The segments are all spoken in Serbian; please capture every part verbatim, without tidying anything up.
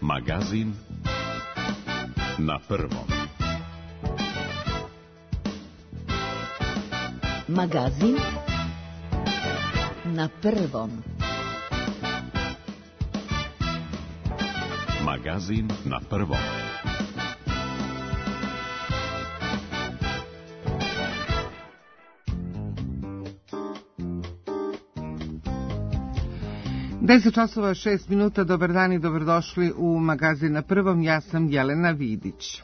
Magazin na prvom. Magazin na prvom. Magazin na prvom. deset časova šest minuta, dobar dan i dobrodošli u Magazin na prvom, ja sam Jelena Vidić.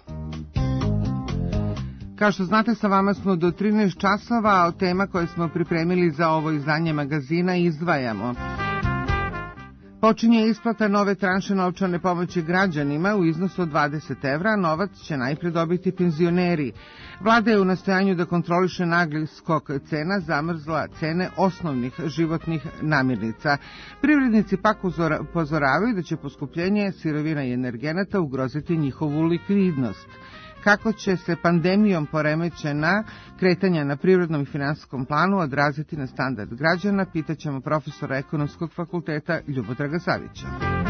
Kao što znate, sa vama smo do trinaest časova, a od tema koje smo pripremili za ovo izdanje magazina izdvajamo. Počinje isplata nove tranše novčane pomoći građanima u iznosu od dvadeset evra, novac će najpre dobiti penzioneri. Vlada je u nastojanju da kontroliše nagli skok cena zamrzla cene osnovnih životnih namirnica. Privrednici pak upozoravaju da će poskupljenje sirovina i energenata ugroziti njihovu likvidnost. Kako će se pandemijom poremećena kretanja na privrednom i finansijskom planu odraziti na standard građana, pitaćemo profesora Ekonomskog fakulteta Ljubodraga Savića.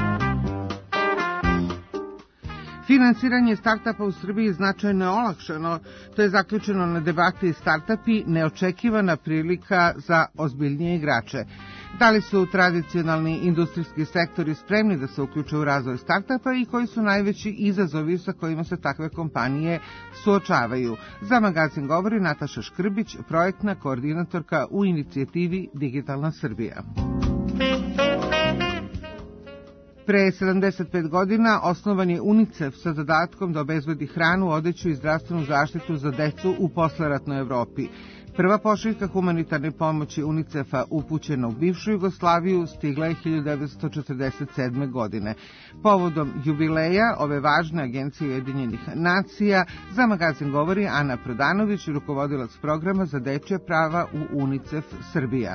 Finansiranje startapa u Srbiji značajno je olakšano, to je zaključeno na debati Startupi, neočekivana prilika za ozbiljnije igrače. Da li su tradicionalni industrijski sektori spremni da se uključe u razvoj startapa i koji su najveći izazovi sa kojima se takve kompanije suočavaju? Za magazin govori Nataša Škrbić, projektna koordinatorka u inicijativi Digitalna Srbija. Pre sedamdeset pet godina osnovan je UNICEF sa zadatkom da obezbedi hranu, odeću i zdravstvenu zaštitu za decu u posleratnoj Evropi. Prva pošiljka humanitarne pomoći UNICEF-a upućena u bivšu Jugoslaviju stigla je hiljadu devetsto četrdeset sedme. godine. Povodom jubileja ove važne agencije Ujedinjenih nacija, za magazin govori Ana Prodanović, rukovodilac programa za dečje prava u UNICEF Srbija.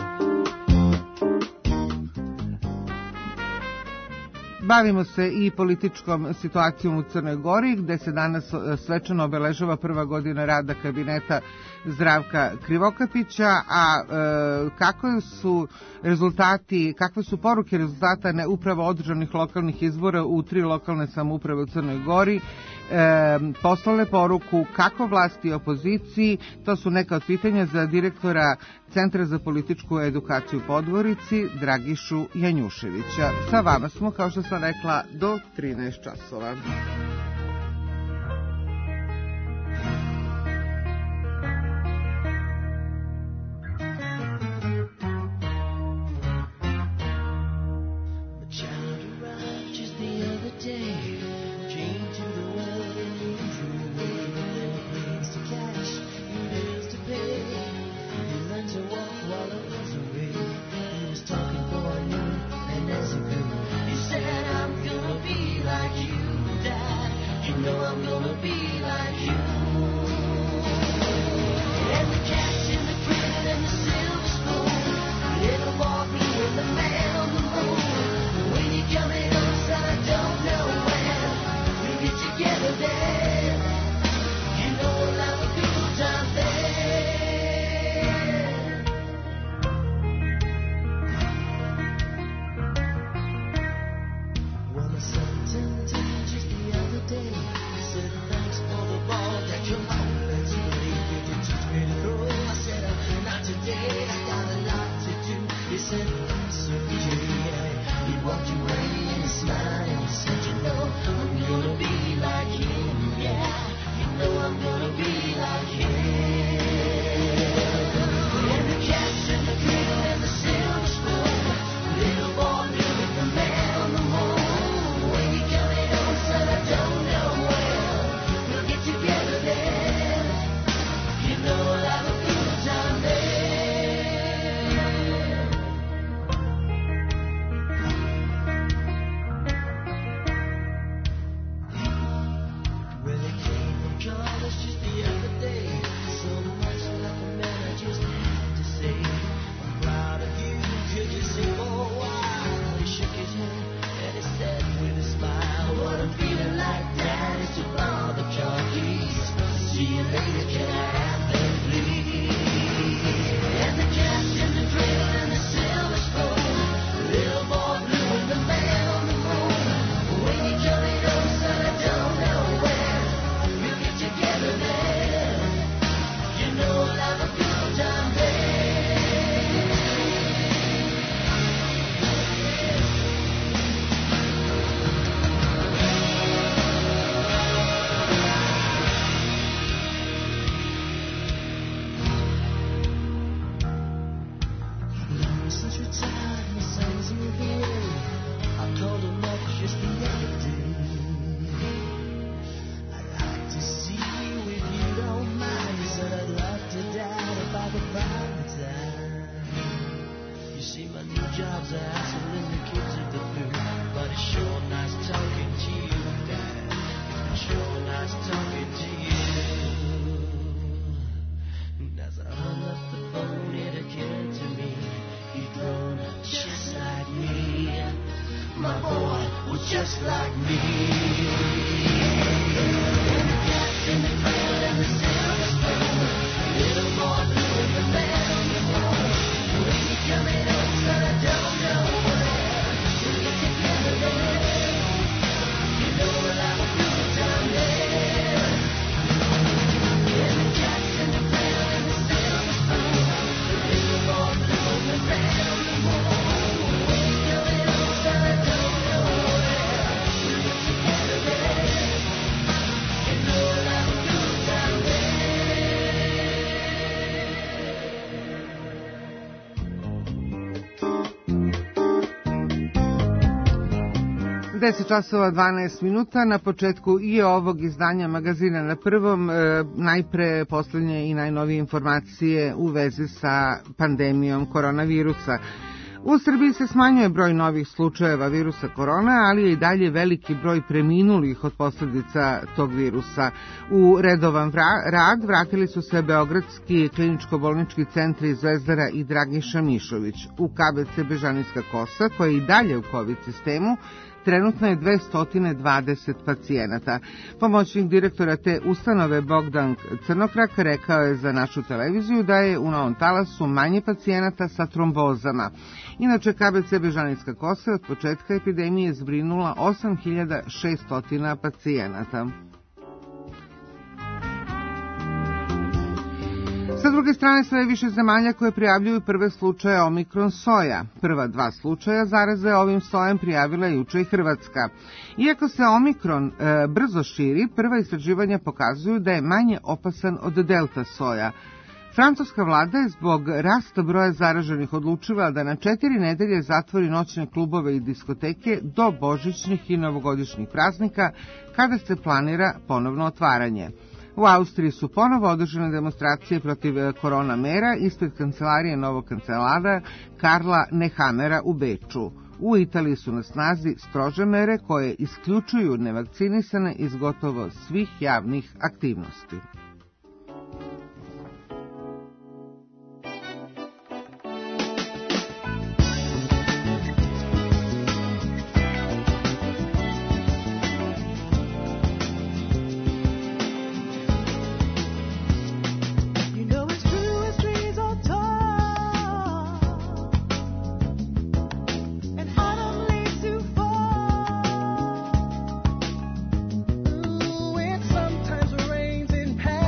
Bavimo se i političkom situacijom u Crnoj Gori, gde se danas svečano obeležava prva godina rada kabineta Zdravka Krivokapića, a e, kakve su rezultati, kakve su poruke rezultata ne upravo održanih lokalnih izbora u tri lokalne samouprave u Crnoj Gori, e, poslale poruku kako vlasti i opoziciji, to su neka od pitanja za direktora Centra za političku edukaciju u Podgorici, Dragišu Janjuševića. Sa vama smo, kao što sam rekla, do trinaest časova. Just the other day, so jobs are hassling the kids of the blue, but it's sure nice talking to you, Dad. It's sure nice talking to you. And as I hung up the phone, it occurred to me, he'd grown just like me. My boy was just like me. And the cats in the cradle and the silver spoon, a little more blue in the man on the wall. When you coming up, son, I don't know where. We'll get together there. You know we'll have a good time there. And the cats in the cradle and the silver spoon, a little more blue in the man on the wall. When you coming up, son, I don't know where. We'll get together there. You know we'll have a good time there. deset časova dvanaest minuta na početku i ovog izdanja magazina Na prvom, e, najpre poslednje i najnovije informacije u vezi sa pandemijom koronavirusa. U Srbiji se smanjuje broj novih slučajeva virusa korona, ali je i dalje veliki broj preminulih od posledica tog virusa. U redovan vra- rad vratili su se Beogradski kliničko-bolnički centri Zvezdara i Dragiša Mišović. U K B C Bežanijska Kosa, koja je i dalje u COVID sistemu, trenutno je dvesta dvadeset pacijenata. Pomoćnik direktora te ustanove Bogdan Crnokrak rekao je za našu televiziju da je u Novom Talasu manje pacijenata sa trombozama. Inače, K B C Bežanijska Kosa je od početka epidemije zbrinula osam hiljada šesto pacijenata. Sa druge strane, sve je više zemalja koje prijavljuju prve slučaje omikron soja. Prva dva slučaja zaraze ovim sojem prijavila juče i Hrvatska. Iako se omikron e, brzo širi, prva istraživanja pokazuju da je manje opasan od delta soja. Francuska vlada je zbog rasta broja zaraženih odlučila da na četiri nedelje zatvori noćne klubove i diskoteke do božićnih i novogodišnjih praznika, kada se planira ponovno otvaranje. U Austriji su ponovo održane demonstracije protiv korona mera ispred kancelarije novog kancelara Karla Nehamera u Beču. U Italiji su na snazi strože mere koje isključuju nevakcinisane iz gotovo svih javnih aktivnosti. Sometimes it rains in Paris.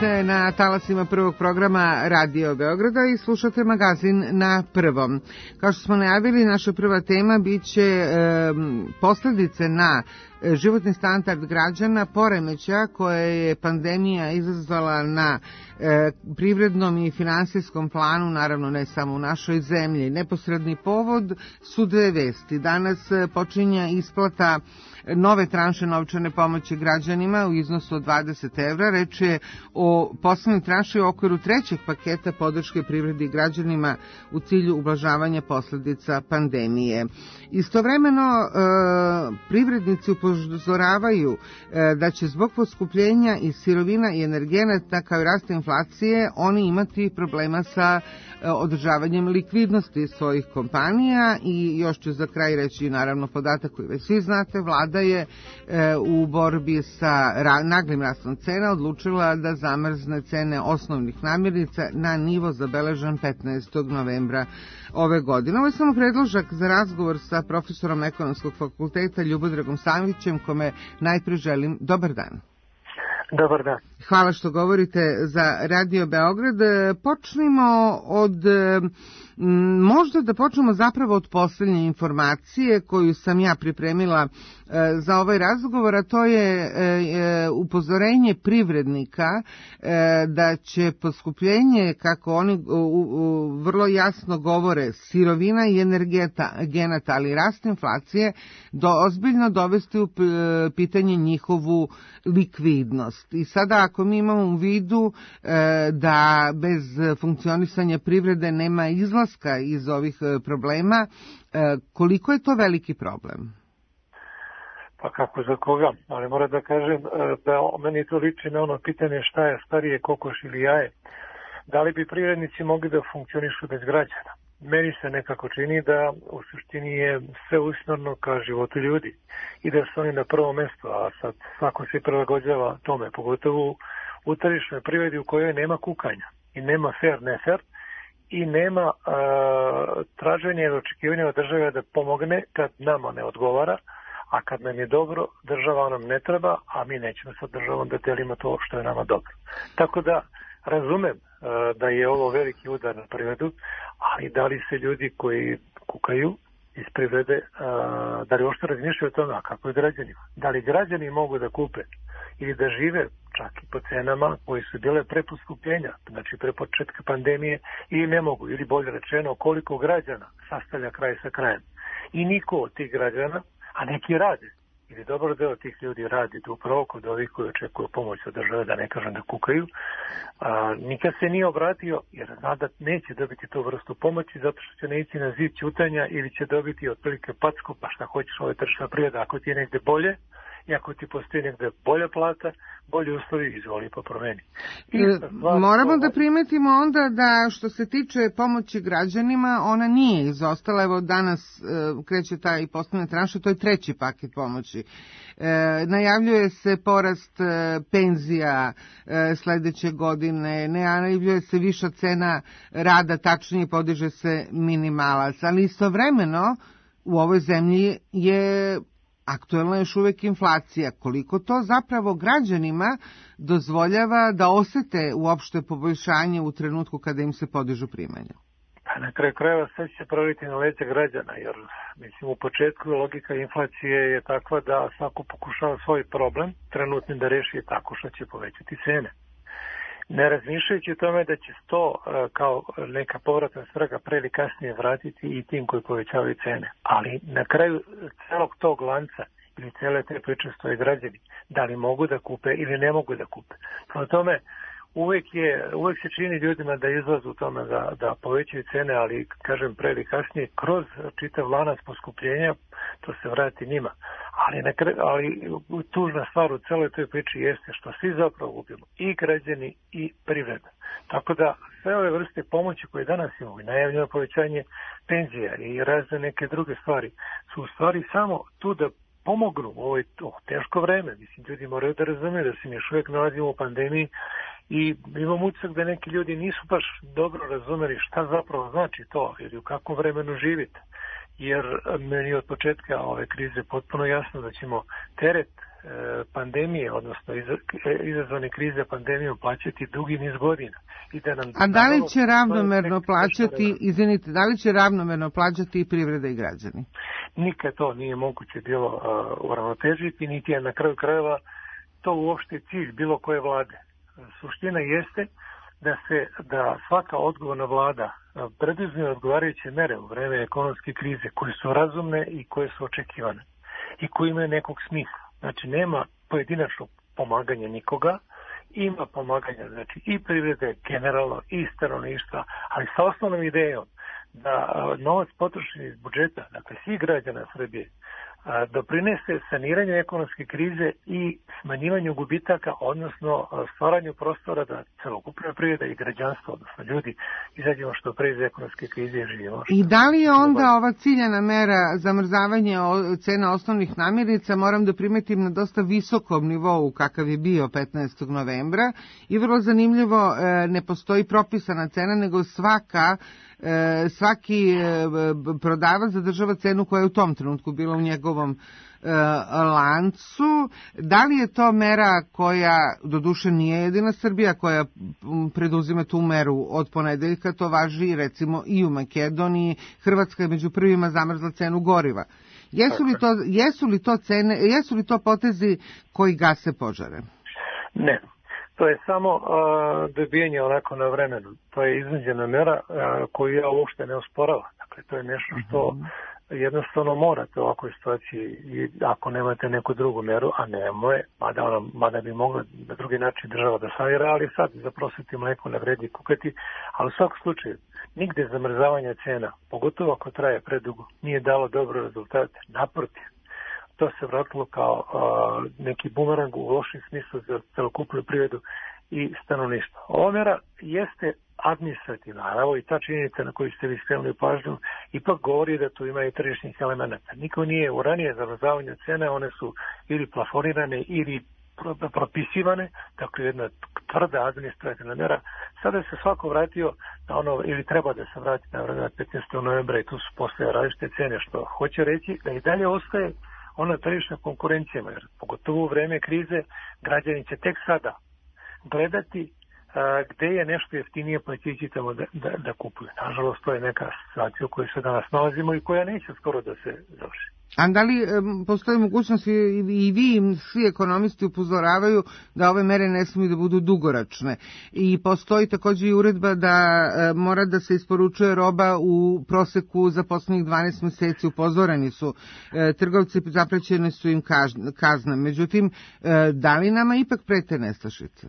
ste na talasima prvog programa Radio Beograda i slušate magazin Na prvom. Kao što smo najavili, naša prva tema biće e, posljedice na životni standard građana, poremeća koje je pandemija izazvala na e, privrednom i finansijskom planu, naravno ne samo u našoj zemlji. Neposredni povod su dve vesti. Danas počinja isplata nove tranše novčane pomoći građanima u iznosu od dvadeset evra. Reč je o poslednjoj tranši u okviru trećeg paketa podrške privredi građanima u cilju ublažavanja posljedica pandemije. Istovremeno, e, privrednici upozoravaju e, da će zbog poskupljenja i sirovina i energenata kao i rasta inflacije oni imati problema sa e, održavanjem likvidnosti svojih kompanija. I još ću za kraj reći naravno podatak koji već svi znate, vlada je e, u borbi sa ra, naglim rastom cena odlučila da zamrzne cene osnovnih namirnica na nivo zabeležen petnaestog novembra ove godine. Ovo je samo predložak za razgovor sa profesorom Ekonomskog fakulteta Ljubodragom Savićem, kome najpre želim dobar dan. Dobar dan. Hvala što govorite za Radio Beograd. Počnimo od, možda da počnemo zapravo od posljednje informacije koju sam ja pripremila za ovaj razgovor, a to je upozorenje privrednika da će poskupljenje, kako oni vrlo jasno govore, sirovina i energenata, ali rast inflacije, do ozbiljno dovesti u pitanje njihovu likvidnost. I sada ako mi imamo u vidu e, da bez funkcionisanja privrede nema izlaska iz ovih problema, e, koliko je to veliki problem? Pa kako za koga? Ali moram da kažem da meni to liči na ono pitanje šta je starije, kokoš ili jaje. Da li bi privrednici mogli da funkcionišu bez građana? Meni se nekako čini da u suštini je sve usmjerno ka životu ljudi i da su oni na prvo mjesto, a sad svako se prilagođava tome, pogotovo u tržišnoj privredi u kojoj nema kukanja i nema fair, ne fair i nema uh, traženja ili očekivanja od države da pomogne kad nama ne odgovara, a kad nam je dobro, država nam ne treba, a mi nećemo sa državom da delimo to što je nama dobro. Tako da razumem uh, da je ovo veliki udar na privredu, ali da li se ljudi koji kukaju iz privrede, uh, da li uopšte razmišljaju o tome, a kako je građanima? Da li građani mogu da kupe ili da žive čak i po cenama koje su bile pre poskupljenja, znači pre početka pandemije, ili ne mogu, ili bolje rečeno koliko građana sastavlja kraj sa krajem. I niko od tih građana, a neki rade, ili dobar deo tih ljudi radi da upravo kod ovih koji očekuju pomoć od države, da ne kažem da kukaju, a, nikad se nije obratio jer zna da neće dobiti tu vrstu pomoći zato što će ne ići na zid ćutanja ili će dobiti otprilike packu, pa šta hoćeš, ovo je tržišna privreda, ako ti je negde bolje, i ako ti postoji negde bolja plata, bolje uslovi, izvoli pa promeni. Stvar, moramo da primetimo onda da što se tiče pomoći građanima, ona nije izostala. Evo danas e, kreće taj poslovna tranša, to je treći paket pomoći. E, najavljuje se porast e, penzija e, sledeće godine, ne najavljuje se viša cena rada, tačnije podiže se minimalac, ali istovremeno u ovoj zemlji je aktuelna još uvek inflacija. Koliko to zapravo građanima dozvoljava da osete uopšte poboljšanje u trenutku kada im se podižu primanja? Pa na kraju krajeva sve će proliti na leđa građana, jer mislim u početku logika inflacije je takva da svako pokušava svoj problem trenutnim da reši tako što će povećati cene. Ne razmišljajući o tome da će to kao neka povratna svrga pre ili kasnije vratiti i tim koji povećavaju cene. Ali na kraju celog tog lanca ili cele te priče stoje građani. Da li mogu da kupe ili ne mogu da kupe. Prema tome, uvek, je, uvek se čini ljudima da izlazu u tome da, da povećaju cene, ali kažem pre ili kasnije kroz čitav lanac poskupljenja to se vrati njima. Ali, na kraju, ali tužna stvar u celoj toj priči jeste što svi zapravo gubimo, i građani i privreda. Tako da sve ove vrste pomoći koje danas imamo i najavljeno povećanje penzija i razne neke druge stvari su u stvari samo tu da pomognu u ovo teško vreme. Mislim, ljudi moraju da razumeju da se mi još uvijek nalazimo u pandemiji i imam utisak da neki ljudi nisu baš dobro razumeli šta zapravo znači to ili u kakvom vremenu živite. Jer meni od početka ove krize potpuno jasno da ćemo teret pandemije, odnosno izazvane krize pandemijom plaćati dugi niz godina. I da nam, A da li će ravnomerno plaćati, izvinite, da li će ravnomerno plaćati i privreda i građani? Nikad to nije moguće bilo uh, uravnotežiti, niti je na kraju krajeva to uopšte cilj bilo koje vlade. Suština jeste da se da svaka odgovorna vlada preduzme odgovarajuće mere u vreme ekonomske krize koje su razumne i koje su očekivane i koje imaju nekog smisla. Znači nema pojedinačnog pomaganja nikoga, ima pomaganja znači i privrede generalno i stanovništva, ali sa osnovnom idejom da novac potrošen iz budžeta, dakle svih građana Srbije, doprinese saniranju ekonomske krize i smanjivanju gubitaka, odnosno stvaranju prostora da celokupna privreda i građanstvo, odnosno ljudi, izađemo što pre iz ekonomske krize i živimo. I da li je onda ova ciljana mera zamrzavanja cena osnovnih namirnica, moram da primetim, na dosta visokom nivou kakav je bio petnaestog novembra i vrlo zanimljivo, ne postoji propisana cena, nego svaka svaki prodavac zadržava cenu koja je u tom trenutku bila u njegovom lancu. Da li je to mera koja, doduše nije jedina Srbija koja preduzima tu meru od ponedeljka, to važi recimo i u Makedoniji, Hrvatska je među prvima zamrzla cenu goriva. Jesu li to, jesu li to cene, jesu li to potezi koji gase požare? Ne. To je samo uh, dobijanje onako na vremenu. To je iznuđena mera uh, koju ja uopšte ne osporavam. Dakle, to je nešto što jednostavno morate u ovakvoj situaciji i ako nemate neku drugu meru, a nemo je, mada, ona, mada bi mogla na drugi način država da sanira, ali sad za prosveti mleko ne vredi kukati, ali u svakom slučaju nigde zamrzavanja cena, pogotovo ako traje predugo, nije dalo dobre rezultate. Naprotiv, to se vratilo kao uh, neki bumerang u lošem smislu za celokupnu privredu i stanovništvo. Ova mera jeste administrativna, a evo i ta činjenica na koju ste vi skrenuli pažnju ipak govori da tu ima i tržišnih elemenata. Niko nije u ranije zamrzavanja cene, one su ili plafonirane ili propisivane, tako jedna tvrda administrativna mera. Sada se svako vratio na ono, ili treba da se vrati na vremena petnaestog novembra i tu su postoje različite cene, što hoće reći da i dalje ostaje ona tržišna konkurencija, jer pogotovo u vreme krize građani će tek sada gledati a, gde je nešto jeftinije pa će ići tamo da, da, da kupuju. Nažalost, to je neka situacija u kojoj se danas nalazimo i koja neće skoro da se završi. A da li um, postoji mogućnost i, i vi, svi ekonomisti upozoravaju da ove mere ne smiju da budu dugoročne i postoji također i uredba da e, mora da se isporučuje roba u proseku za poslednjih dvanaest meseci, upozoreni su e, trgovci, zaprećene su im kazne. Međutim, e, da li nama ipak prete nestašice?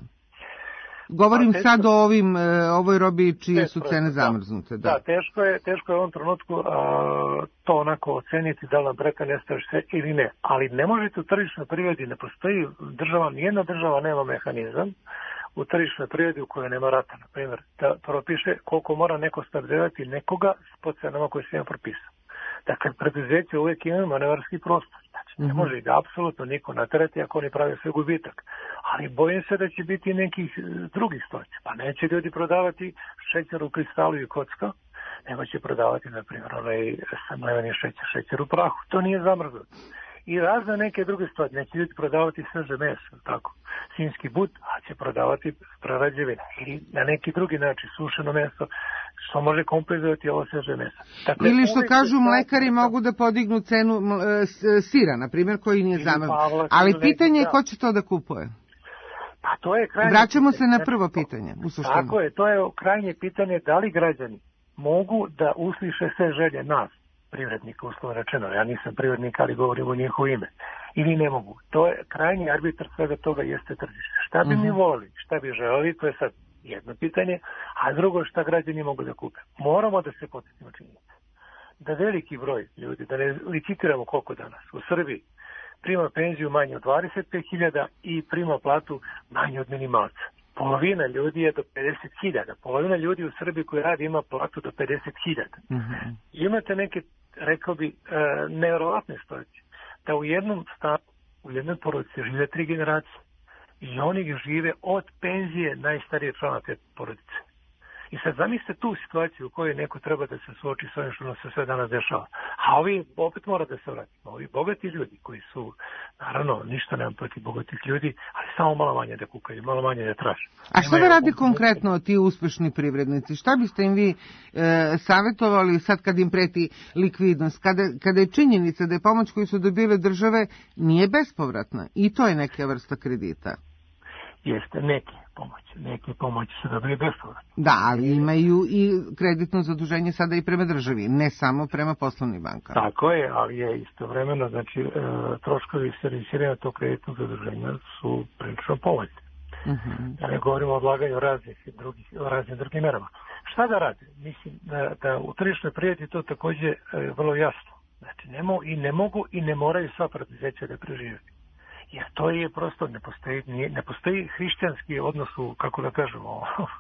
Govorim teško, sad o ovim, ovoj robi čije su cene zamrznute. Da, da teško, je, teško je u ovom trenutku a, to onako oceniti da li nam prete nestašice ili ne. Ali ne možete u tržišnoj privredi, ne postoji država, nijedna država nema mehanizam u tržišnoj privredi u kojoj nema rata. Na primjer, da propiše koliko mora neko snabdevati nekoga s podcenama koje se ima propisao. Dakle, preduzeće uvijek ima manevarski prostor. Znači, ne može ga apsolutno niko naterati ako oni prave sve gubitak. Ali bojim se da će biti nekih drugih situacija. Pa neće ljudi prodavati šećer u kristalu i kocka, nego će prodavati, na primjer, onaj samleveni šećer, šećer u prahu. To nije zamrznuto. I razne neke druge stvari. Neće ljudi prodavati sveže meso, tako, svinjski but, a će prodavati prerađevine. Ili na neki drugi način sušeno meso, što može kompenzovati ovo sveže meso. Dakle, ili što kažu mlekari da mogu da podignu cenu sira, na primjer, koji nije zamrznut. Ali pitanje je ko će to da kupuje? Pa to je krajnje Vraćamo pitanje. se na prvo pitanje. U tako je, to je krajnje pitanje da li građani mogu da usliše sve želje nas, privrednika, uslovno rečeno. Ja nisam privrednik, ali govorim o njihovo ime. Ili ne mogu. To je krajnji arbitar svega toga jeste tržište. Šta bi mi volili, šta bi želeli, to je sad jedno pitanje, a drugo šta građani mogu da kupe. Moramo da se podsjetimo činjenica. Da veliki broj ljudi, da ne licitiramo koliko danas, u Srbiji prima penziju manje od dvadeset pet hiljada i prima platu manje od minimalca. Polovina ljudi je do pedeset hiljada. Polovina ljudi u Srbiji koji radi ima platu do pedeset hiljada. Mm-hmm. Imate neke, rekao bi, nevjerovatne situacije. Da u jednom stanu, u jednoj porodici žive tri generacije. I oni žive od penzije najstarije člana te porodice. I sad zamislite tu situaciju u kojoj neko treba da se suoči s ovim što nam se sve danas dešava. A ovi opet mora da se vrati. Ovi bogati ljudi koji su, naravno, ništa nemam protiv bogatih ljudi, ali samo malo manje da kukaju, malo manje da traže. A šta da radi konkretno ti uspešni privrednici? Šta biste im vi e, savjetovali sad kad im preti likvidnost? Kada, kada je činjenica da je pomoć koju su dobile države nije bespovratna i to je neka vrsta kredita. Jeste, neke pomoći. Neke pomoći su dobili bespovratno. Da, ali imaju i kreditno zaduženje sada i prema državi, ne samo prema poslovnim bankama. Tako je, ali je istovremeno, znači, e, troškovi servisiranja tog kreditnog zaduženja su prilično povoljni. Uh-huh. Da ne govorimo o odlaganju raznih drugih, raznih drugih merama. Šta da rade? Mislim da, da u tržišnoj privredi to takođe e, vrlo jasno. Znači, ne mogu, i ne mogu i ne moraju sva preduzeća da prežive. Jer to je prosto, ne postoji, nije, ne postoji hrišćanski odnos u, kako da kažemo,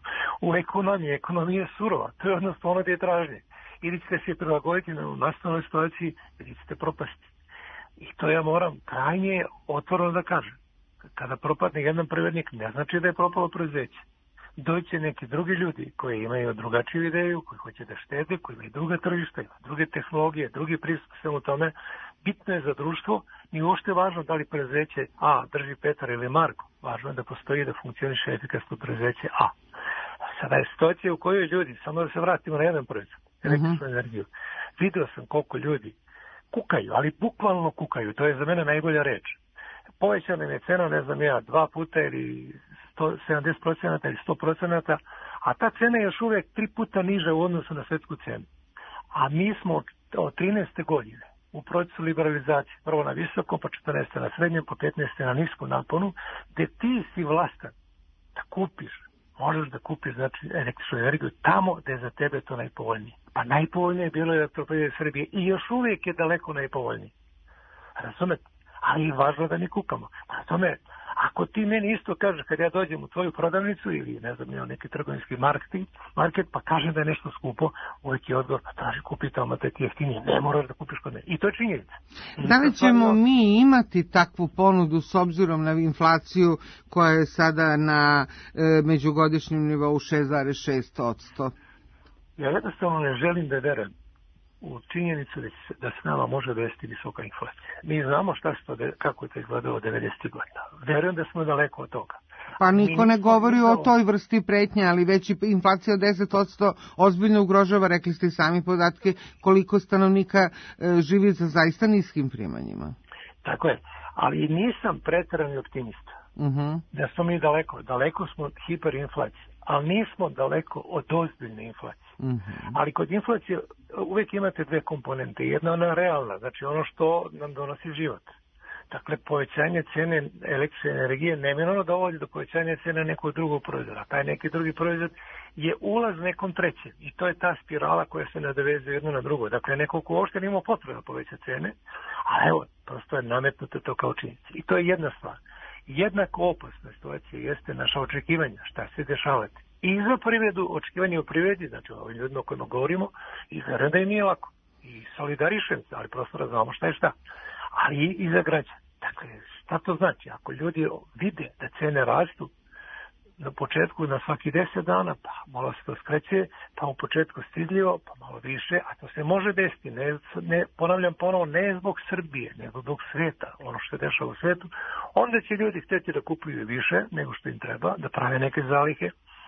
u ekonomiji. Ekonomija je surova, to je odnos ono gdje je tražnje. Ili ćete se prilagoditi na nastavnoj situaciji, ili ćete propasti. I to ja moram krajnje otvoreno da kažem. Kada propadne jedan privrednik, ne znači da je propalo preduzeće. Doće neki drugi ljudi koji imaju drugačiju ideju, koji hoće da štede, koji imaju druga tržišta, druge tehnologije, drugi pristup svemu tome. Bitno je za društvo, nije uopšte važno da li preduzeće A drži Petar ili Marko. Važno je da postoji da funkcioniše efikasno preduzeće A. Sada je situacija u kojoj ljudi, samo da se vratimo na jedan proizvod, električnu energiju. Vidio sam koliko ljudi kukaju, ali bukvalno kukaju, to je za mene najbolja reč. Povećana je cena, ne znam ja, dva puta ili sto sedamdeset procenata ili sto procenata, a ta cena je još uvijek tri puta niža u odnosu na svetsku cenu. A mi smo od trinaeste godine u procesu liberalizacije, prvo na visokom, pa četrnaeste na srednjem, pa petnaeste na nisku naponu, gde ti si vlastan da kupiš, možeš da kupiš znači električnu energiju tamo gde je za tebe to najpovoljnije. Pa najpovoljnije je bilo Elektroprivreda Srbije i još uvijek je daleko najpovoljnije. Razumete? Ali je važno da mi kukamo. Pa tome, ako ti meni isto kažeš kad ja dođem u tvoju prodavnicu ili ne znam, imam neki trgovinski market, market pa kažem da je nešto skupo, uvijek je odgovor, pa traži kupi tamo, to je ti jeftinije, ne moraš da kupiš kod mene. I to je činjenica. Da li ćemo mi imati takvu ponudu s obzirom na inflaciju koja je sada na e, međugodišnjem nivou šest zarez šest posto? Ja jednostavno ne želim da verujem u činjenicu da se, da se nama može desiti visoka inflacija. Mi znamo šta se to, kako je to izgledalo devedesetih godina. Verujem da smo daleko od toga. Pa niko ne govori o toj vrsti pretnje, ali već i inflacija od deset posto ozbiljno ugrožava, rekli ste i sami podatke, koliko stanovnika e, živi za zaista niskim primanjima. Tako je, ali nisam preterani optimista. Uh-huh. Da smo mi daleko, daleko smo od hiperinflacije, ali nismo daleko od ozbiljne inflacije. Uh-huh. Ali kod inflacije uvijek imate dve komponente. Jedna ona realna, znači ono što nam donosi život. Dakle, povećanje cene električne energije neminovno dovodi do povećanja cene nekog drugog proizvoda. Taj neki drugi proizvod je ulaz nekom trećem. I to je ta spirala koja se nadovezuje jedno na drugo. Dakle, neko ko uopšte nema potreba poveća cene, a evo, prosto je nametnuto to kao činjenica. I to je jedna stvar. Jednako opasna situacija jeste naša očekivanja, šta se dešavati. I za privredu, očekivanje u privredi, znači ovim ljudima o kojima govorimo, i za da im nije lako. I solidarišem se, ali prosto razumemo šta je šta. Ali i za građane. Dakle, šta to znači? Ako ljudi vide da cene rastu na početku na svaki deset dana, pa malo se to skreće, pa u početku stidljivo, pa malo više, a to se može desiti. Ne, ne, ponavljam ponovo, ne zbog Srbije, nego zbog sveta, ono što se dešava u svetu. Onda će ljudi htjeti da kupuju više nego što im treba, da prave neke zalihe,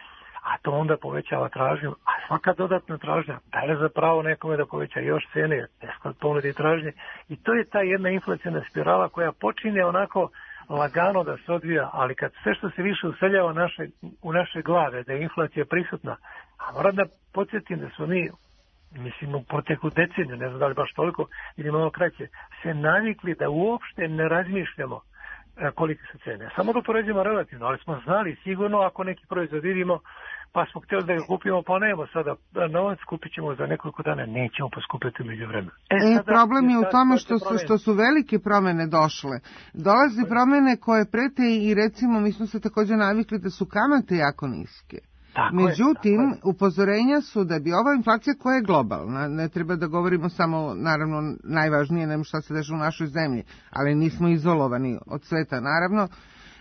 a to onda povećava tražnju, a svaka dodatna tražnja daje za pravo nekome da poveća još cene, neskad ponude i tražnje. I to je ta jedna inflacijna spirala koja počinje onako lagano da se odvija, ali kad sve što se više useljava naše, u naše glave, da je inflacija prisutna, a moram da podsjetim da smo mi, mislim u proteklu deceniju, ne znam da li baš toliko ili malo kraće, se navikli da uopšte ne razmišljamo kolike su cene. Samo da poređimo relativno, ali smo znali sigurno ako neki proizvod vidimo, pa smo htjeli da ga kupimo, pa nemo sada novac, kupit ćemo za nekoliko dana, nećemo poskupiti među vremenu. E, e sada, problem je u tome što su, što su velike promjene došle. Dolaze promjene koje prete i recimo mi smo se također navikli da su kamate jako niske. Tako Međutim, je, upozorenja su da bi ova inflacija koja je globalna, ne treba da govorimo samo, naravno, najvažnije nam šta se dešava u našoj zemlji, ali nismo izolovani od sveta, naravno,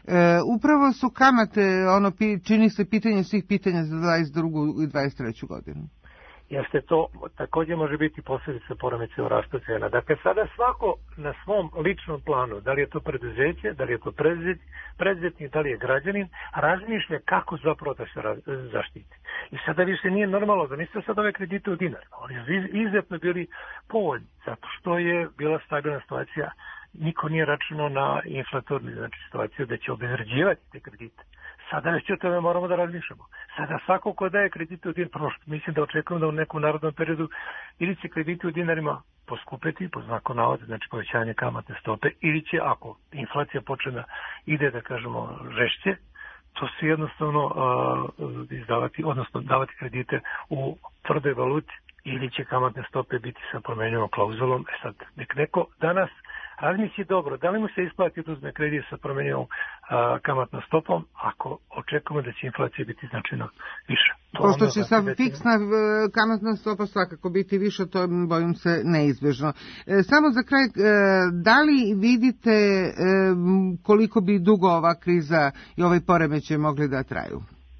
E, upravo su kamate, ono, pi, čini se pitanje svih pitanja za dvadeset drugu i dvadeset treću godinu. Jeste, to također može biti posljedica poremećaja u rastu cena. Dakle, sada svako na svom ličnom planu, da li je to preduzeće, da li je to preduzetnik, da li je građanin, razmišlja kako zapravo da se zaštiti. I sada više nije normalno da niste sad ove kredite u dinar. Oni su izuzetno bili povoljni, zato što je bila stabilna situacija. Niko nije računao na inflatornu, znači, situaciju da će obezvređivati te kredite. Sada već o tome moramo da razmišljamo. Sada svako ko daje kredite u dinar, prosto mislim da očekujem da u nekom narodnom periodu ili će kredite u dinarima poskupeti, po znaku navoda, znači povećanje kamatne stope, ili će, ako inflacija počne da ide, da kažemo, žešće, to se jednostavno uh, izdavati, odnosno davati kredite u tvrdoj valuti, ili će kamatne stope biti sa promenjenom klauzulom. E sad, nek neko danas razmisli dobro, da li mu se isplati da uzme kredit sa promenjenom kamatnom stopom, ako očekujemo da će inflacija biti značajno više. To Pošto će sa fiksna kamatna stopa svakako biti više, to bojim se neizbježno. E, samo za kraj, e, da li vidite e, koliko bi dugo ova kriza i ovaj poremećaj mogli da traju?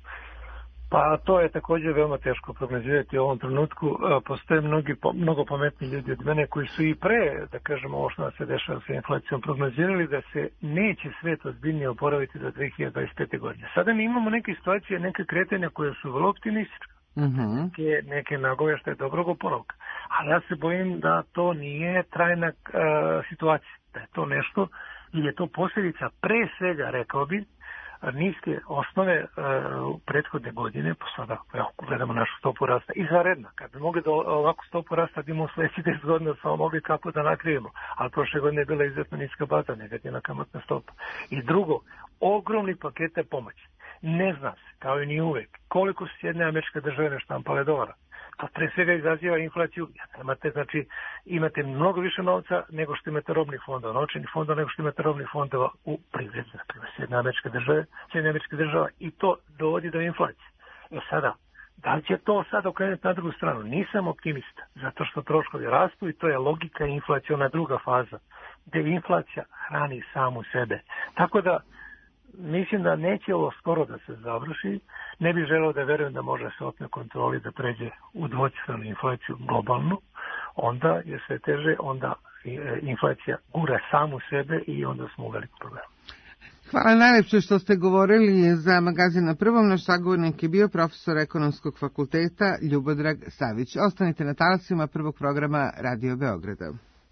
Pa to je također veoma teško prognozirati u ovom trenutku. Postoje mnogi, mnogo pametni ljudi od mene koji su i pre, da kažemo, ovo što nam se dešava sa inflacijom, prognozirali da se neće svet ozbiljnije oporaviti do dve hiljade dvadeset pete. godine. Sada mi imamo neke situacije, neke kretanja koje su vrlo optimistične. Mm-hmm. Neke, neke nagoveštaje dobrog oporavka. Ali ja se bojim da to nije trajna uh, situacija. Da je to nešto, ili je to posljedica pre svega, rekao bi, niske osnove e, prethodne godine, pa sada evo, gledamo našu stopu rasta, izvanredna. Kad bi mogli da ovakvu stopu rasta da imamo sljedećih deset godina, samo mogli kako da nakrijemo. Ali prošle godine je bila izuzetno niska baza, negativna kamatna stopa. I drugo, ogromni pakete pomoći. Ne zna se, kao i ni uvek, koliko su Sjedinjene Američke Države naštampale dolara. To pre svega izaziva inflaciju. Imate, znači, imate mnogo više novca nego što imate robnih fondova, novčanih fondova nego što imate robnih fondova u privredi, na primjer Sjedinjene Američke Države, Sjedinjene Američke Države, i to dovodi do inflacije. E sada, da li će to sad okrenuti na drugu stranu? Nisam optimista, zato što troškovi rastu i to je logika inflaciona druga faza, gde inflacija hrani samu sebe. Tako da, mislim da neće ovo skoro da se završi. Ne bih želeo da verujem da može se otme kontroli da pređe u dvocifrenu inflaciju globalnu. Onda je sve teže, onda inflacija gura samu sebe i onda smo u velikom problemu. Hvala najlepše što ste govorili za Magazin na prvom. Naš sagovornik je bio profesor Ekonomskog fakulteta Ljubodrag Savić. Ostanite na talasima prvog programa Radio Beograda.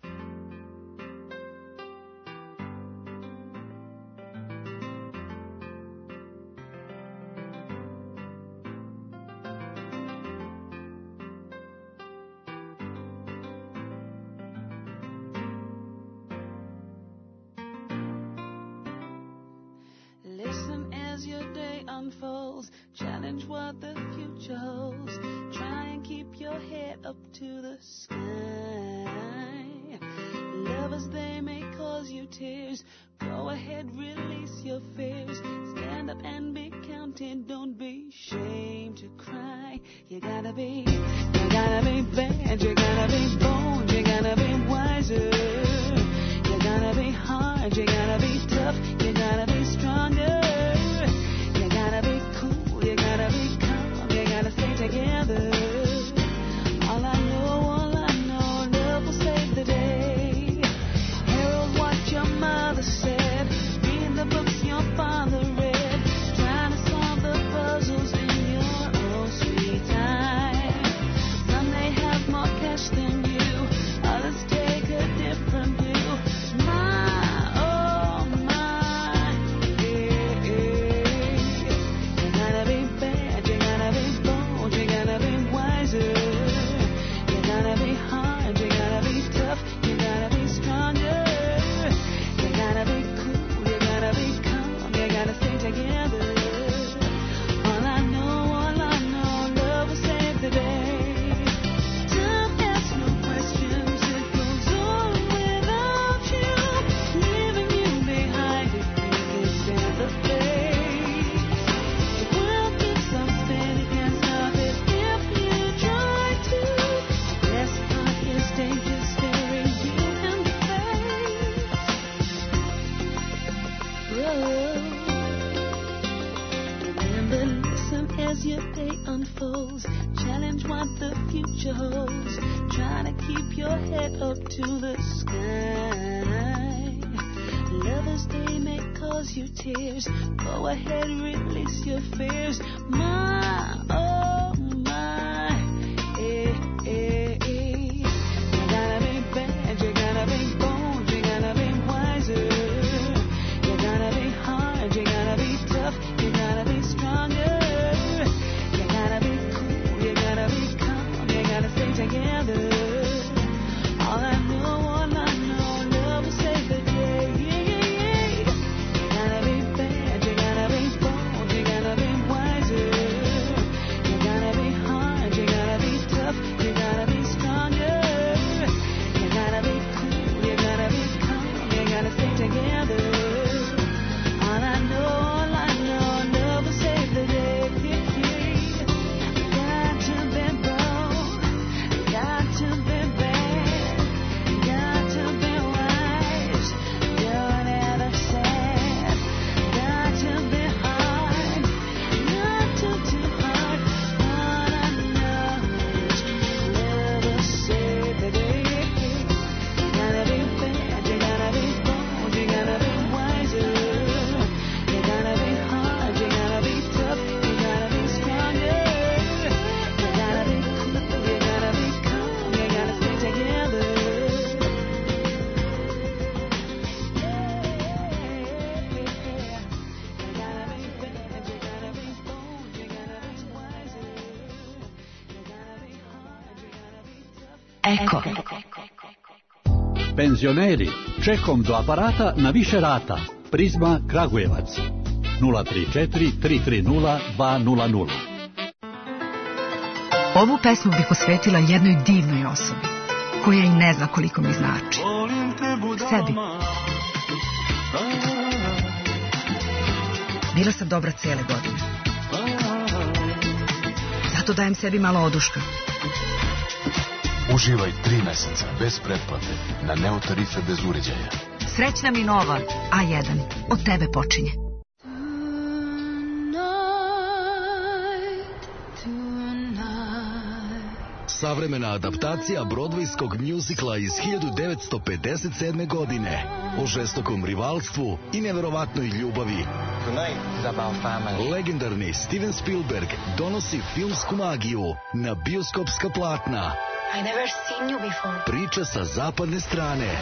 Challenge what the future holds. Try and keep your head up to the sky. Lovers, they may cause you tears. Go ahead, release your fears. Stand up and be counted. Don't be ashamed to cry. You gotta be, you gotta be bad. You gotta be bold. You gotta be wiser. You gotta be hard. You gotta be tough. You gotta be stronger. You gotta be cool. You gotta be calm, you gotta stay together. All I know, all I know, love will save the day. Herald what your mother said, read the books your father read, trying to solve the puzzles in your own sweet time. Some may have more cash than you, others take a different view. My, oh my, yeah, yeah. You gotta be bad, you gotta be bold, you gotta be wiser. You gotta be hard, you gotta be tough, you gotta be stronger. You gotta be cool, you gotta be calm, you gotta stay together. All I know, all I know, love will save the day. Time asks no questions, it goes on without you, leaving you behind if you can stand the pace. The world keeps on spinning, can't stop it if you try to. The best part is danger staring you in the face. Whoa. as your day unfolds. Challenge what the future holds. Trying to keep your head up to the sky. Lovers, they may cause you tears. Go ahead, release your fears. My, oh my, eh, eh, eh. You gotta be bad, you gotta be bold, you gotta be wiser. You gotta be hard, you gotta be tough, you gotta be stronger. You gotta be cool, you gotta be calm, you gotta stay together. All I know, all I know, love will save the day. You gotta be bad, you gotta be bold, you gotta be wiser. You gotta be hard, you gotta be tough, you gotta be stronger. You gotta be cool, you gotta be calm, you gotta stay together. All I know, all I know, love will save the day. You got to be bold, you got to be bad, you got to be wise. Don't ever sad, got to be hard, not too too hard. All I know is love will save the day. You gotta be bad, you gotta be bold, you gotta be wiser. You gotta be hard, you gotta be tough, you gotta be stronger. You gotta be cool, you gotta be calm, you gotta stay together. You gotta be bad, you gotta be bold, you gotta be wiser. You gotta be hard, you gotta be tough. Eko. Penzioneri, čekom do aparata na više rata. Prizma Kragujevac. nula tri četiri tri tri nula dva nula nula. Ovu pesmu bih posvetila jednoj divnoj osobi, koja i ne zna koliko mi znači. Sebi. Bila sam dobra cijele godine. Zato dajem sebi malo oduška. Uživaj tri meseca bez pretplate na Neo tarife bez uređaja. Srećna mi nova A jedan. Od tebe počinje. Savremena adaptacija brodvejskog mjuzikla iz hiljadu devetsto pedeset sedme. godine o žestokom rivalstvu i neverovatnoj ljubavi. Legendarni Steven Spielberg donosi filmsku magiju na bioskopska platna. I never seen you before. Priča sa zapadne strane.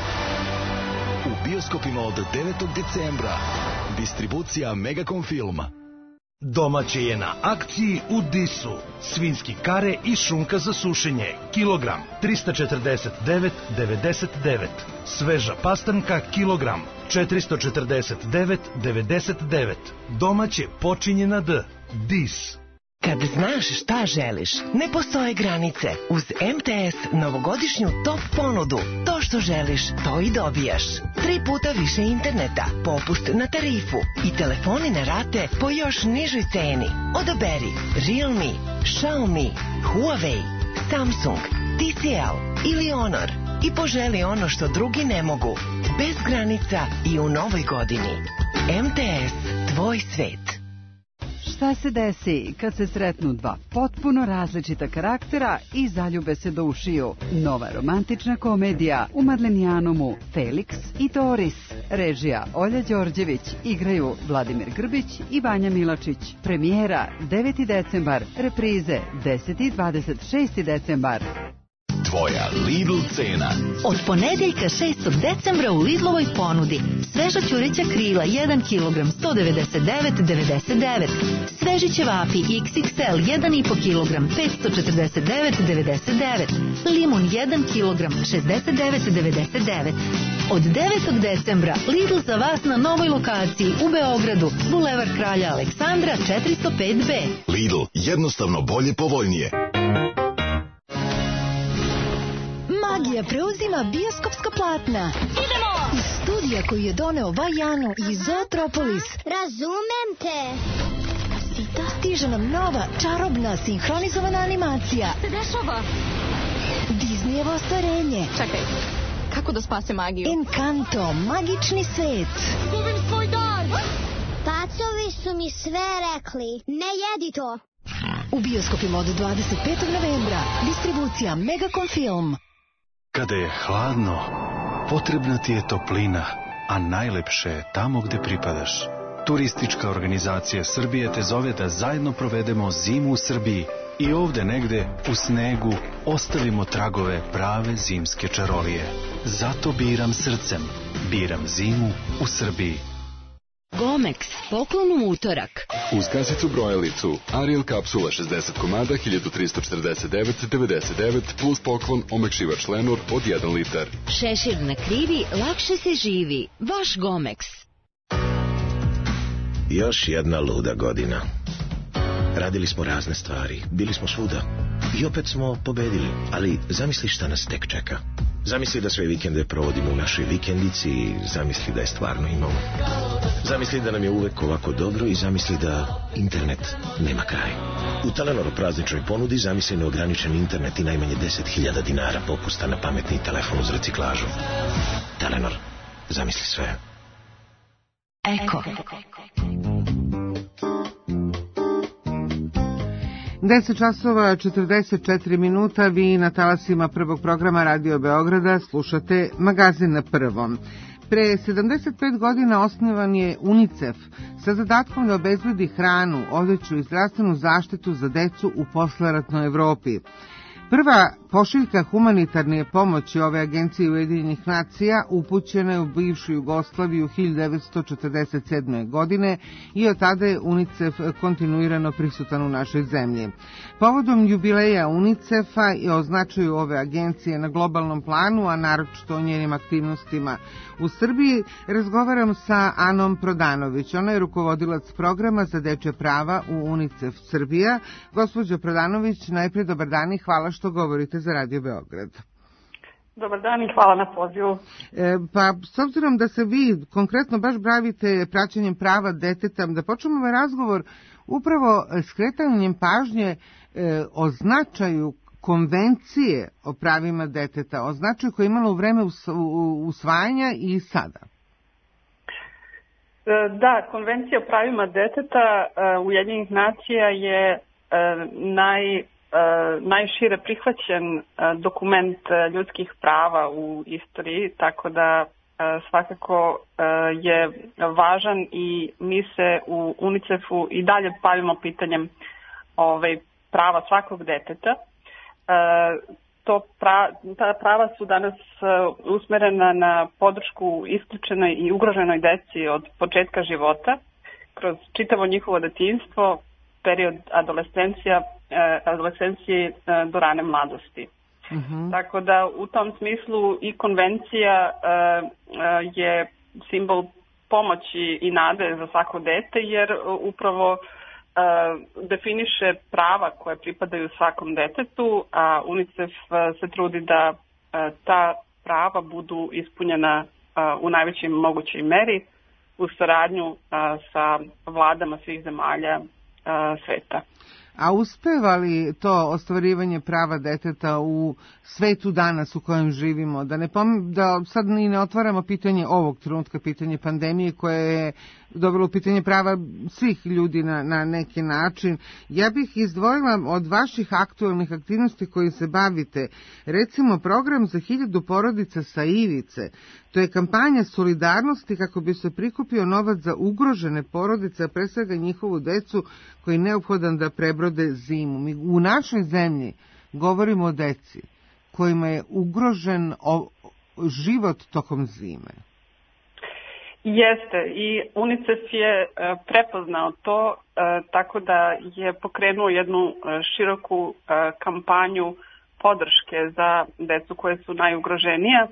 U bioskopima od devetog decembra. Distribucija Megacom Filma. Domaće je na akciji u Disu. Svinjski kare i šunka za sušenje. Kilogram trista četrdeset devet zarez devedeset devet. Sveža pastanka kilogram četiristo četrdeset devet zarez devedeset devet. Domaće počinje na D. Dis. Kad znaš šta želiš, ne postoje granice. Uz M T S novogodišnju top ponudu. To što želiš, to i dobijaš. Tri puta više interneta, popust na tarifu i telefoni na rate po još nižoj ceni. Odaberi Realme, Xiaomi, Huawei, Samsung, T C L ili Honor i poželi ono što drugi ne mogu. Bez granica i u novoj godini. M T S, tvoj svet. Šta se desi kad se sretnu dva potpuno različita karaktera i zaljube se do ušiju? Nova romantična komedija u Madlenijanomu Felix i Doris. Režija Olja Đorđević, igraju Vladimir Grbić i Vanja Milačić. Premijera deveti decembar, reprize deseti i dvadeset šesti decembar. Tvoja Lidl cena. Od ponedjeljka šestog decembra u Lidlovoj ponudi. Sveža ćureća krila jedan kilogram sto devedeset devet zarez devedeset devet. Sveži ćevapi iks iks el jedan i po kilogram petsto četrdeset devet zarez devedeset devet. Limun jedan kilogram šezdeset devet zarez devedeset devet. Od devetog decembra Lidl za vas na novoj lokaciji u Beogradu, Bulevar Kralja Aleksandra četiristo pet be. Lidl, jednostavno bolje, povoljnije. Magija preuzima bioskopska platna. Idemo! Iz studija koji je doneo Vajanu i Zootropolis. Razumem te. Sita, stiže nam nova, čarobna, sinhronizovana animacija. Se dešava? Disneyevo ostvarenje. Čekaj, kako da spase magiju? Encanto, magični svet. Gubim svoj dar! Pacovi su mi sve rekli. Ne jedi to. U bioskopima od dvadeset petog novembra. Distribucija Megacom Film. Kada je hladno, potrebna ti je toplina, a najlepše je tamo gde pripadaš. Turistička organizacija Srbije te zove da zajedno provedemo zimu u Srbiji i ovde negde u snegu ostavimo tragove prave zimske čarolije. Zato biram srcem. Biram zimu u Srbiji. Gomex, poklon u utorak. Uz kasicu brojalicu, Ariel kapsula šezdeset komada, hiljadu trista četrdeset devet devedeset devet plus poklon omekšivač Lenor od jedan litar. Šešir na krivi, lakše se živi. Vaš Gomex. Još jedna luda godina. Radili smo razne stvari, bili smo svuda. I opet smo pobedili, ali zamisli šta nas tek čeka. Zamisli da sve vikende provodimo u našoj vikendici i zamisli da je stvarno imamo. Zamisli da nam je uvek ovako dobro i zamisli da internet nema kraj. U Telenoru prazničnoj ponudi zamisli neograničen internet i najmanje deset hiljada dinara popusta na pametni telefon uz reciklažu. Telenor, zamisli sve. Eko. deset časova četrdeset četiri minuta, vi na talasima prvog programa Radio Beograda slušate Magazin na prvom. Pre sedamdeset pet godina osnovan je UNICEF sa zadatkom da obezbedi hranu, odeću i zdravstvenu zaštitu za decu u posleratnoj Evropi. Prva pošiljka humanitarne pomoći ove agencije Ujedinjenih nacija upućena je u bivšu Jugoslaviju hiljadu devetsto četrdeset sedme. godine i od tada je UNICEF kontinuirano prisutan u našoj zemlji. Povodom jubileja UNICEF-a i o značaju ove agencije na globalnom planu, a naročito o njenim aktivnostima u Srbiji, razgovaram sa Anom Prodanović. Ona je rukovodilac programa za dečje prava u UNICEF Srbija. Gospođo Prodanović, najprije dobar dan i hvala što govorite za Radio Beograd. Dobar dan i hvala na pozivu. E, pa, s obzirom da se vi konkretno baš bavite praćenjem prava deteta, da počnemo ovaj razgovor upravo skretanjem pažnje e, o značaju konvencije o pravima deteta, o značaju koje je imalo u vreme usvajanja i sada. Da, konvencija o pravima deteta Ujedinjenih nacija je naj, najšire prihvaćen dokument ljudskih prava u istoriji, tako da svakako je važan i mi se u UNICEF-u i dalje bavimo pitanjem ovaj, prava svakog deteta. To pra, ta prava su danas usmerena na podršku isključenoj i ugroženoj deci od početka života, kroz čitavo njihovo detinjstvo, period adolescencija, adolescencije do rane mladosti. Uh-huh. Tako da u tom smislu i konvencija je simbol pomoći i nade za svako dete, jer upravo definiše prava koje pripadaju svakom detetu, a UNICEF se trudi da ta prava budu ispunjena u najvećoj mogućoj meri u saradnju sa vladama svih zemalja sveta. A uspeva li to ostvarivanje prava deteta u svetu danas u kojem živimo? Da, ne pom- da sad ni ne otvaramo pitanje ovog trenutka, pitanje pandemije koje je dovelo u pitanje prava svih ljudi na, na neki način. Ja bih izdvojila od vaših aktualnih aktivnosti koji se bavite, recimo program za hiljadu porodica sa Ivice. To je kampanja solidarnosti kako bi se prikupio novac za ugrožene porodice, a pre svega njihovu decu koji je neophodan da prebrode zimu. Mi u našoj zemlji govorimo o deci kojima je ugrožen o, život tokom zime. Jeste, i UNICEF je prepoznao to, tako da je pokrenuo jednu široku kampanju podrške za decu koje su najugroženija.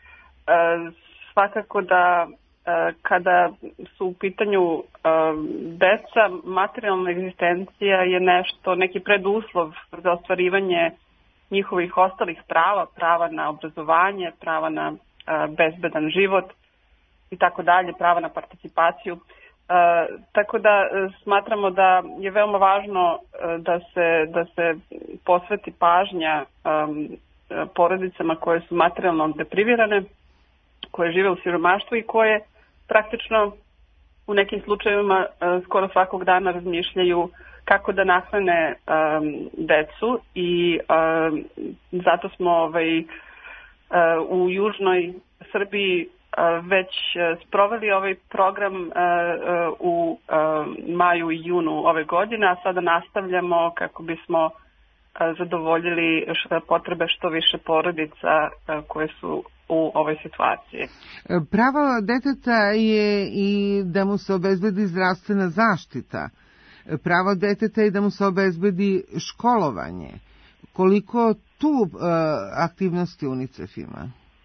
Svakako da kada su u pitanju deca, materijalna egzistencija je nešto, neki preduslov za ostvarivanje njihovih ostalih prava, prava na obrazovanje, prava na bezbedan život i tako dalje, prava na participaciju. E, tako da smatramo da je veoma važno da se, da se posveti pažnja um, porodicama koje su materijalno deprivirane, koje žive u siromaštvu i koje praktično u nekim slučajevima skoro svakog dana razmišljaju kako da nahrane um, decu i um, zato smo ovaj, uh, u južnoj Srbiji uh, već uh, sproveli ovaj program uh, uh, u uh, maju i junu ove godine, a sada nastavljamo kako bismo uh, zadovoljili š, potrebe što više porodica uh, koje su u ovoj situaciji. Pravo deteta je i da mu se obezbedi zdravstvena zaštita. Pravo deteta je da mu se obezbedi školovanje. Koliko tu uh, aktivnosti UNICEF ima?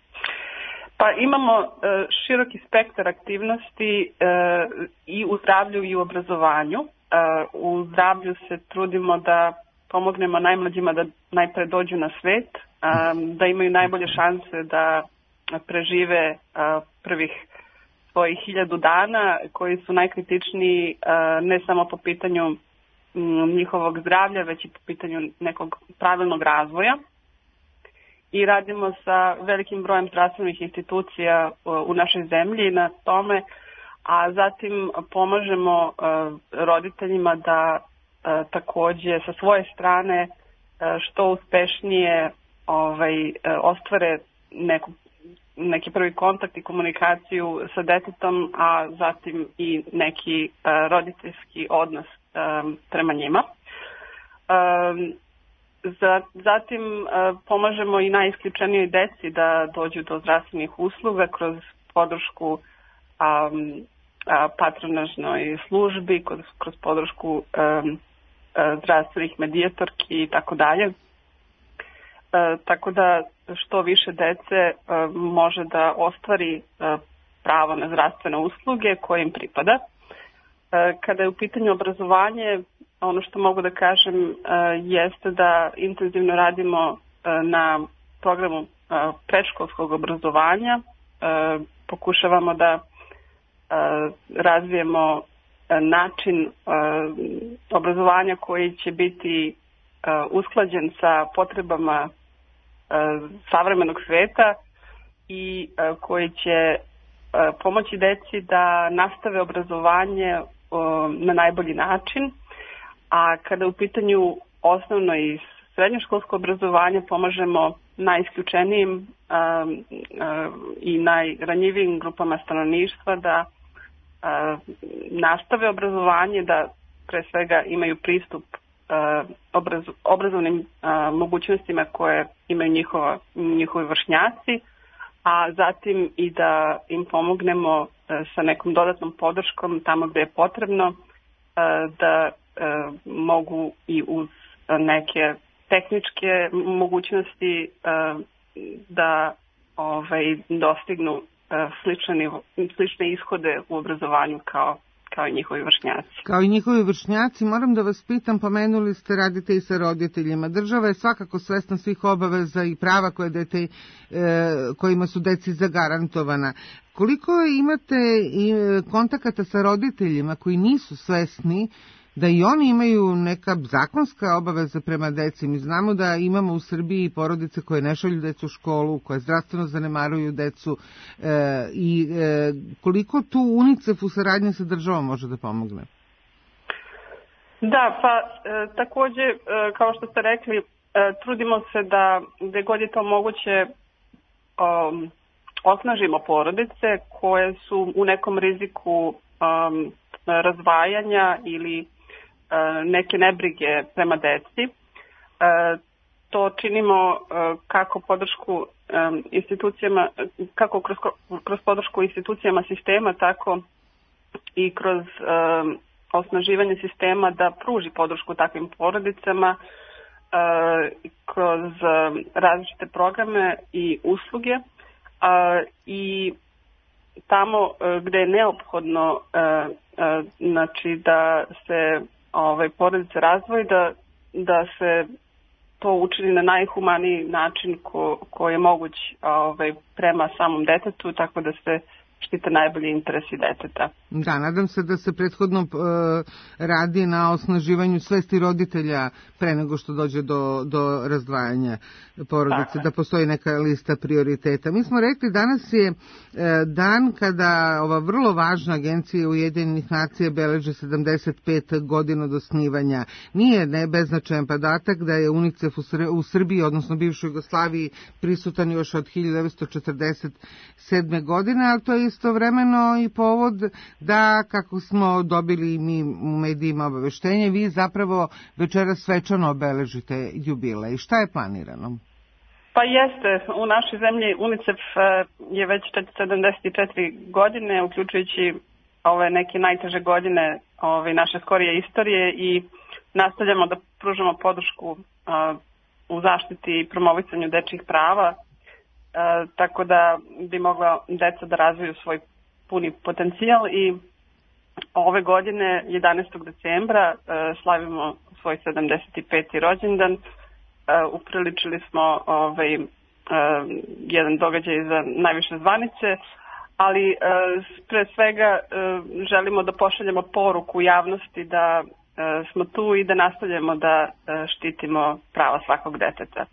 Pa imamo uh, široki spektar aktivnosti uh, i u zdravlju i u obrazovanju. Uh, u zdravlju se trudimo da pomognemo najmlađima da najpre dođu na svet, um, da imaju najbolje šanse da prežive uh, prvih svojih hiljadu dana koji su najkritičniji uh, ne samo po pitanju um, njihovog zdravlja, već i po pitanju nekog pravilnog razvoja. I radimo sa velikim brojem zdravstvenih institucija uh, u našoj zemlji na tome, a zatim pomažemo uh, roditeljima da uh, takođe sa svoje strane uh, što uspešnije ovaj, uh, ostvare neku neki prvi kontakt i komunikaciju sa detetom, a zatim i neki uh, roditeljski odnos um, prema njima. Um, za, zatim uh, pomažemo i najisključenijoj deci da dođu do zdravstvenih usluga kroz podršku um, a, patronažnoj službi, kroz, kroz podršku um, a, zdravstvenih medijatorki i tako dalje. E, tako da što više dece e, može da ostvari e, pravo na zdravstvene usluge koje im pripada. E, kada je u pitanju obrazovanje, ono što mogu da kažem e, jeste da intenzivno radimo e, na programu e, predškolskog obrazovanja. E, pokušavamo da e, razvijemo e, način e, obrazovanja koji će biti e, usklađen sa potrebama savremenog sveta i koji će pomoći deci da nastave obrazovanje na najbolji način, a kada u pitanju osnovno i srednjoškolsko obrazovanje pomažemo najisključenijim i najranjivijim grupama stanovništva da nastave obrazovanje, da pre svega imaju pristup Obraz, obrazovnim uh, mogućnostima koje imaju njihova, njihovi vršnjaci, a zatim i da im pomognemo uh, sa nekom dodatnom podrškom tamo gde je potrebno uh, da uh, mogu i uz neke tehničke mogućnosti uh, da ovaj, dostignu uh, slične, slične ishode u obrazovanju kao kao i njihovi vršnjaci. Kao i njihovi vršnjaci, moram da vas pitam, pomenuli ste radite i sa roditeljima. Država je svakako svesna svih obaveza i prava koje dete, e, kojima su deci zagarantovana. Koliko imate i kontakata sa roditeljima koji nisu svesni da i oni imaju neka zakonska obaveza prema deci? Mi znamo da imamo u Srbiji porodice koje ne šalju decu u školu, koje zdravstveno zanemaruju decu e, i e, koliko tu UNICEF u saradnji sa državom može da pomogne? Da, pa e, takođe, e, kao što ste rekli, e, trudimo se da gde god je to moguće um, osnažimo porodice koje su u nekom riziku um, razdvajanja ili neke nebrige prema deci. To činimo kako podršku institucijama, kako kroz, kroz podršku institucijama sistema, tako i kroz osnaživanje sistema da pruži podršku takvim porodicama kroz različite programe i usluge i tamo gde je neophodno znači da se ovaj, porodice razvoji, da, da se to učini na najhumaniji način ko, ko je moguć ovaj, prema samom detetu, tako da se štite najbolji interesi deteta. Da, nadam se da se prethodno e, radi na osnaživanju svesti roditelja pre nego što dođe do, do razdvajanja porodice, da postoji neka lista prioriteta. Mi smo rekli, danas je e, dan kada ova vrlo važna agencija Ujedinjenih nacija beleže sedamdeset pet godina od osnivanja. Nije ne beznačajan podatak da je UNICEF u, Sr u Srbiji, odnosno bivšoj Jugoslaviji, prisutan još od hiljadu devetsto četrdeset sedme. godine, ali to je istovremeno i povod da, kako smo dobili mi u medijima obaveštenje, vi zapravo večeras svečano obeležite jubilej. Šta je planirano? Pa jeste, u našoj zemlji UNICEF je već sedamdeset četiri godine, uključujući ove neke najteže godine ove naše skorije istorije, i nastavljamo da pružamo podršku a, u zaštiti i promovisanju dečjih prava, a, tako da bi mogla deca da razviju svoj puni potencijal. I ove godine, jedanaestog decembra, a, slavimo svoj sedamdeset peti rođendan. Uh, upriličili smo ovaj, uh, jedan događaj za najviše zvanice, ali uh, pre svega uh, želimo da pošaljemo poruku javnosti da uh, smo tu i da nastavljamo da uh, štitimo prava svakog deteta.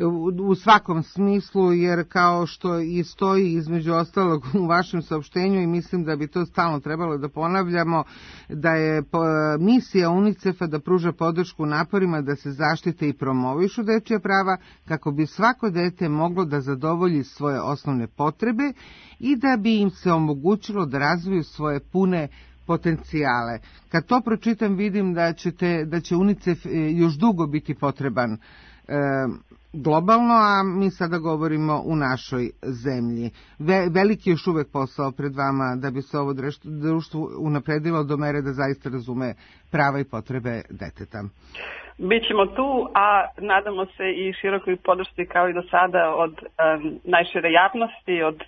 U svakom smislu, jer kao što i stoji između ostalog u vašem saopštenju, i mislim da bi to stalno trebalo da ponavljamo, da je misija UNICEF-a da pruža podršku naporima da se zaštite i promovišu dečja prava kako bi svako dete moglo da zadovolji svoje osnovne potrebe i da bi im se omogućilo da razviju svoje pune potencijale. Kad to pročitam, vidim da, ćete, da će UNICEF još dugo biti potreban e, globalno, a mi sada govorimo u našoj zemlji. Ve, veliki je još uvek posao pred vama da bi se ovo društvo unapredilo do mere da zaista razume prava i potrebe deteta. Bićemo tu, a nadamo se i širokoj podršci kao i do sada od um, najšire javnosti, od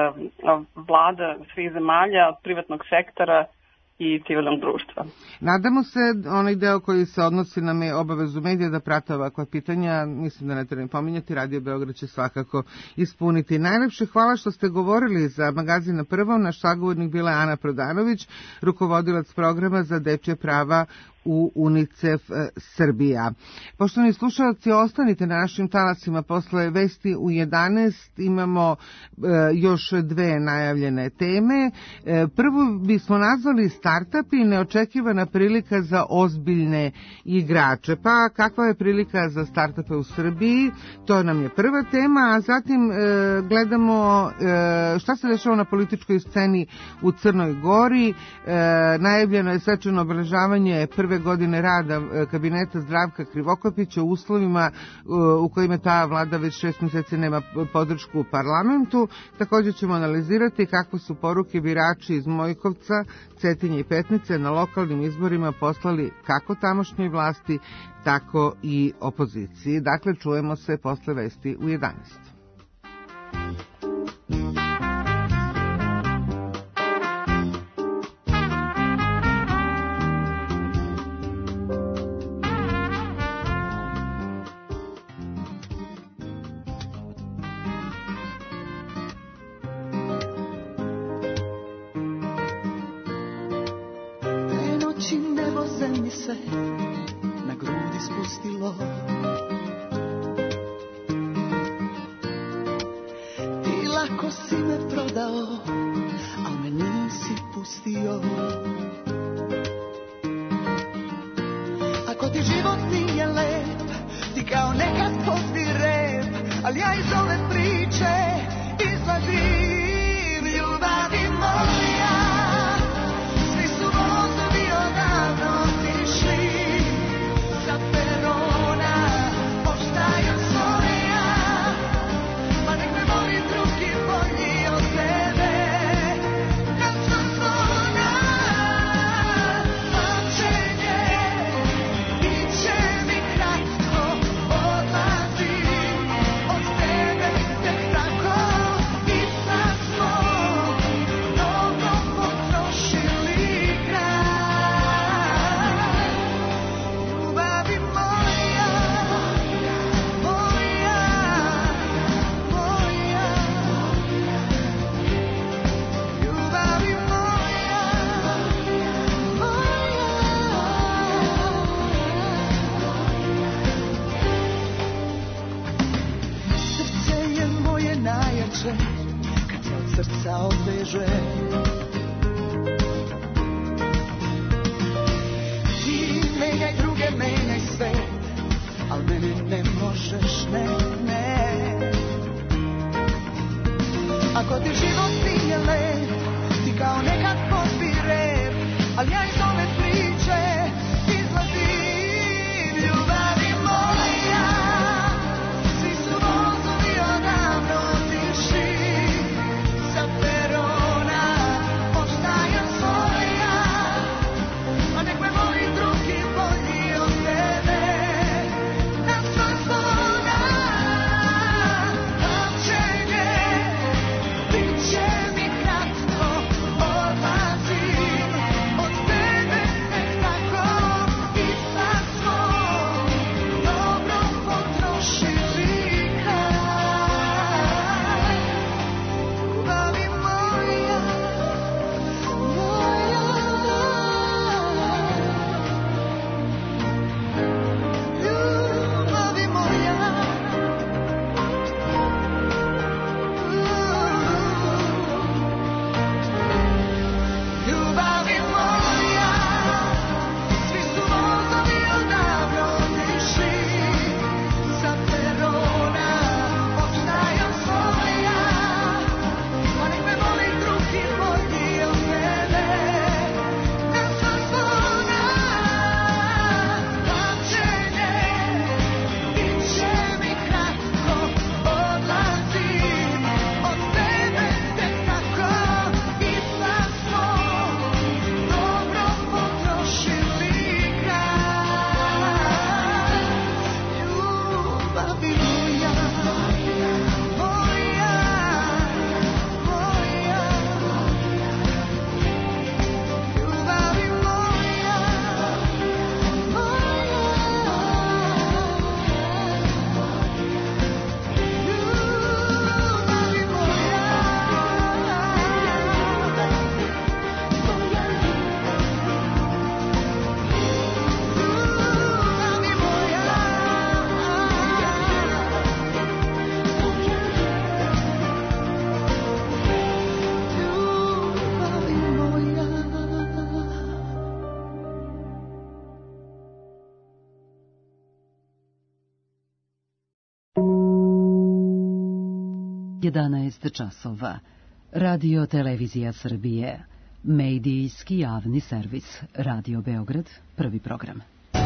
um, vlada svih zemalja, od privatnog sektora i civilnog društva. Nadamo se, onaj deo koji se odnosi na me, obavezu medija da prate ovakva pitanja, mislim da ne treba pominjati, Radio Beograd će svakako ispuniti. Najlepše hvala što ste govorili za magazin Na prvom. Naš sagovornik bila je Ana Prodanović, rukovodilac programa za dečje prava u UNICEF Srbija. Poštovani slušalci, ostanite na našim talasima. Posle vesti u jedanaest imamo e, još dve najavljene teme. E, prvu bismo nazvali startup i neočekivana prilika za ozbiljne igrače. Pa kakva je prilika za startupe u Srbiji? To nam je prva tema, a zatim e, gledamo e, šta se dešava na političkoj sceni u Crnoj Gori. E, najavljeno je svečano obeležavanje prve godine rada kabineta Zdravka Krivokapića u uslovima u kojima ta vlada već šest mjeseci nema podršku u parlamentu. Također ćemo analizirati kakve su poruke birači iz Mojkovca, Cetinje i Petnice na lokalnim izborima poslali kako tamošnjoj vlasti, tako i opoziciji. Dakle, čujemo se posle vesti u jedanaest. Na grudi spustilo, ti lako si me prodao, al me nisi pustio. Ako ti život nije lep, ti kao nekad posti rep, ali ja iz ove priče izlazim, ljubavi moja. Svi su vozovi odavno otišli sa perona, oštaju svoja, pa nek me voli drugi bolji od tebe. Noćna zona, pamćenje, biće mi kratko, odlazim od tebe, tek tako i sad. jedanaest časova. Radio Televizija Srbije. Medijski javni servis. Radio Beograd. Prvi program.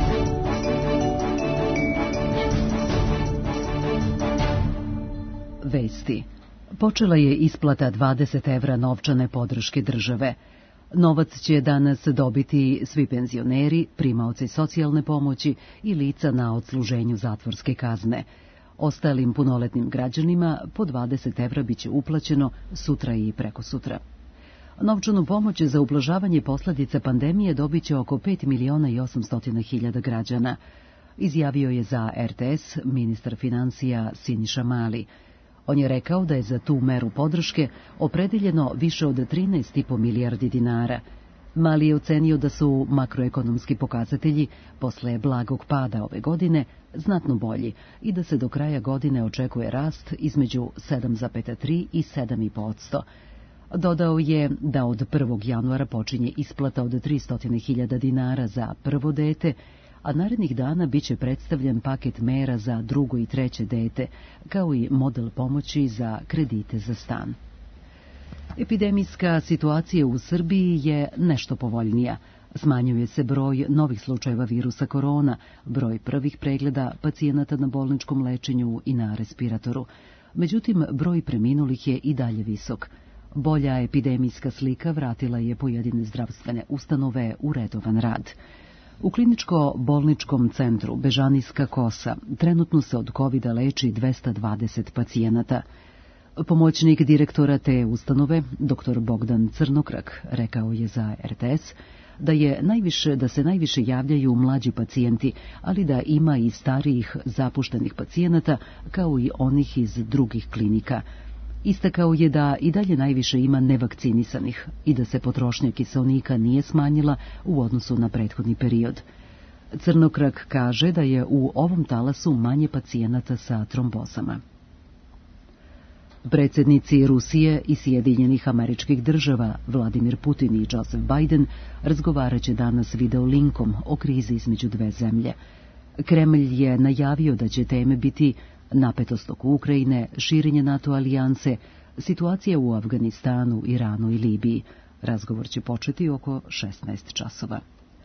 Vesti. Počela je isplata dvadeset evra novčane podrške države. Novac će danas dobiti svi penzioneri, primaoci socijalne pomoći i lica na odsluženju zatvorske kazne. Ostalim punoletnim građanima po dvadeset evra biće uplaćeno sutra i prekosutra. Novčanu pomoć za ublažavanje posljedica pandemije dobit će oko pet miliona i osamsto hiljada građana, izjavio je za er te es ministar financija Siniša Mali. On je rekao da je za tu meru podrške opredeljeno više od trinaest i po milijardi dinara. Mali je ocenio da su makroekonomski pokazatelji posle blagog pada ove godine znatno bolji i da se do kraja godine očekuje rast između sedam zarez tri i sedam zarez pet posto. Dodao je da od prvog januara počinje isplata od tristo hiljada dinara za prvo dete, a narednih dana biće predstavljen paket mera za drugo i treće dete, kao i model pomoći za kredite za stan. Epidemijska situacija u Srbiji je nešto povoljnija. Smanjuje se broj novih slučajeva virusa korona, broj prvih pregleda pacijenata na bolničkom lečenju i na respiratoru. Međutim, broj preminulih je i dalje visok. Bolja epidemijska slika vratila je pojedine zdravstvene ustanove u redovan rad. U kliničko-bolničkom centru Bežanijska kosa trenutno se od kovida leči dvesta dvadeset pacijenata. Pomoćnik direktora te ustanove, doktor Bogdan Crnokrak, rekao je za er te es da je najviše da se najviše javljaju mlađi pacijenti, ali da ima i starijih zapuštenih pacijenata, kao i onih iz drugih klinika. Istakao je da i dalje najviše ima nevakcinisanih i da se potrošnja kiseonika nije smanjila u odnosu na prethodni period. Crnokrak kaže da je u ovom talasu manje pacijenata sa trombozama. Predsjednici Rusije i Sjedinjenih Američkih Država, Vladimir Putin i Joseph Biden, razgovarat će danas video linkom o krizi između dve zemlje. Kremlj je najavio da će teme biti napetost oko Ukrajine, širenje NATO alijanse, situacija u Afganistanu, Iranu i Libiji. Razgovor će početi oko šesnaest časova.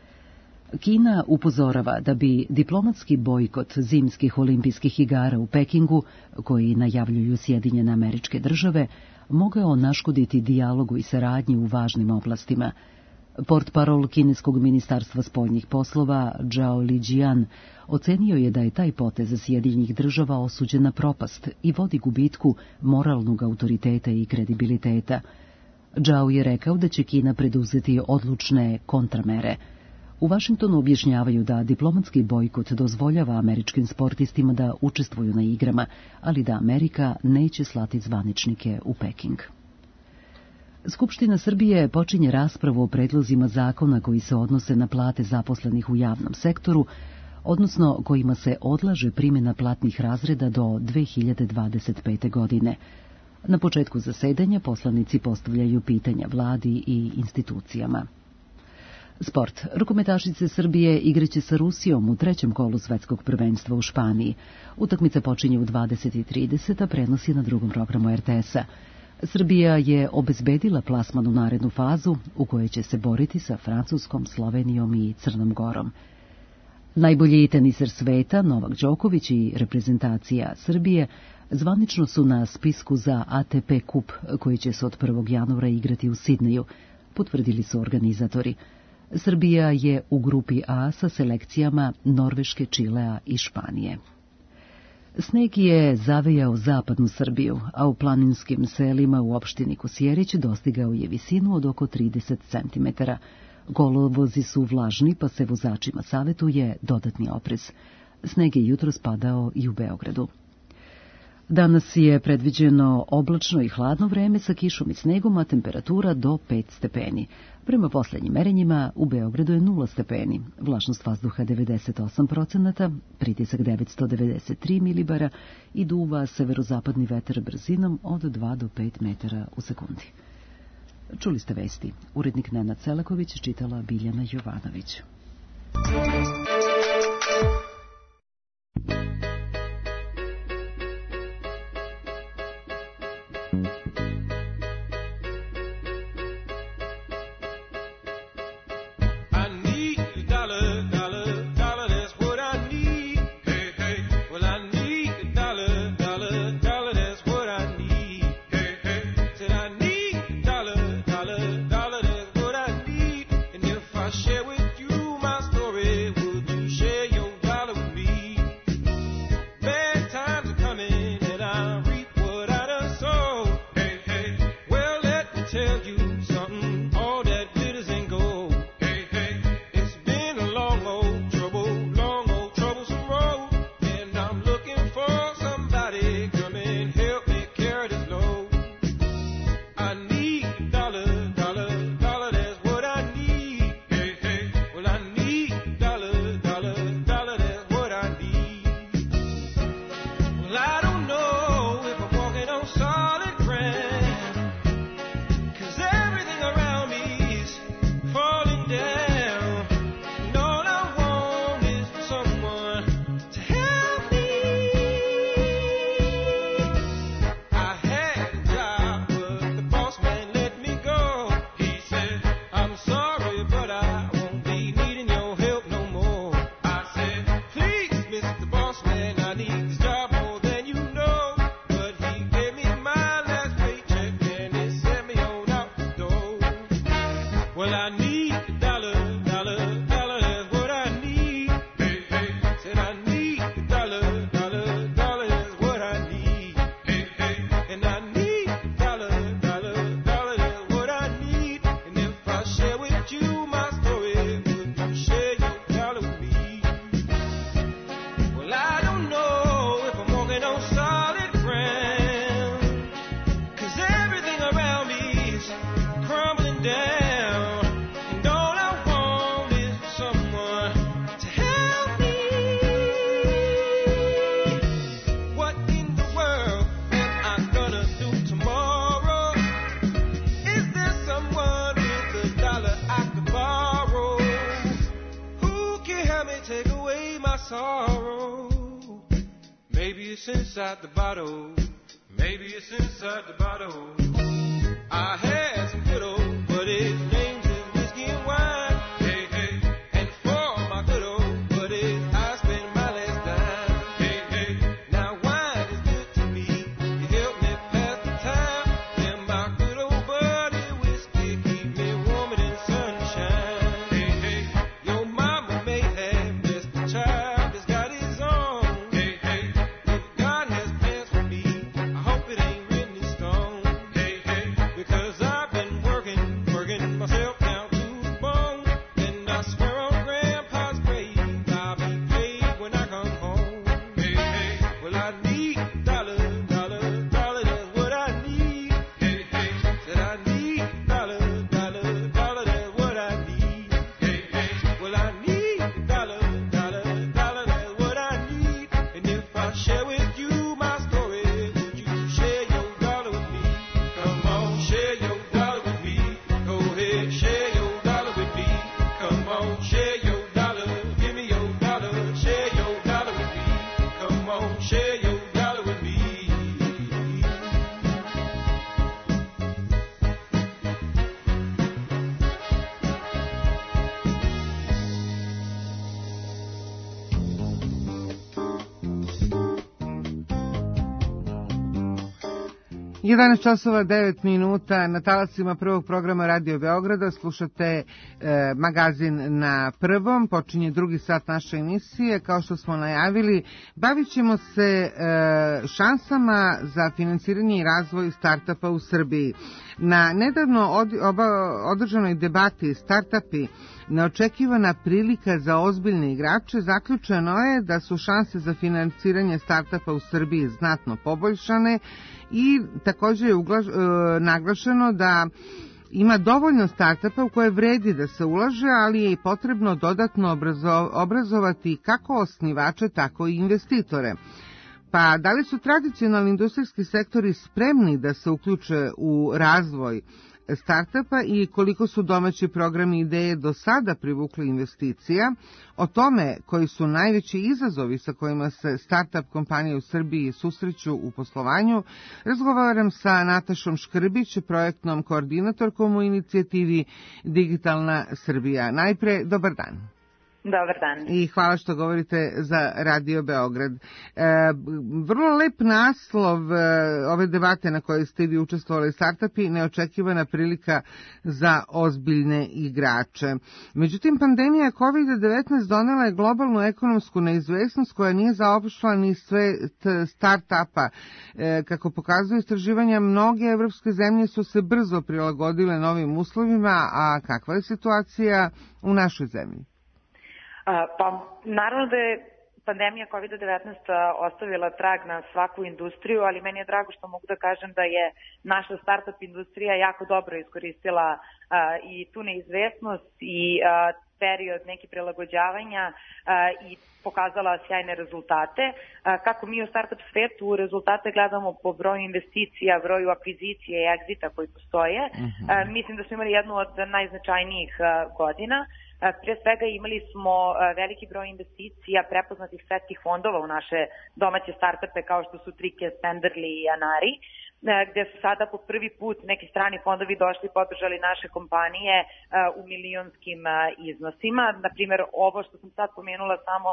Kina upozorava da bi diplomatski bojkot zimskih olimpijskih igara u Pekingu, koji najavljuju Sjedinjene Američke Države, mogao naškoditi dijalogu i saradnji u važnim oblastima. Portparol kineskog ministarstva spoljnih poslova Zhao Lijian ocenio je da je taj potez Sjedinjenih Država osuđen na propast i vodi gubitku moralnog autoriteta i kredibiliteta. Zhao je rekao da će Kina preduzeti odlučne kontramere. U Vašingtonu objašnjavaju da diplomatski bojkot dozvoljava američkim sportistima da učestvuju na igrama, ali da Amerika neće slati zvaničnike u Peking. Skupština Srbije počinje raspravu o predlozima zakona koji se odnose na plate zaposlenih u javnom sektoru, odnosno kojima se odlaže primjena platnih razreda do dve hiljade dvadeset pete. godine. Na početku zasedanja poslanici postavljaju pitanja vladi i institucijama. Sport. Rukometašice Srbije igraće sa Rusijom u trećem kolu svetskog prvenstva u Španiji. Utakmica počinje u dvadeset i trideset, a prenos je na drugom programu er te es-a. Srbija je obezbedila plasman u narednu fazu, u kojoj će se boriti sa Francuskom, Slovenijom i Crnom Gorom. Najbolji teniser sveta, Novak Đoković i reprezentacija Srbije, zvanično su na spisku za a te pe kup, koji će se od prvog januara igrati u Sidneju, potvrdili su organizatori. Srbija je u grupi A sa selekcijama Norveške, Čilea i Španije. Sneg je zavejao zapadnu Srbiju, a u planinskim selima u opštini Kosjerić dostigao je visinu od oko trideset centimetara. Kolovozi su vlažni, pa se vozačima savetuje dodatni oprez. Sneg je jutros padao i u Beogradu. Danas je predviđeno oblačno i hladno vreme sa kišom i snegom, a temperatura do pet stepeni. Prema posljednjim merenjima u Beogradu je nula stepeni, vlažnost vazduha devedeset osam procenata, pritisak devetsto devedeset tri milibara i duva severozapadni vetar brzinom od dva do pet metara u sekundi. Čuli ste vesti. Urednik Nenad Selaković, čitala Biljana Jovanović. Well, I need a dollar, dollar, dollar, that's what I need. Hey, hey, said I need a dollar, dollar, dollar, that's what I need. Hey, hey, and I need a dollar, dollar, dollar, that's what I need. And if I share with you my story, would you share your dollar with me? Well, I don't know if I'm walking on solid ground, 'cause everything around me is crumbling down. And all I want is someone to help me. What in the world am I gonna do tomorrow? Is there someone with a dollar I could borrow? Who can help me take away my sorrow? Maybe it's inside the bottle. Maybe it's inside the bottle. I had some good old, but his name's in whiskey and wine. Hey, hey, and for my good old buddies, I spend my last dime. Hey, hey, now wine is good to me. You help me pass the time. And my good old buddy whiskey keep me warm in the sunshine. Hey, hey, your mama may have blessed the child that's got his own. Hey, hey, if God has plans for me, I hope it ain't written in stone. Hey, hey, because I've been working, working myself down to the bone. And I swear on Grandpa's grave, I'll be paid when I come home. Hey, hey, well I need a dollar, dollar, dollar, that's what I need. Hey, hey, said I need a dollar, dollar, dollar, that's what I need. Hey, hey, well I need a dollar, dollar, dollar, that's what I need. And if I share with you my story, would you share your dollar with me? Come on, share your dollar with me. Go ahead, share your dollar with me. Come on, share your dollar. Give me your dollar. Share your dollar with me. Come on, share your dollar with me. jedanaest časova devet minuta na talasima prvog programa Radio Beograda slušate e, magazin na prvom, počinje drugi sat naše emisije. Kao što smo najavili, bavit ćemo se e, šansama za finansiranje i razvoj startupa u Srbiji. Na nedavno od, oba, održanoj debati Startupi, neočekivana prilika za ozbiljne igrače, zaključeno je da su šanse za finansiranje startupa u Srbiji znatno poboljšane i također je uglaž, e, naglašeno da ima dovoljno startupa u koje vredi da se ulaže, ali je i potrebno dodatno obrazo, obrazovati kako osnivače, tako i investitore. Pa da li su tradicionalni industrijski sektori spremni da se uključe u razvoj startupa i koliko su domaći programi i ideje do sada privukli investicija? O tome koji su najveći izazovi sa kojima se startup kompanije u Srbiji susreću u poslovanju, razgovaram sa Natašom Škrbić, projektnom koordinatorkom u inicijativi Digitalna Srbija. Najpre, dobar dan. Dobar dan. I hvala što govorite za Radio Beograd. E, vrlo lep naslov e, ove debate na kojoj ste vi učestvovali, startupi, neočekivana prilika za ozbiljne igrače. Međutim, pandemija kovid devetnaest donela je globalnu ekonomsku neizvesnost koja nije zaobišla ni sve startupa. E, kako pokazuju istraživanja, mnoge evropske zemlje su se brzo prilagodile novim uslovima, a kakva je situacija u našoj zemlji? Pa, naravno da je pandemija kovid devetnaest ostavila trag na svaku industriju, ali meni je drago što mogu da kažem da je naša startup industrija jako dobro iskoristila a, i tu neizvesnost i a, period neke prilagođavanja a, i pokazala sjajne rezultate. A, kako mi u startup svetu rezultate gledamo po broju investicija, broju akvizicije i egzita koji postoje, uh-huh. a, mislim da smo imali jednu od najznačajnijih a, godina. Prije svega imali smo veliki broj investicija prepoznatih svetskih fondova u naše domaće startupe kao što su Trike, Spenderli i Anari, gde su sada po prvi put neki strani fondovi došli i podržali naše kompanije u milionskim iznosima. Naprimjer, ovo što sam sad pomenula samo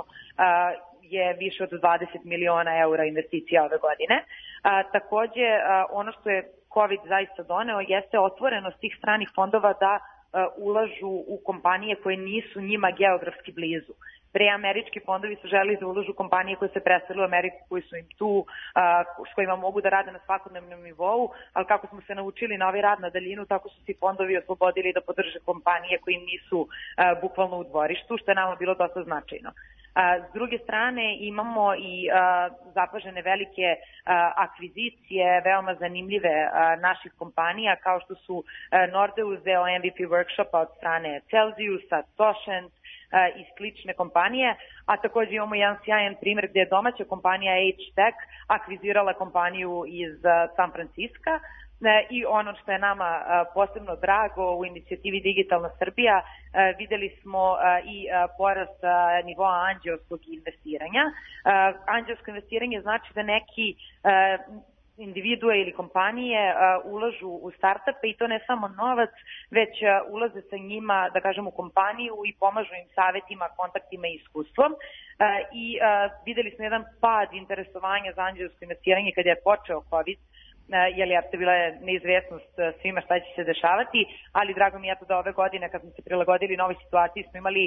je više od dvadeset miliona eura investicija ove godine. Takođe, ono što je COVID zaista doneo jeste otvorenost tih stranih fondova da ulažu u kompanije koje nisu njima geografski blizu. Pre američki fondovi su želeli da ulažu u kompanije koje se presele u Ameriku, koji su im tu, s kojima mogu da rade na svakodnevnom nivou, ali kako smo se naučili na ovaj rad na daljinu, tako su se fondovi oslobodili da podrže kompanije koje im nisu bukvalno u dvorištu, što je nama bilo dosta značajno. S druge strane imamo i zapažene velike akvizicije, veoma zanimljive naših kompanija, kao što su Nordeus deo M V P workshopa od strane Celsiusa, Toshent i slične kompanije, a takođe imamo jedan sjajan primjer gde je domaća kompanija H-Tech akvizirala kompaniju iz San Francisca. I ono što je nama posebno drago u inicijativi Digitalna Srbija, videli smo i porast nivoa anđelskog investiranja. Anđelsko investiranje znači da neki individue ili kompanije ulažu u startupe i to ne samo novac, već ulaze sa njima, da kažem, u kompaniju i pomažu im savetima, kontaktima i iskustvom. I videli smo jedan pad interesovanja za anđelsko investiranje kada je počeo COVID, jer je bila je neizvesnost svima šta će se dešavati, ali drago mi je to da ove godine kad smo se prilagodili novoj situaciji smo imali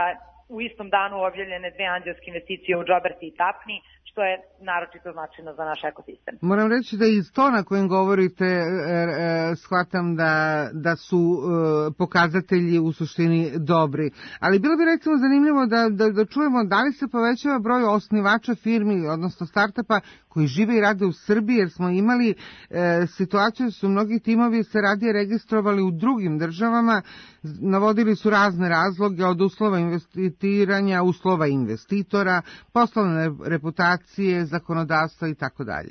u istom danu objavljene dve anđelske investicije u Džoberti i Tapni, što je naročito značajno za naš ekosistem. Moram reći da iz tona kojim govorite e, e, shvatam da, da su e, pokazatelji u suštini dobri. Ali bilo bi recimo zanimljivo da, da, da čujemo da li se povećava broj osnivača firmi, odnosno startupa koji žive i rade u Srbiji, jer smo imali e, situaciju da su mnogi timovi se radije registrovali u drugim državama, navodili su razne razloge od uslova investiranja, uslova investitora, poslovne reputacije, zakonodavstva i tako dalje.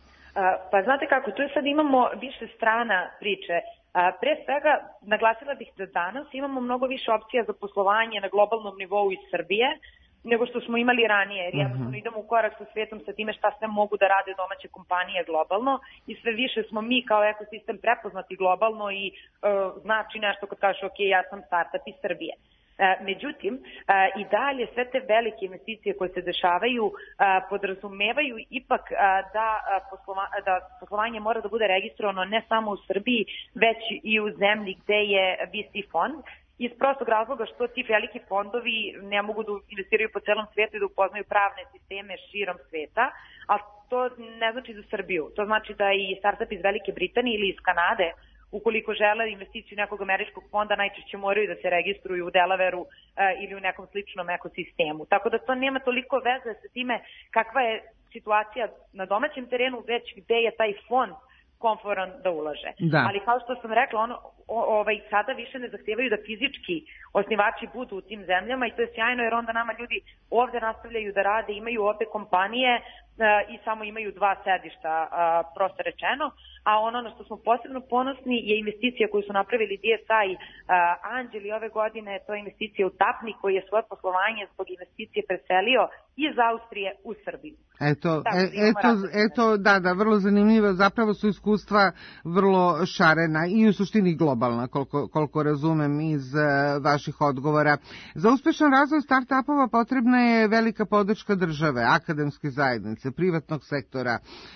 Pa znate kako, tu sad imamo više strana priče. Pre svega, naglasila bih da danas imamo mnogo više opcija za poslovanje na globalnom nivou iz Srbije, nego što smo imali ranije, jer jednostavno idemo u korak sa svetom sa time šta sve mogu da rade domaće kompanije globalno i sve više smo mi kao ekosistem prepoznati globalno i uh, znači nešto kad kažeš ok, ja sam startup iz Srbije. Međutim, i dalje sve te velike investicije koje se dešavaju podrazumevaju ipak da, poslova, da poslovanje mora da bude registrovano ne samo u Srbiji, već i u zemlji gde je V C fond, iz prostog razloga što ti veliki fondovi ne mogu da investiraju po celom svijetu i da upoznaju pravne sisteme širom sveta, ali to ne znači za Srbiju. To znači da i startup iz Velike Britanije ili iz Kanade, ukoliko žele investiciju nekog američkog fonda, najčešće moraju da se registruju u Delawareu e, ili u nekom sličnom ekosistemu. Tako da to nema toliko veze sa time kakva je situacija na domaćem terenu, već gde je taj fond komforan da ulaže. Da. Ali kao što sam rekla, ono, o, ovaj, sada više ne zahtijevaju da fizički osnivači budu u tim zemljama i to je sjajno jer onda nama ljudi ovde nastavljaju da rade, imaju ovde kompanije e, i samo imaju dva sedišta, a, prosto rečeno, a ono na što smo posebno ponosni je investicija koju su napravili D S I a, Anđeli ove godine, to je investicija u Tapni koji je svoje poslovanje zbog investicije preselio iz Austrije u Srbiju. Eto, e, eto, eto, da, da, vrlo zanimljivo, zapravo su iskustva vrlo šarena i u suštini globalna, koliko, koliko razumem iz uh, vaših odgovora. Za uspešan razvoj start-upova potrebna je velika podrška države, akademske zajednice, privatnog sektora.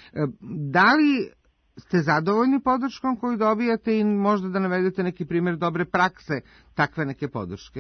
Da li ste zadovoljni podrškom koju dobijate i možda da navedete neki primjer dobre prakse takve neke podrške?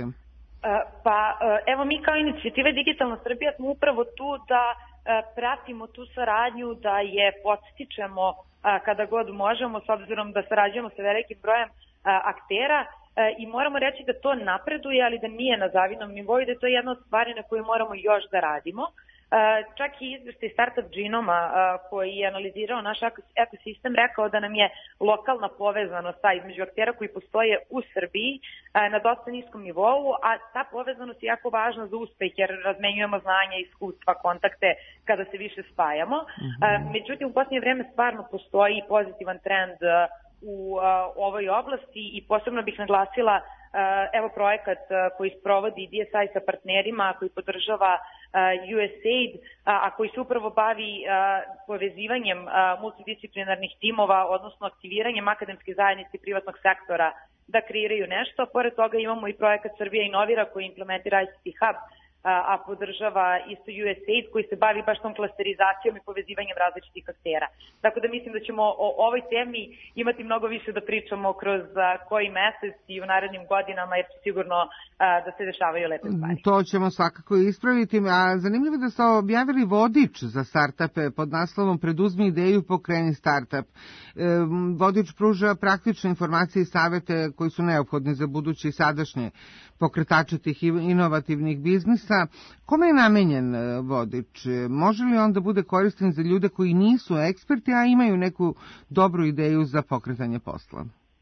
Pa evo mi kao inicijativa Digitalna Srbija smo upravo tu da pratimo tu saradnju, da je podstičemo kada god možemo s obzirom da sarađujemo sa velikim brojem aktera i moramo reći da to napreduje, ali da nije na zavidnom nivou i da je to jedna od stvari na koju moramo još da radimo. Čak i izveštaj Startup Genoma koji je analizirao naš ekosistem rekao da nam je lokalna povezanost između aktera koji postoje u Srbiji na dosta niskom nivou, a ta povezanost je jako važna za uspeh jer razmenjujemo znanja, iskustva, kontakte kada se više spajamo. Mm-hmm. Međutim, u posljednje vreme stvarno postoji pozitivan trend u ovoj oblasti i posebno bih naglasila evo projekat koji sprovodi D S I sa partnerima, koji podržava U S A I D, a koji se upravo bavi povezivanjem multidisciplinarnih timova, odnosno aktiviranjem akademske zajednice i privatnog sektora da kreiraju nešto. Pored toga imamo i projekat Srbija inovira koji implementira I C T Hub a podržava isto U S A I D koji se bavi baš tom klasterizacijom i povezivanjem različitih aktera. Tako da mislim da ćemo o ovoj temi imati mnogo više da pričamo kroz koji mesec i u narednim godinama, jer će sigurno da se dešavaju lepe stvari. To ćemo svakako ispraviti, a zanimljivo da ste objavili vodič za startupe pod naslovom Preduzmi ideju, pokreni startup. Vodič pruža praktične informacije i savete koji su neophodni za buduće i sadašnje pokretače tih inovativnih biznisa. Kome je namenjen vodič? Može li on da bude koristan za ljude koji nisu eksperti, a imaju neku dobru ideju za pokretanje posla?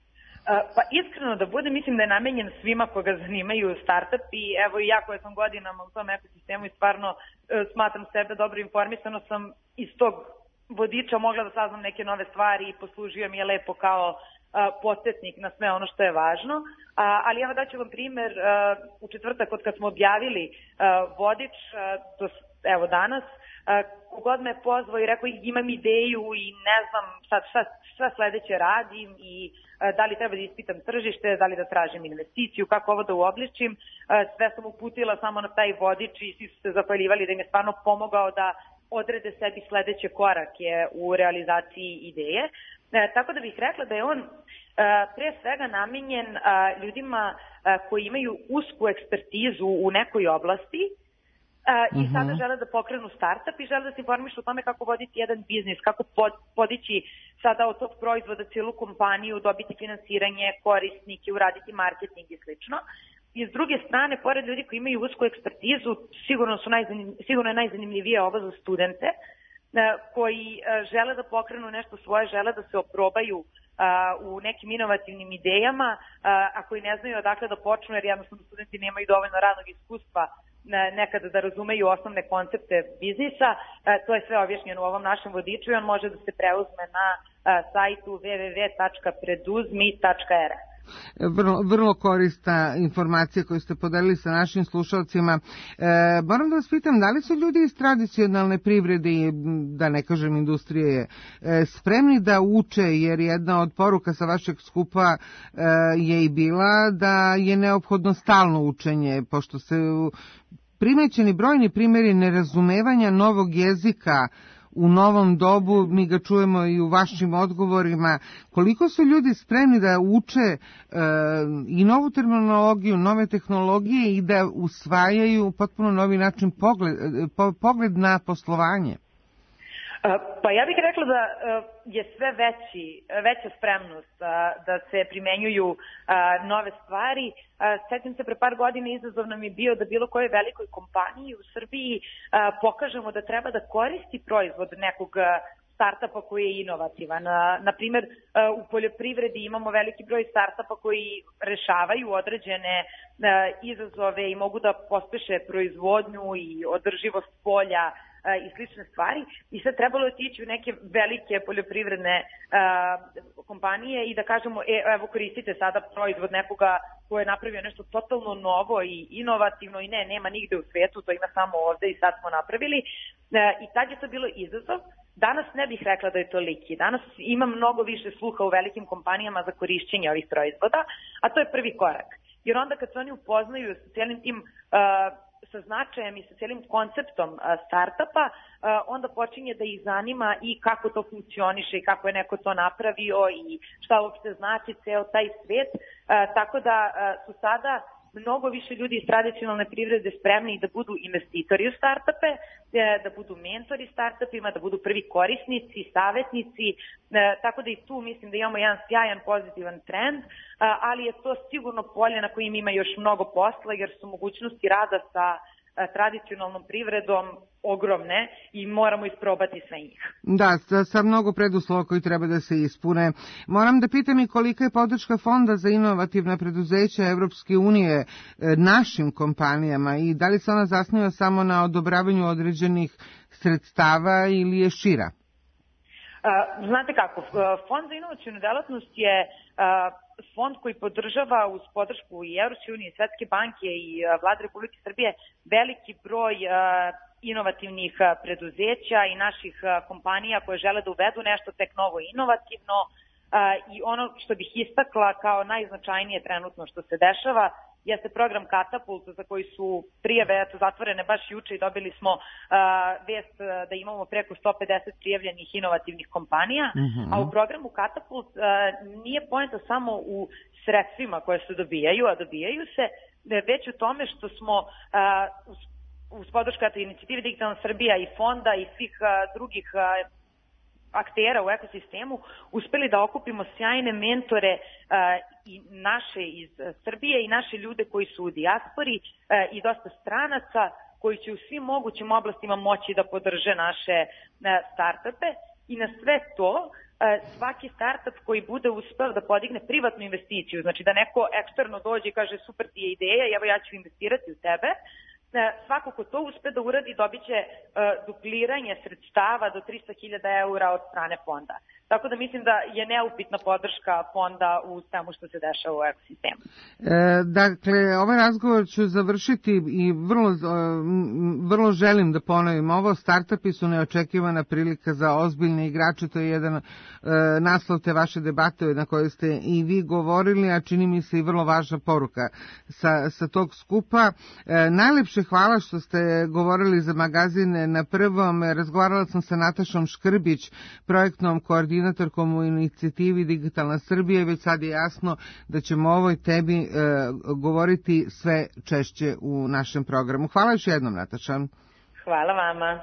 Pa iskreno da bude, mislim da je namenjen svima koga zanimaju startup i evo i ja koja sam godinama u tom ekosistemu i stvarno smatram sebe dobro informisano, sam iz tog vodiča mogla da saznam neke nove stvari i poslužio mi je lepo kao podsjetnik na sve ono što je važno. Ali evo daću vam primer, u četvrtak od kad smo objavili vodič do evo danas, kogod me pozvao i rekao imam ideju i ne znam sad šta, šta sledeće radim i da li treba da ispitam tržište, da li da tražim investiciju, kako ovo da uobličim, sve sam uputila samo na taj vodič i svi su se zahvaljivali da im je stvarno pomogao da odrede sebi sledeće korake u realizaciji ideje. E, tako da bih rekla da je on e, pre svega namenjen e, ljudima e, koji imaju usku ekspertizu u nekoj oblasti e, i uh-huh. sada žele da pokrenu startup i žele da se informišu o tome kako voditi jedan biznis, kako pod, podići sada od tog proizvoda cijelu kompaniju, dobiti finansiranje, korisnike, uraditi marketing i slično. I s druge strane, pored ljudi koji imaju usku ekspertizu, sigurno, su najzanim, sigurno je najzanimljivije ovo za studente, koji žele da pokrenu nešto svoje, žele da se oprobaju u nekim inovativnim idejama, a koji ne znaju odakle da počnu, jer jednostavno studenti nemaju dovoljno radnog iskustva nekada da razumeju osnovne koncepte biznisa. To je sve objašnjeno u ovom našem vodiču i on može da se preuzme na sajtu w w w tačka preduzmi tačka r s. Vrlo, vrlo korista informacija koju ste podelili sa našim slušalcima. E, moram da vas pitam, da li su ljudi iz tradicionalne privrede, da ne kažem industrije, e, spremni da uče, jer jedna od poruka sa vašeg skupa e, je i bila da je neophodno stalno učenje, pošto se primećeni brojni primjeri nerazumevanja novog jezika u novom dobu, mi ga čujemo i u vašim odgovorima, koliko su ljudi spremni da uče e, i novu terminologiju, nove tehnologije i da usvajaju potpuno novi način pogled, po, pogled na poslovanje? Pa ja bih rekla da je sve veći, veća spremnost da se primenjuju nove stvari. Sjećam se, pre par godina izazov nam je bio da bilo kojoj velikoj kompaniji u Srbiji pokažemo da treba da koristi proizvod nekog startupa koji je inovativan. Na primjer, u poljoprivredi imamo veliki broj startupa koji rešavaju određene izazove i mogu da pospeše proizvodnju i održivost polja i slične stvari i sad trebalo je tići u neke velike poljoprivredne uh, kompanije i da kažemo e, evo koristite sada proizvod nekoga ko je napravio nešto totalno novo i inovativno i ne, nema nigde u svetu, to ima samo ovde i sad smo napravili uh, i tad je to bilo izazov. Danas ne bih rekla da je toliki. Danas ima mnogo više sluha u velikim kompanijama za korišćenje ovih proizvoda, a to je prvi korak. Jer onda kad se oni upoznaju sa cijelim tim uh, sa značajem i sa cijelim konceptom startupa, onda počinje da ih zanima i kako to funkcioniše i kako je neko to napravio i šta uopšte znači ceo taj svet. Tako da su sada mnogo više ljudi iz tradicionalne privrede spremni da budu investitori u startupe, da budu mentori startupima, da budu prvi korisnici, savjetnici, tako da i tu mislim da imamo jedan sjajan pozitivan trend, ali je to sigurno polje na kojim ima još mnogo posla, jer su mogućnosti rada sa tradicionalnom privredom ogromne i moramo isprobati sve njih. Da, sa, sa mnogo preduslova koji treba da se ispune. Moram da pitam i kolika je podrška Fonda za inovativna preduzeća Evropske unije našim kompanijama i da li se ona zasniva samo na odobravanju određenih sredstava ili je šira? Znate kako, Fond za inovativnu delatnost je fond koji podržava uz podršku i Evropske unije, i Svetske banke i Vlade Republike Srbije veliki broj inovativnih preduzeća i naših kompanija koje žele da uvedu nešto tek novo i inovativno. I ono što bih istakla kao najznačajnije trenutno što se dešava jeste program Katapult za koji su prijave eto, zatvorene baš juče i dobili smo uh, vest uh, da imamo preko sto pedeset prijavljenih inovativnih kompanija, mm-hmm. a u programu Katapult uh, nije poenta samo u sredstvima koje se dobijaju, a dobijaju se već u tome što smo uh, uz, uz podršku inicijative Digitalna Srbija i fonda i svih uh, drugih uh, aktera u ekosistemu uspeli da okupimo sjajne mentore uh, i naše iz Srbije i naše ljude koji su u dijaspori uh, i dosta stranaca koji će u svim mogućim oblastima moći da podrže naše uh, startupe i na sve to uh, svaki startup koji bude uspeo da podigne privatnu investiciju, znači da neko eksterno dođe i kaže super ti je ideja, evo ja ću investirati u tebe, svako ko to uspe da uradi dobit će uh, dupliranje sredstava do trista hiljada eura od strane fonda. Tako da mislim da je neupitna podrška fonda u svemu što se dešava u ekosistemu. E, dakle, ovaj razgovor ću završiti i vrlo, vrlo želim da ponovim ovo. Startupi su neočekivana prilika za ozbiljne igrače. To je jedan e, naslov te vaše debate na kojoj ste i vi govorili, a čini mi se i vrlo važna poruka sa, sa tog skupa. E, najlepše hvala što ste govorili za magazin Na prvom. Razgovarala sam sa Natašom Škrbić, projektnom koordinatorkom u inicijativi Digitalna Srbija. Već sad je jasno da ćemo o ovoj temi e, govoriti sve češće u našem programu. Hvala još jednom, Nataša. Hvala vama.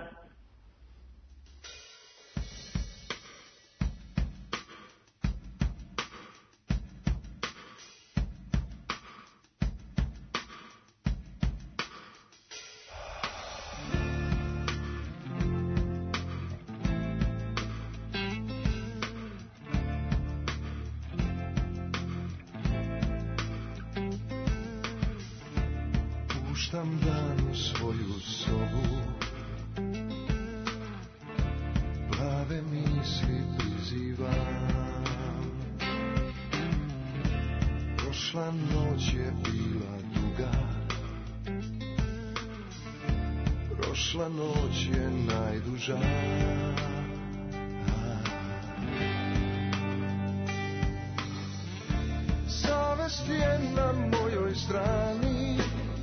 Puštam dan u svoju sobu, plave misli prizivam. Prošla noć je bila duga, prošla noć je najduža. Savest je na mojoj strani,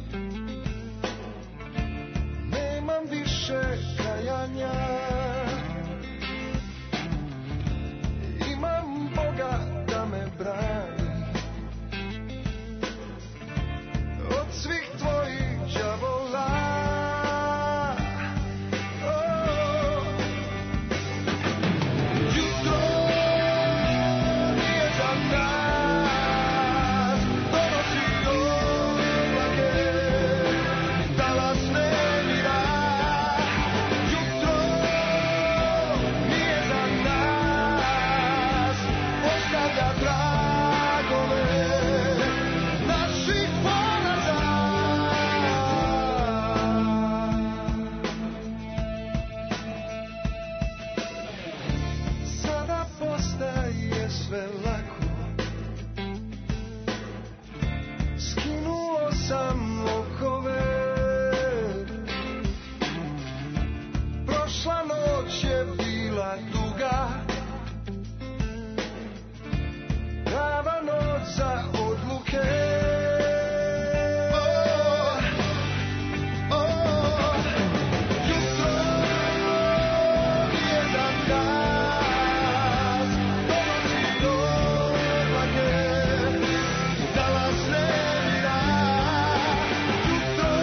nemam više kajanja, imam Boga da me brani od svih tvojih đavola. Oh. Jutro nije za nas, donosi oblake, talas nemira. Jutro nije za nas, ostavlja tragove naših poraza. Sada postaje sve lako, skinuo sam okove, prošla noć je bila duga, prava noć za odluke. Oh, oh, jutro nije za nas, donosi oblake, talas nemira. Jutro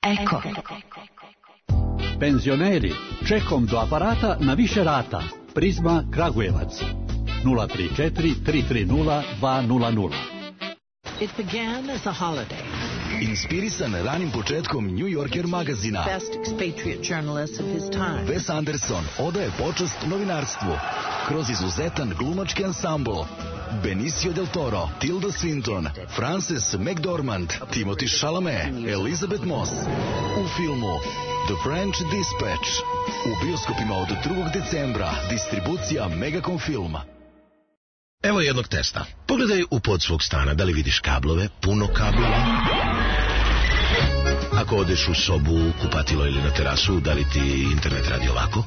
Eko. Penzioneri, čekom do aparata na više rata. Prizma Kragujevac. nula tri četiri tri tri nula dva nula nula. It began as a holiday. Inspirisan ranim početkom New Yorker magazina, Best expatriate journalist of his time. Wes Anderson odaje počast novinarstvu kroz izuzetan glumački ansambl. Benicio del Toro, Tilda Swinton, Frances McDormand, Timothy Chalamet, Elizabeth Moss. U filmu The French Dispatch. U bioskopima od drugog decembra. Distribucija Megacom Filma. Evo jednog testa. Pogledaj u pod svog stana da li vidiš kablove, puno kablova. Ako odeš u sobu, kupatilo ili na terasu, da li ti internet radi ovako?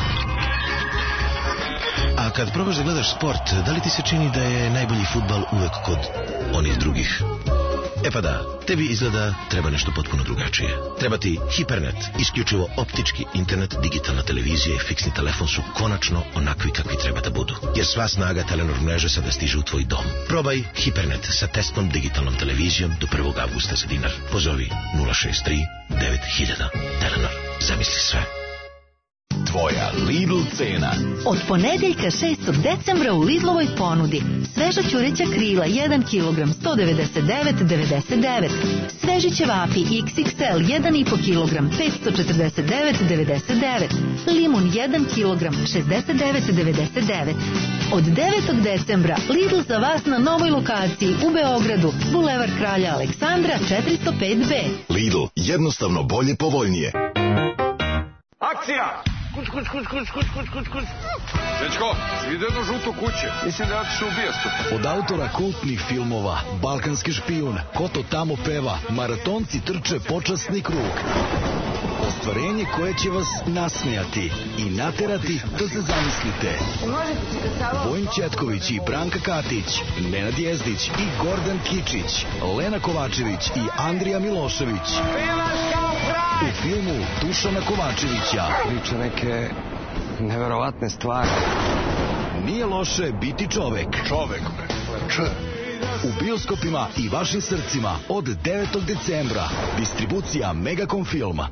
A kad probaš da gledaš sport, da li ti se čini da je najbolji fudbal uvek kod onih drugih? E pa da, tebi izgleda treba nešto potpuno drugačije. Treba ti Hipernet, isključivo optički internet, digitalna televizija i fiksni telefon su konačno onakvi kakvi treba da budu. Jer sva snaga Telenor mreže sada stiže u tvoj dom. Probaj Hipernet sa testnom digitalnom televizijom do prvog avgusta za dinar. Pozovi nula šest tri devet hiljada. Telenor, zamisli sve. Tvoja Lidl cena. Od ponedeljka šestog decembra u Lidlovoj ponudi sveža ćureća krila jedan kilogram sto devedeset devet zarez devedeset devet, sveži ćevapi iks iks el jedan i po kilogram petsto četrdeset devet zarez devedeset devet, limun jedan kilogram šezdeset devet zarez devedeset devet. Od devetog decembra Lidl za vas na novoj lokaciji u Beogradu, Bulevar Kralja Aleksandra četiristo pet be. Lidl, jednostavno bolje, povoljnije. Akcija! Kuć, kuć, kuć, kuć, kuć, kuć, kuć, kuć. Dečko, si vidio jednu žutu kuće? Mislim da je otišao u bioskop. Od autora kultnih filmova Balkanski špijun, Ko to tamo peva, Maratonci trče počasni krug. Ostvarenje koje će vas nasmejati i naterati da se zamislite. Vojin Ćetković i Branka Katić, Nenad Jezdić i Gordan Kičić, Lena Kovačević i Andrija Milošević. U filmu Dušana Kovačevića priča neke neverovatne stvari. Nije loše biti čovek. Čovek, č. U bioskopima i vašim srcima od devetog decembra. Distribucija Megacom Filma.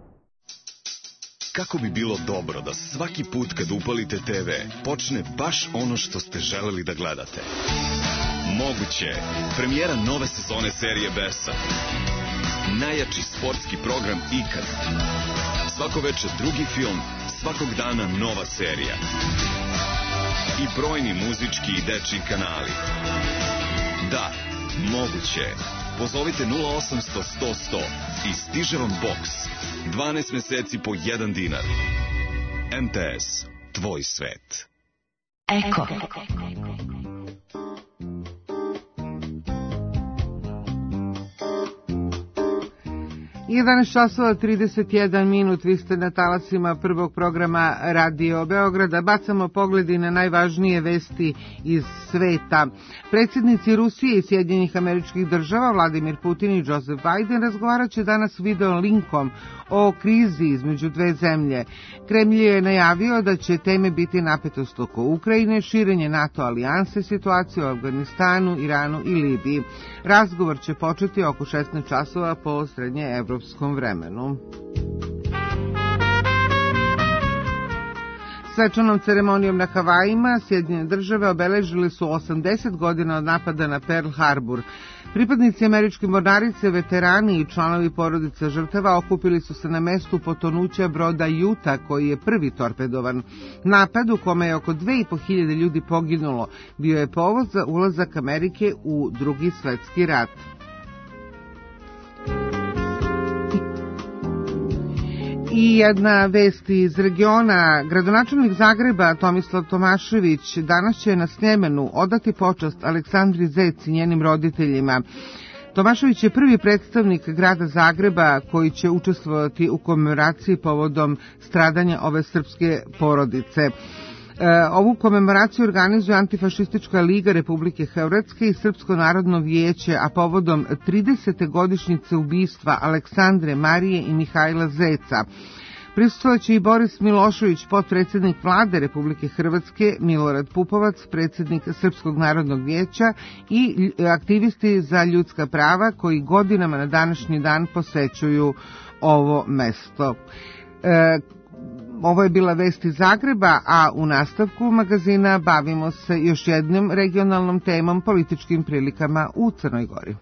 Kako bi bilo dobro da svaki put kad upalite te ve počne baš ono što ste želeli da gledate. Moguće. Premijera nove sezone serije Besa. Najjači sportski program ikad. Svako večer drugi film, svakog dana nova serija. I brojni muzički i dečji kanali. Da, moguće. Pozovite nula osamsto sto sto i stiže vam boks. dvanaest meseci po jedan dinar. em te es, tvoj svet. Eko. jedanaest časova trideset jedan minut, vi ste na talasima prvog programa Radio Beograda. Bacamo pogledi na najvažnije vesti iz sveta. Predsjednici Rusije i Sjedinjenih Američkih Država Vladimir Putin i Joseph Biden razgovarat će danas video linkom o krizi između dve zemlje. Kremlj je najavio da će teme biti napetost oko Ukrajine, širenje NATO alijanse, situacija u Afganistanu, Iranu i Libiji. Razgovor će početi oko šesnaest časova po srednje evropskom vremenu. Svečanom ceremonijom na Havajima Sjedinjene Države obeležili su osamdeset godina od napada na Pearl Harbor. Pripadnici američke mornarice, veterani i članovi porodica žrtava okupili su se na mestu potonuća broda Utah koji je prvi torpedovan. Napad u kome je oko dve i po hiljade ljudi poginulo bio je povod za ulazak Amerike u Drugi svetski rat. I jedna vest iz regiona. Gradonačelnik Zagreba Tomislav Tomašević danas će na snimenu odati počast Aleksandri Zec i njenim roditeljima. Tomašević je prvi predstavnik grada Zagreba koji će učestvovati u komemoraciji povodom stradanja ove srpske porodice. Ovu komemoraciju organizuje Antifašistička liga Republike Hrvatske i Srpsko narodno vijeće, a povodom tridesete godišnjice ubistva Aleksandre, Marije i Mihajla Zeca. Prisustvovaće i Boris Milošević, potpredsjednik vlade Republike Hrvatske, Milorad Pupovac, predsjednik Srpskog narodnog vijeća i aktivisti za ljudska prava koji godinama na današnji dan posećuju ovo mesto. E, Ovo je bila vest iz Zagreba, a u nastavku magazina bavimo se još jednom regionalnom temom, političkim prilikama u Crnoj Gori.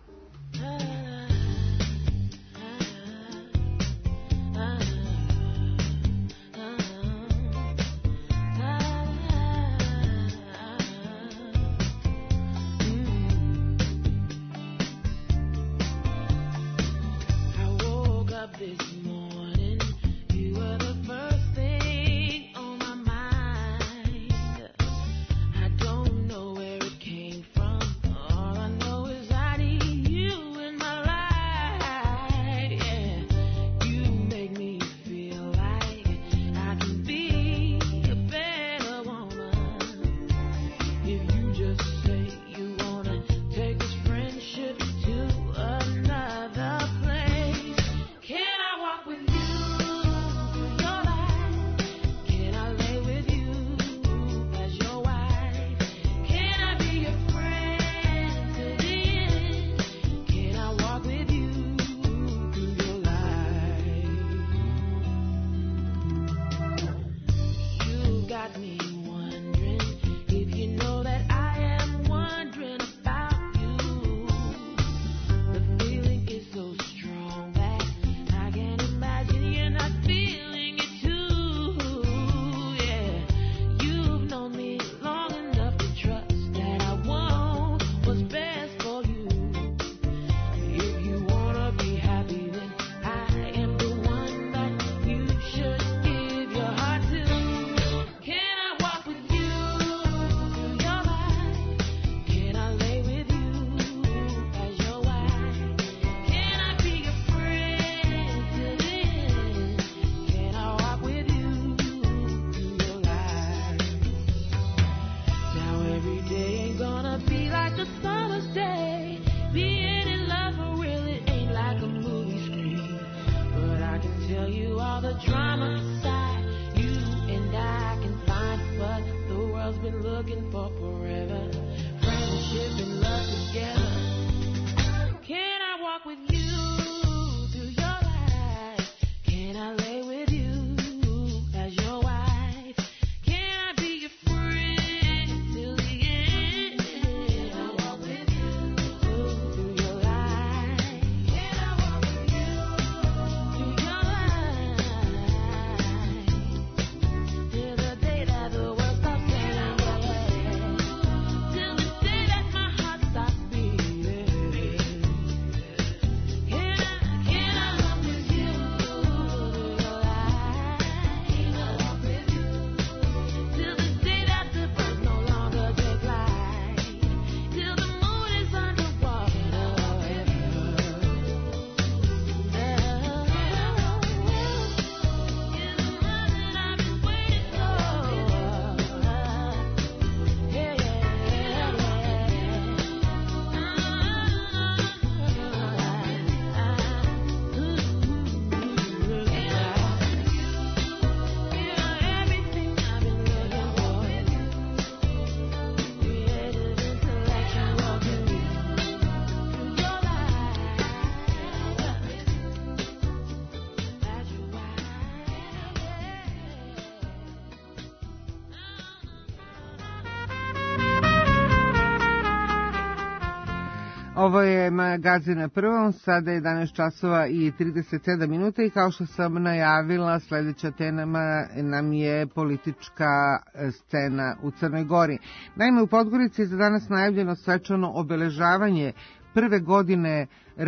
Ovo je magazin na prvom, sada je jedanaest časova i trideset sedam minuta i kao što sam najavila, sljedeća tema nam je politička scena u Crnoj Gori. Naime, u Podgorici je za danas najavljeno svečano obeležavanje prve godine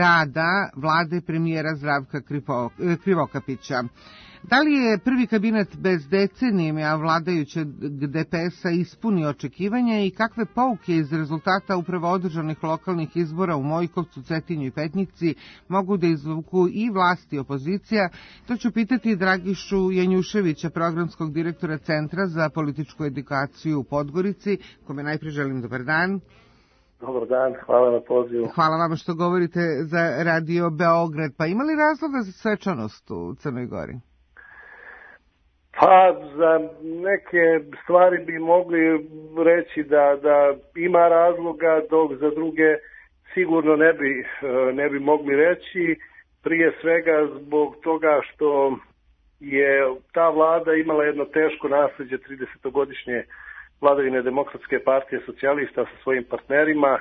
rada vlade premijera Zdravka Krivokapića. Da li je prvi kabinet bez decenijima vladajućeg D P S-a ispunio očekivanja i kakve pouke iz rezultata upravo održanih lokalnih izbora u Mojkovcu, Cetinju i Petnici mogu da izvuku i vlast i opozicija? To ću pitati Dragišu Janjuševića, programskog direktora Centra za političku edukaciju u Podgorici, kome najprije želim dobar dan. Dobar dan, hvala na pozivu. Hvala vama što govorite za Radio Beograd. Pa ima li razloga za svečanost u Crnoj Gori? Pa za neke stvari bi mogli reći da, da ima razloga, dok za druge sigurno ne bi, ne bi mogli reći. prije svega zbog toga što je ta vlada imala jedno teško nasljeđe tridesetogodišnje vladavine Demokratske partije socijalista sa svojim partnerima,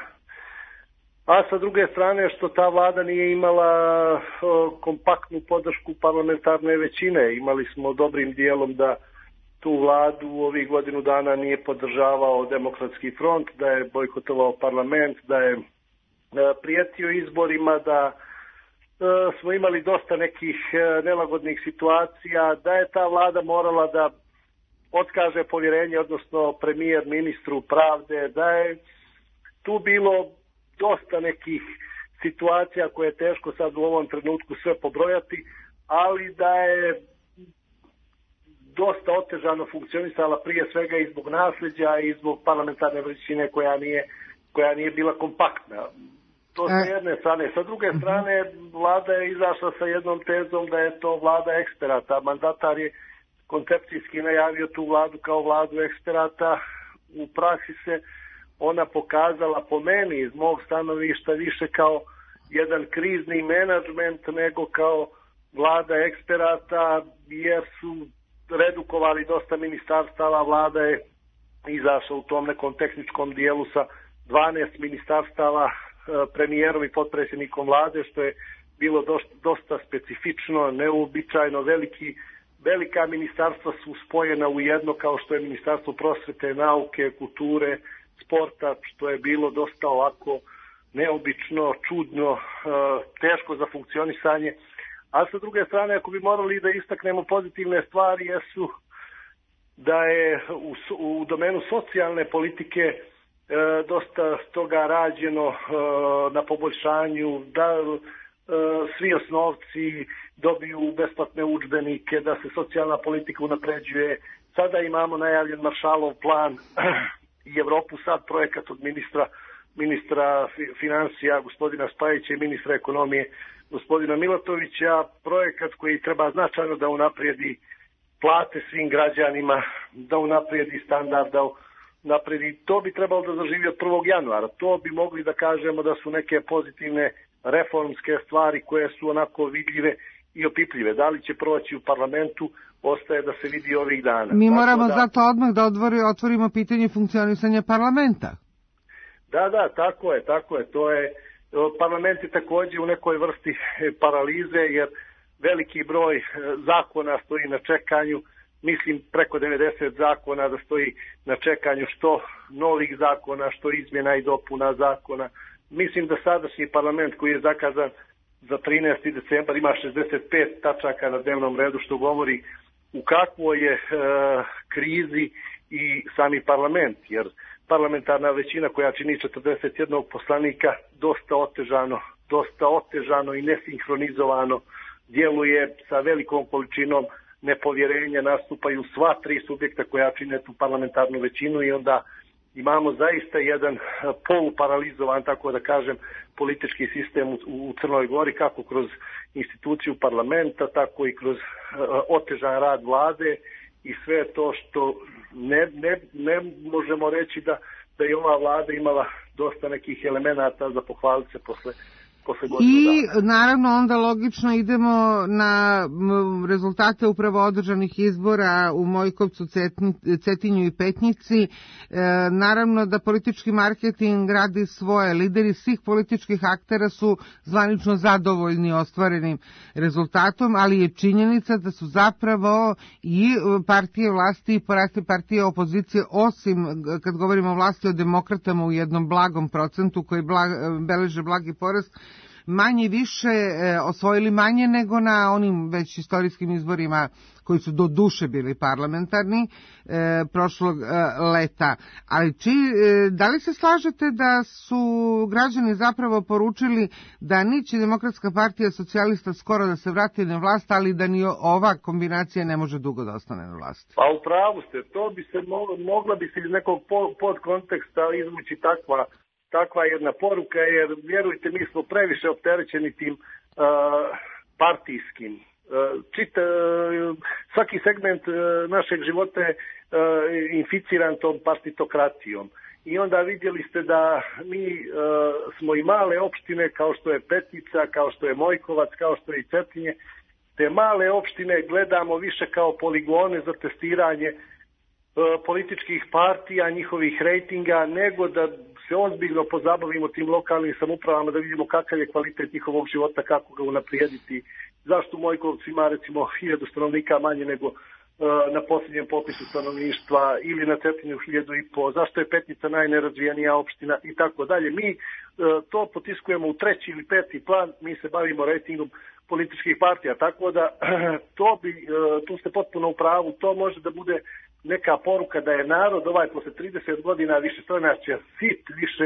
a sa druge strane što ta vlada nije imala o, kompaktnu podršku parlamentarne većine. Imali smo dobrim dijelom da tu vladu u ovih godinu dana nije podržavao Demokratski front, da je bojkotovao parlament, da je e, prijetio izborima, da e, smo imali dosta nekih e, nelagodnih situacija, da je ta vlada morala da otkaže povjerenje, odnosno premijer ministru pravde, da je tu bilo dosta nekih situacija koje je teško sad u ovom trenutku sve pobrojati, ali da je dosta otežano funkcionisala prije svega i zbog nasljeđa i zbog parlamentarne većine koja nije, koja nije bila kompaktna. To sa jedne strane. Sa druge strane, vlada je izašla sa jednom tezom da je to vlada eksperata. Mandatar je koncepcijski najavio tu vladu kao vladu eksperata. U praksi se ona pokazala po meni iz mog stanovišta više kao jedan krizni menadžment nego kao vlada eksperata, jer su redukovali dosta ministarstava. Vlada je izašla u tom nekom tehničkom dijelu sa dvanaest ministarstava, premijerom i potpredsjednikom vlade, što je bilo dosta, dosta specifično, neuobičajeno. Veliki, velika ministarstva su spojena u jedno, kao što je Ministarstvo prosvete, nauke, kulture, sporta, što je bilo dosta ovako neobično, čudno, teško za funkcionisanje. A sa druge strane, ako bi morali da istaknemo pozitivne stvari, jesu da je u, u domenu socijalne politike e, dosta toga rađeno e, na poboljšanju, da e, svi osnovci dobiju besplatne udžbenike, da se socijalna politika unapređuje. Sada imamo najavljen Maršalov plan i Evropu sad projekat od ministra, ministra financija gospodina Spajića i ministra ekonomije gospodina Milatovića, projekat koji treba značajno da unaprijedi plate svim građanima, da unaprijedi standard, da unaprijedi. To bi trebalo da zaživi od prvog januara. To bi mogli da kažemo da su neke pozitivne reformske stvari koje su onako vidljive i opipljive. Da li će proći u parlamentu, ostaje da se vidi ovih dana. Mi moramo da, zato odmah da odvori, otvorimo pitanje funkcionisanja parlamenta. Da, da, tako je, tako je. To je parlament je također u nekoj vrsti paralize, jer veliki broj zakona stoji na čekanju, mislim preko devedeset zakona da stoji na čekanju, što novih zakona, što izmjena i dopuna zakona. Mislim da sadašnji parlament koji je zakazan za trinaesti decembar ima šezdeset pet tačaka na dnevnom redu, što govori u kakvoj je e, krizi i sami parlament, jer parlamentarna većina koja čini četrdeset jedan poslanika dosta otežano, dosta otežano i nesinhronizovano djeluje, sa velikom količinom nepovjerenja nastupaju sva tri subjekta koja čine tu parlamentarnu većinu i onda imamo zaista jedan poluparalizovan, tako da kažem, politički sistem u, u Crnoj Gori, kako kroz instituciju parlamenta, tako i kroz uh, otežan rad vlade i sve to što ne, ne, ne možemo reći da, da je ova vlada imala dosta nekih elemenata za pohvaliti se posle, posle godinu I dana. naravno onda logično idemo na rezultate upravo održanih izbora u Mojkovcu, Cetinju i Petnici. E, naravno da politički marketing radi svoje. Lideri svih političkih aktera su zvanično zadovoljni ostvarenim rezultatom, ali je činjenica da su zapravo i partije vlasti i partije opozicije, osim kad govorimo o vlasti o demokratama u jednom blagom procentu koji blag, beleže blagi porast, manje više e, osvojili manje nego na onim već istorijskim izborima koji su do duše bili parlamentarni e, prošlog e, leta. Ali či, e, da li se slažete da su građani zapravo poručili da niće Demokratska partija socijalista skoro da se vrati na vlast, ali da ni ova kombinacija ne može dugo da ostane na vlasti? Pa u pravu ste, to bi se mogla, mogla bi se iz nekog podkonteksta izvući takva takva jedna poruka, jer vjerujte, mi smo previše opterećeni tim uh, partijskim. Uh, čita, uh, svaki segment uh, našeg života je uh, inficiran tom partitokratijom. i onda vidjeli ste da mi e, smo i male opštine kao što je Petnica, kao što je Mojkovac, kao što je i Cetinje. Te male opštine gledamo više kao poligone za testiranje e, političkih partija, njihovih rejtinga, nego da se ozbiljno pozabavimo tim lokalnim samoupravama, da vidimo kakav je kvalitet njihovog života, kako ga unaprijediti. Zašto u Mojkovcu ima recimo hiljadu stanovnika manje nego e, na posljednjem popisu stanovništva, ili na Cetinju hiljadu i po, zašto je Petnica najnerazvijenija opština i tako dalje. Mi e, to potiskujemo u treći ili peti plan, mi se bavimo rejtingom političkih partija, tako da to bi, tu ste potpuno u pravu, to može da bude neka poruka da je narod ovaj posle trideset godina više stranačja sit više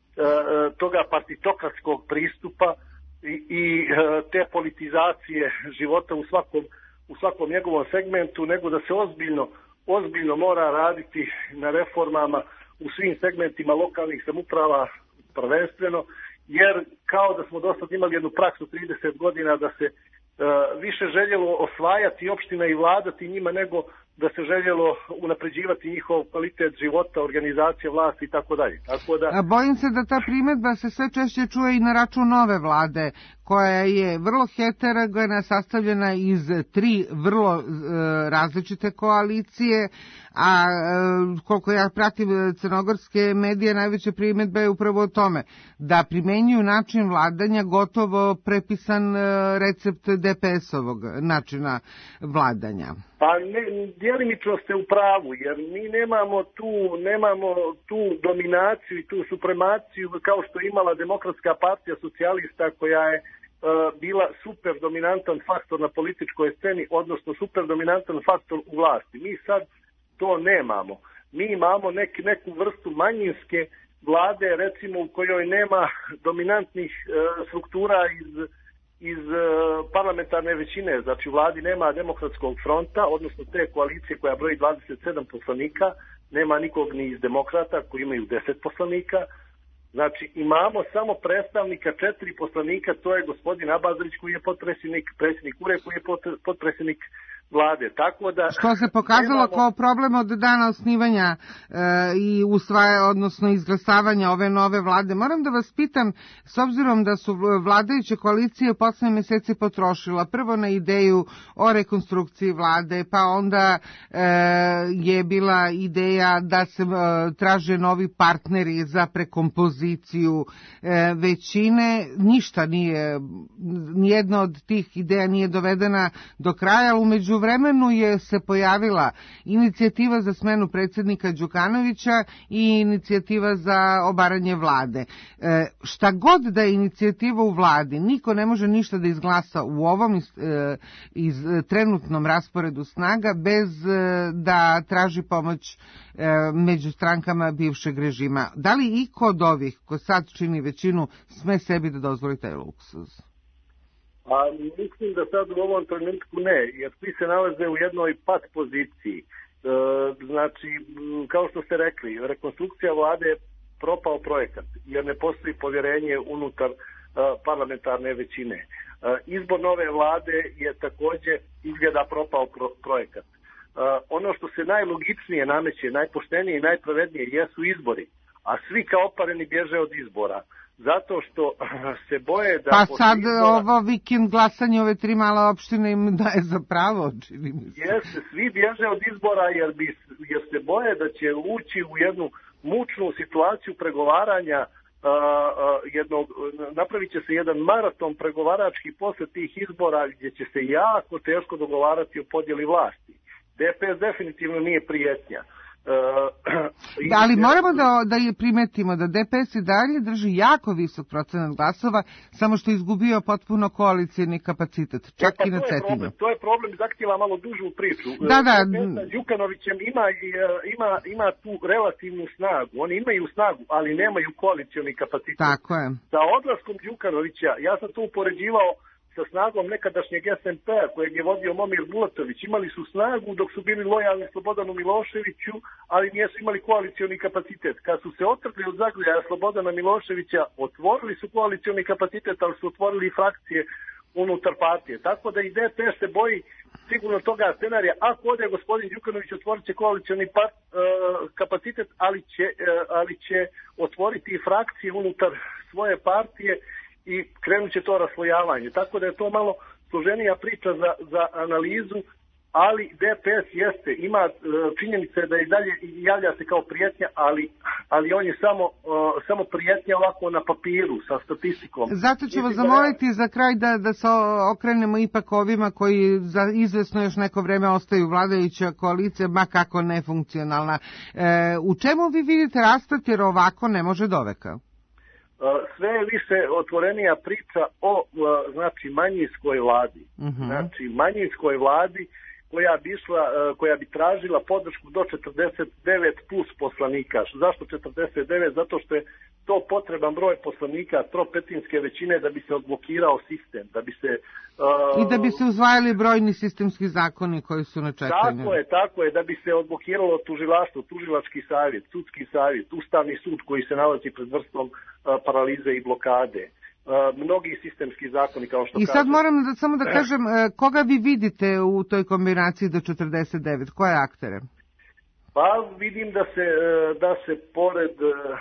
uh, toga partitokratskog pristupa i, i uh, te politizacije života u svakom, u svakom njegovom segmentu, nego da se ozbiljno, ozbiljno mora raditi na reformama u svim segmentima lokalnih samouprava prvenstveno, jer kao da smo do sad imali jednu praksu trideset godina da se uh, više željelo osvajati opštine i vladati njima nego da se željelo unapređivati njihov kvalitet života, organizacije vlasti i tako dalje. Tako da A bojim se da ta primjedba se sve češće čuje i na račun nove vlade, koja je vrlo heterogena, sastavljena iz tri vrlo e, različite koalicije, a e, koliko ja pratim crnogorske medije, najveća primjedba je upravo o tome da primenjuju način vladanja gotovo prepisan e, recept D P S-ovog načina vladanja. Pa ne, djelimično ste u pravu, jer mi nemamo tu, nemamo tu dominaciju i tu supremaciju kao što je imala Demokratska partija socijalista, koja je uh, bila super dominantan faktor na političkoj sceni, odnosno super dominantan faktor u vlasti. Mi sad to nemamo. Mi imamo nek, neku vrstu manjinske vlade, recimo u kojoj nema dominantnih uh, struktura iz iz uh, parlamentarne većine, znači u vladi nema Demokratskog fronta, odnosno te koalicije koja broji dvadeset sedam poslanika, nema nikog ni iz demokrata koji imaju deset poslanika, znači imamo samo predstavnika četiri poslanika, to je gospodin Abazrić koji je potpredsjednik, predsjednik Ure koji je potpredsjednik vlade, tako da... Što se pokazalo nemamo... kao problem od dana osnivanja e, i usvaja, odnosno izglasavanja ove nove vlade. Moram da vas pitam, s obzirom da su vladajuće koalicije u poslednje mjeseci potrošila prvo na ideju o rekonstrukciji vlade, pa onda e, je bila ideja da se e, traže novi partneri za prekompoziciju e, većine, ništa nije, nijedna od tih ideja nije dovedena do kraja, ali umeđu vremenu je se pojavila inicijativa za smenu predsjednika Đukanovića i inicijativa za obaranje vlade. E, šta god da je inicijativa u vladi, niko ne može ništa da izglasa u ovom iz, e, iz trenutnom rasporedu snaga bez e, da traži pomoć e, među strankama bivšeg režima. Da li iko od ovih ko sad čini većinu sme sebi da dozvoli taj luksuz? A mislim da sad u ovom trenutku ne, jer svi se nalaze u jednoj pat poziciji. E, znači, kao što ste rekli, rekonstrukcija vlade je propao projekat, jer ne postoji povjerenje unutar e, parlamentarne većine. E, izbor nove vlade je također izgleda propao pro, projekat. E, ono što se najlogičnije nameće, najpoštenije i najpravednije jesu izbori, a svi kao opareni bježe od izbora. Zato što se boje da... Pa sad izbora, ovo vikend glasanje ove tri male opštine im daje za pravo, čini mi se. Jeste, svi bježe od izbora jer, bi, jer se boje da će ući u jednu mučnu situaciju pregovaranja, a, a, jednog, napravit će se jedan maraton pregovarački posle tih izbora gdje će se jako teško dogovarati o podjeli vlasti. D P S definitivno nije prijetnja. Uh, ali moramo da, da je primetimo da D P S i dalje drži jako visok procenat glasova, samo što je izgubio potpuno koalicijni kapacitet, čak e, pa i na Cetinju. To je problem, zahtjeva malo dužu priču. Da, da. D P S Đukanovićem ima, ima, ima tu relativnu snagu, oni imaju snagu, ali nemaju koalicijni kapacitet. Tako je. Sa odlaskom Đukanovića, ja sam to upoređivao sa snagom nekadašnjeg S N P-a kojeg je vodio Momir Bulatović. Imali su snagu dok su bili lojalni Slobodanu Miloševiću, ali nisu imali koalicioni kapacitet. Kad su se otrgli od zagrljaja Slobodana Miloševića, otvorili su koalicioni kapacitet, ali su otvorili i frakcije unutar partije. Tako da i D P S se boji sigurno toga scenarija. Ako ode gospodin Đukanović, otvorit će koalicioni part, uh, kapacitet, ali će, uh, ali će otvoriti i frakcije unutar svoje partije i krenut će to raslojavanje. Tako da je to malo složenija priča za, za analizu, ali D P S jeste, ima uh, činjenice da i dalje javlja se kao prijetnja, ali, ali on je samo, uh, samo prijetnja ovako na papiru, sa statistikom. Zato ću vas zamoliti za kraj da, da se okrenemo ipak ovima koji za izvesno još neko vreme ostaju vladajuća koalicija, ma kako nefunkcionalna. E, u čemu vi vidite rastat, jer ovako ne može doveka? Sve je više otvorenija priča o znači manjinskoj vladi. Uh-huh. Znači manjinskoj vladi koja bi išla, koja bi tražila podršku do četrdeset devet plus poslanika. Zašto četrdeset devet? Zato što je to potreban broj poslanika tropetinske većine da bi se odblokirao sistem, da bi se uh, i da bi se uzvajali brojni sistemski zakoni koji su na čekanju. Tako je, tako je, da bi se odblokiralo tužilaštvo, tužilački savjet, sudski savjet, ustavni sud koji se nalazi pred vrstom uh, paralize i blokade. Uh, mnogi sistemski zakoni, kao što I sad kažem. Moram da, samo da kažem, uh, koga vi vidite u toj kombinaciji do četrdeset devet? Koje aktere? Pa vidim da se, uh, da se pored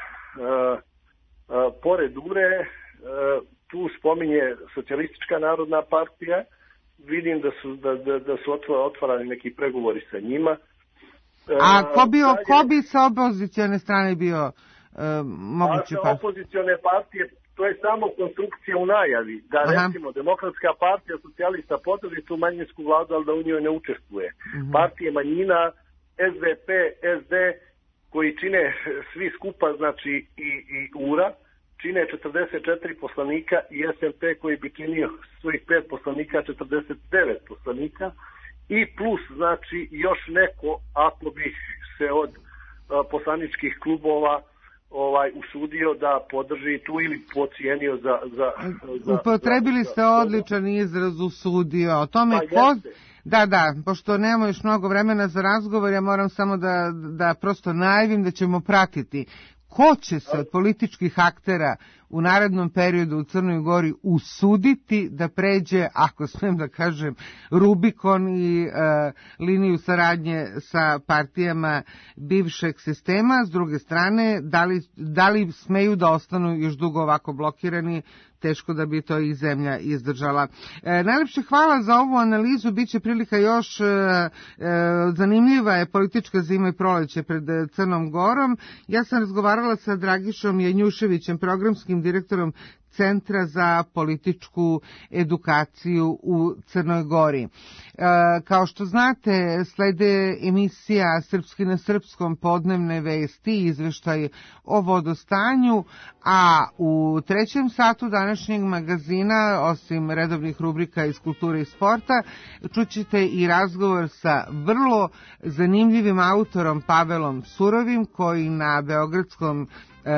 uh, Uh, pored U R E, uh, tu spominje Socijalistička narodna partija, vidim da su, da, da, da su otvarani neki pregovori sa njima. Uh, A ko, bio, dalje, ko bi sa opozicione strane bio uh, moguće pa? Sa opozicione partije, to je samo konstrukcija u najavi, da Aha. recimo Demokratska partija socijalista podrži tu manjinsku vladu, ali da u njoj ne učestvuje. Uh-huh. Partije manjina, S D P, S D, koji čine svi skupa, znači i, i U R A, čine četrdeset četiri poslanika i S M P koji bi činio svojih pet poslanika, četrdeset devet poslanika i plus, znači, još neko, ako bi se od a, poslaničkih klubova ovaj usudio da podrži tu ili pocijenio za... za, za Upotrebili za, ste za, odličan izraz usudio. O tome pa ko... Jeste. Da, da, pošto nemamo još mnogo vremena za razgovor, ja moram samo da, da prosto najavim da ćemo pratiti ko će se od političkih aktera u narednom periodu u Crnoj Gori usuditi da pređe, ako smijem da kažem, Rubikon i e, liniju saradnje sa partijama bivšeg sistema. S druge strane, da li, da li smeju da ostanu još dugo ovako blokirani, teško da bi to i zemlja izdržala. E, najlepše hvala za ovu analizu, bit će prilika još, e, e, zanimljiva je politička zima i proleće pred Crnom Gorom. Ja sam razgovarala sa Dragišom Janjuševićem, programskim direktorom Centra za političku edukaciju u Crnoj Gori. E, kao što znate, slede emisija Srpski na srpskom, podnevne vesti, izveštaj o vodostanju, a u trećem satu današnjeg magazina, osim redovnih rubrika iz kulture i sporta, čućete i razgovor sa vrlo zanimljivim autorom Pavelom Surovim, koji na beogradskom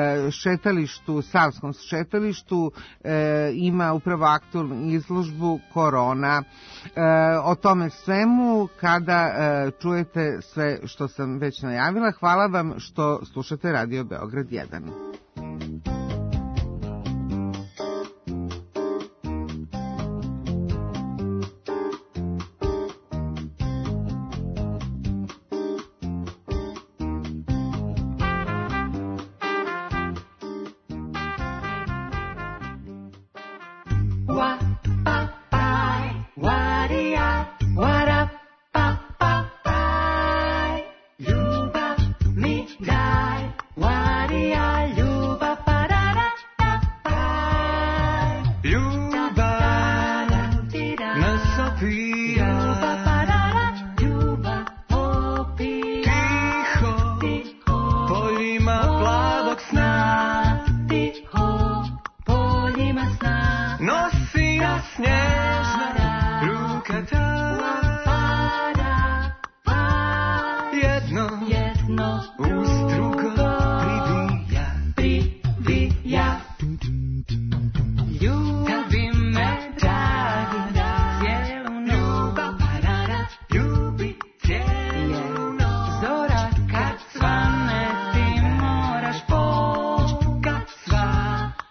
šetalištu, Savskom šetalištu e, ima upravo aktualnu izložbu Korona. E, o tome svemu kada e, čujete sve što sam već najavila. Hvala vam što slušate Radio Beograd jedan.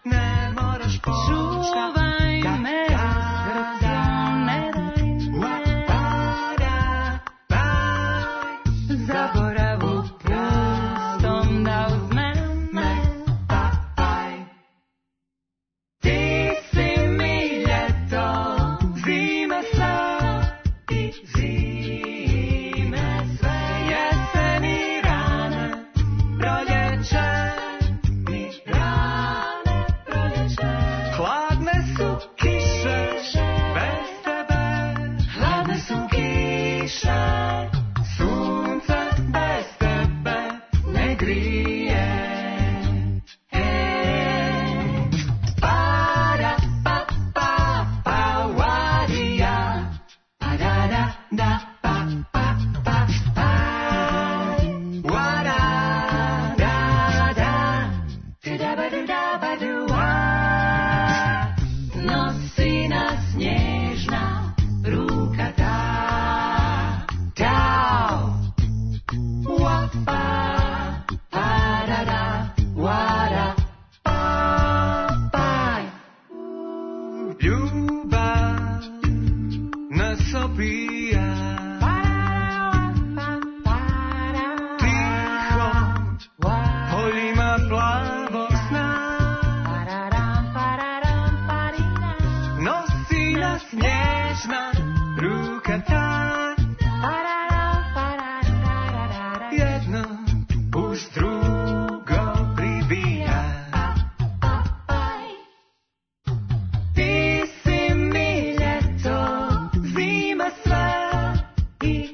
Čuvaj me, ne daj me Ljubav nas opija, tiho poljima plavog sna, nosi nas nježna ruka ta, jedno uz drugo pribija. Ti si mi ljeto, zima sve i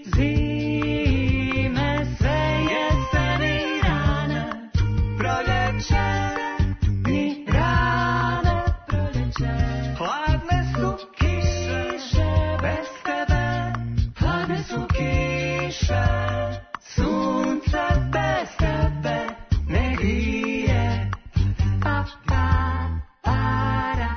zime sve, jesen i rana, proljeće i rana, proljeće. Hladne su kiše bez tebe, hladne su kiše, sunce bez tebe ne grije. Pa, pa, para,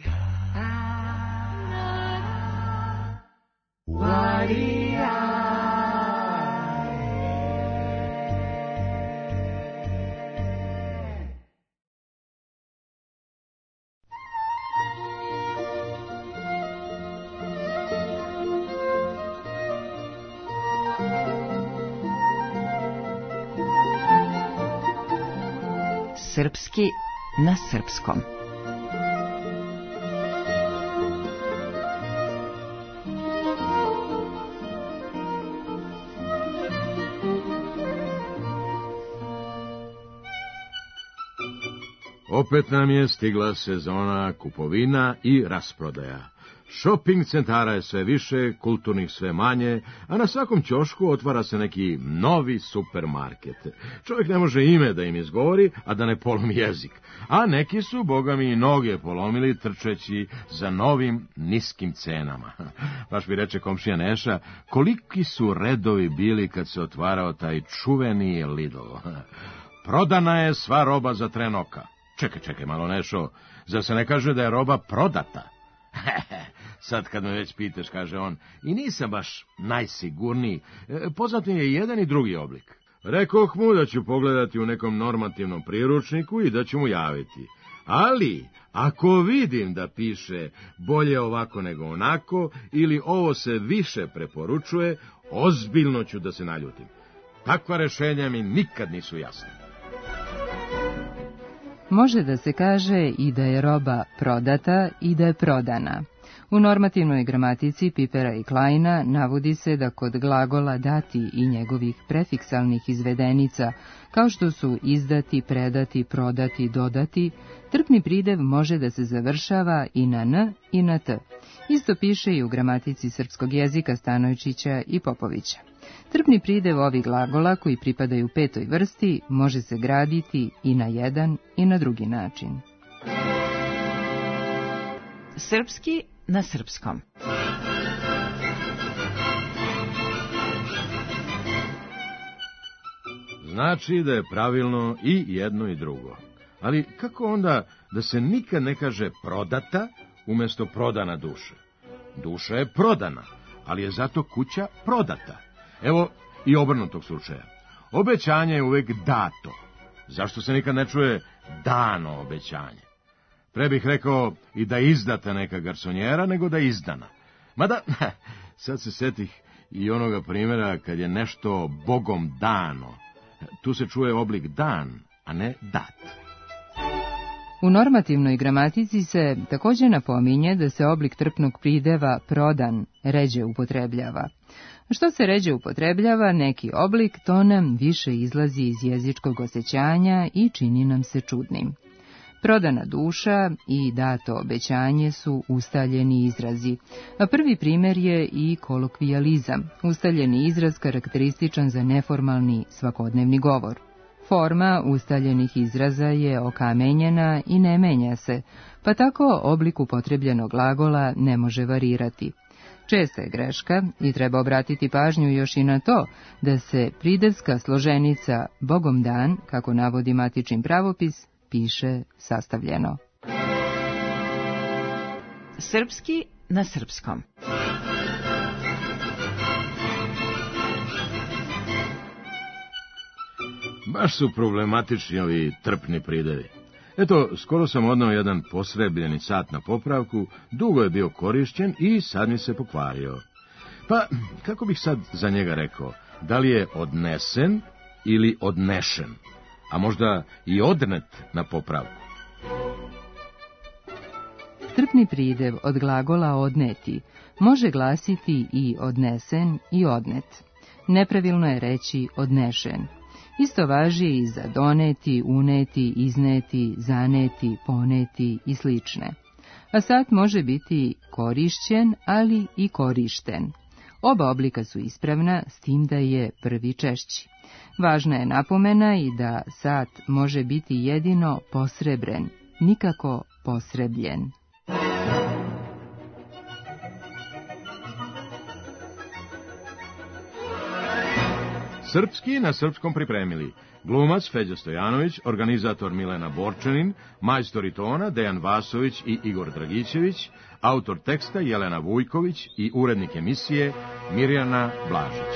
Srpski na srpskom. Opet nam je stigla sezona kupovina i rasprodaja. Shopping centara je sve više, kulturnih sve manje, a na svakom ćošku otvara se neki novi supermarket. Čovjek ne može ime da im izgovori, a da ne polomi jezik. A neki su, boga mi, i noge polomili trčeći za novim niskim cenama. Baš mi reče komšija Neša, koliki su redovi bili kad se otvarao taj čuveni Lidl. Prodana je sva roba za tren oka. Čekaj, čekaj malo, Nešo, zar se ne kaže da je roba prodata? Sad kad me već pitaš, kaže on, i nisam baš najsigurniji, poznat mi je jedan i drugi oblik. Rekoh mu da ću pogledati u nekom normativnom priručniku i da ću mu javiti. Ali, ako vidim da piše bolje ovako nego onako, ili ovo se više preporučuje, ozbiljno ću da se naljutim. Takva rešenja mi nikad nisu jasna. Može da se kaže i da je roba prodata i da je prodana. U normativnoj gramatici Pipera i Kleina navodi se da kod glagola dati i njegovih prefiksalnih izvedenica, kao što su izdati, predati, prodati, dodati, trpni pridev može da se završava i na n i na t. Isto piše i u gramatici srpskog jezika Stanojčića i Popovića. Trpni pridev ovih glagola koji pripadaju petoj vrsti može se graditi i na jedan i na drugi način. Srpski na srpskom. Znači da je pravilno i jedno i drugo. Ali kako onda da se nikad ne kaže prodata umjesto prodana duša? Duša je prodana, ali je zato kuća prodata. Evo i obrnutog slučaja. Obećanje je uvek dato. Zašto se nikad ne čuje dano obećanje? Pre bih rekao i da izdata neka garsonjera, nego da izdana. Mada, sad se setih i onoga primjera kad je nešto Bogom dano. Tu se čuje oblik dan, a ne dat. U normativnoj gramatici se također napominje da se oblik trpnog prideva prodan ređe upotrebljava. Što se ređe upotrebljava neki oblik, to nam više izlazi iz jezičkog osjećanja i čini nam se čudnim. Prodana duša i dato obećanje su ustaljeni izrazi, a prvi primjer je i kolokvijalizam, ustaljeni izraz karakterističan za neformalni svakodnevni govor. Forma ustaljenih izraza je okamenjena i ne menja se, pa tako oblik upotrebljenog glagola ne može varirati. Česta je greška i treba obratiti pažnju još i na to da se pridevska složenica Bogom dan, kako navodi matični pravopis, piše sastavljeno. Srpski na srpskom. Baš su problematični ovi trpni pridevi. Eto, skoro sam odneo jedan posrebljeni sat na popravku, dugo je bio korišćen i sad mi se pokvario. Pa, kako bih sad za njega rekao, da li je odnesen ili odnešen, a možda i odnet na popravku? Strpni pridev od glagola odneti može glasiti i odnesen i odnet. Nepravilno je reći odnešen. Isto važi i za doneti, uneti, izneti, zaneti, poneti i slične. A sat može biti korišćen, ali i korišten. Oba oblika su ispravna, s tim da je prvi češći. Važna je napomena i da sat može biti jedino posrebren, nikako posrebljen. Srpski na srpskom pripremili glumac Feđa Stojanović, organizator Milena Borčanin, majstori tona Dejan Vasović i Igor Dragićević, autor teksta Jelena Vujković i urednik emisije Mirjana Blažić.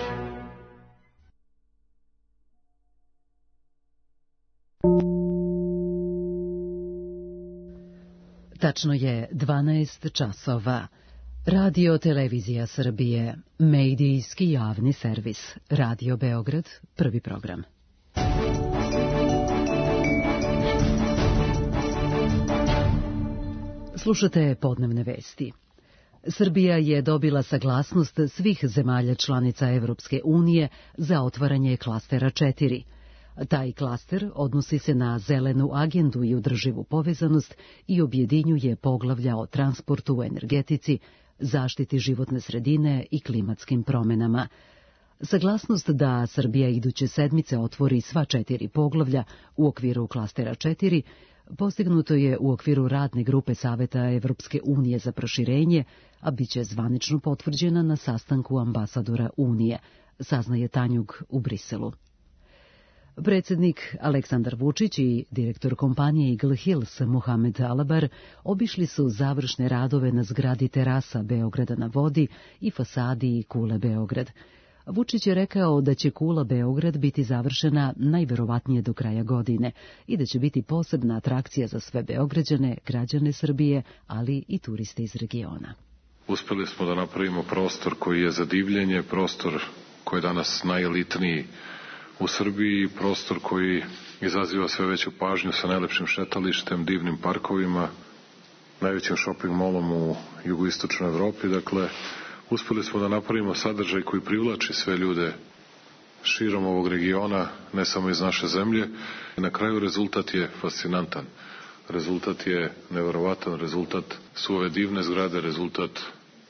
Tačno je dvanaest časova. Radio Televizija Srbije, medijski javni servis, Radio Beograd, prvi program. Slušate podnevne vesti. Srbija je dobila saglasnost svih zemalja članica Evropske unije za otvaranje klastera četiri. Taj klaster odnosi se na zelenu agendu i održivu povezanost i objedinjuje poglavlja o transportu, energetici, zaštiti životne sredine i klimatskim promenama. Saglasnost da Srbija iduće sedmice otvori sva četiri poglavlja u okviru klastera četiri postignuto je u okviru radne grupe Saveta Evropske unije za proširenje, a bit će zvanično potvrđena na sastanku ambasadora Unije, saznaje Tanjug u Briselu. Predsjednik Aleksandar Vučić i direktor kompanije Eagle Hills Mohamed Alabar obišli su završne radove na zgradi terasa Beograda na vodi i fasadi Kule Beograd. Vučić je rekao da će Kula Beograd biti završena najverovatnije do kraja godine i da će biti posebna atrakcija za sve Beograđane, građane Srbije, ali i turiste iz regiona. Uspeli smo da napravimo prostor koji je za divljenje, prostor koji je danas najelitniji u Srbiji, prostor koji izaziva sve veću pažnju sa najlepšim šetalištem, divnim parkovima, najvećim shopping molom u jugoistočnoj Evropi. Dakle, uspeli smo da napravimo sadržaj koji privlači sve ljude širom ovog regiona, ne samo iz naše zemlje. I na kraju rezultat je fascinantan. Rezultat je neverovatan, rezultat su ove divne zgrade, rezultat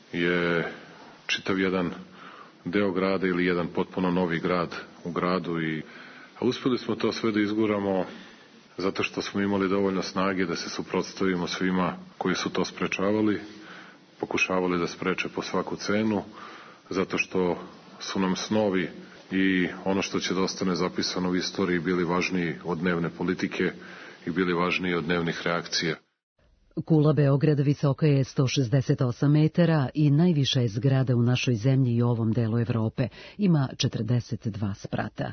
je čitav jedan deo grada ili jedan potpuno novi grad u gradu. I a uspeli smo to sve da izguramo zato što smo imali dovoljno snage da se suprotstavimo svima koji su to sprečavali, pokušavali da spreče po svaku cenu, zato što su nam snovi i ono što će da ostane zapisano u istoriji bili važniji od dnevne politike i bili važniji od dnevnih reakcija. Kula Beograda visoka je sto šezdeset osam metara i najviša je zgrada u našoj zemlji i ovom delu Evrope. Ima četrdeset dva sprata.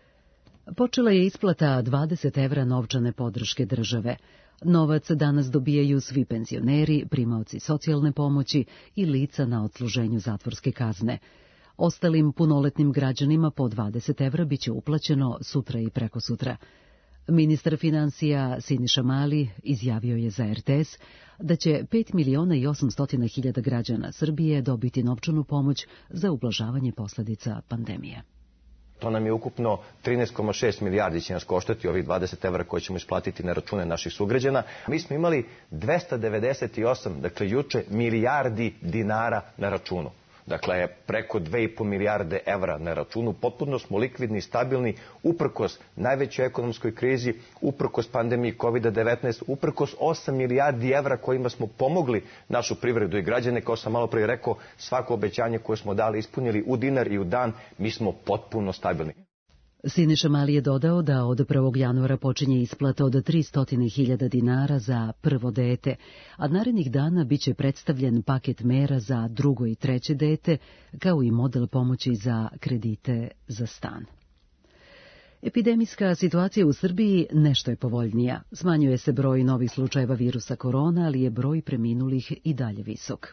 Počela je isplata dvadeset evra novčane podrške države. Novac danas dobijaju svi penzioneri, primaoci socijalne pomoći i lica na odsluženju zatvorske kazne. Ostalim punoletnim građanima po dvadeset evra biće uplaćeno sutra i prekosutra. Ministar financija Siniša Mali izjavio je za R T S da će pet miliona i osamsto hiljada građana Srbije dobiti novčanu pomoć za ublažavanje posljedica pandemije. To nam je ukupno trinaest zarez šest milijardi će nas koštati ovih dvadeset evra koje ćemo isplatiti na račune naših sugrađana. Mi smo imali dvesta devedeset osam, dakle juče, milijardi dinara na računu. Dakle, preko dve i po milijarde evra na računu. Potpuno smo likvidni i stabilni, uprkos najvećoj ekonomskoj krizi, uprkos pandemiji kovid devetnaest, uprkos osam milijardi evra kojima smo pomogli našu privredu i građane. Kao sam malo prije rekao, svako obećanje koje smo dali ispunili u dinar i u dan, mi smo potpuno stabilni. Siniša Mali je dodao da od prvog januara počinje isplata od tristo hiljada dinara za prvo dete, a narednih dana biće predstavljen paket mera za drugo i treće dete, kao i model pomoći za kredite za stan. Epidemijska situacija u Srbiji nešto je povoljnija. Smanjuje se broj novih slučajeva virusa korona, ali je broj preminulih i dalje visok.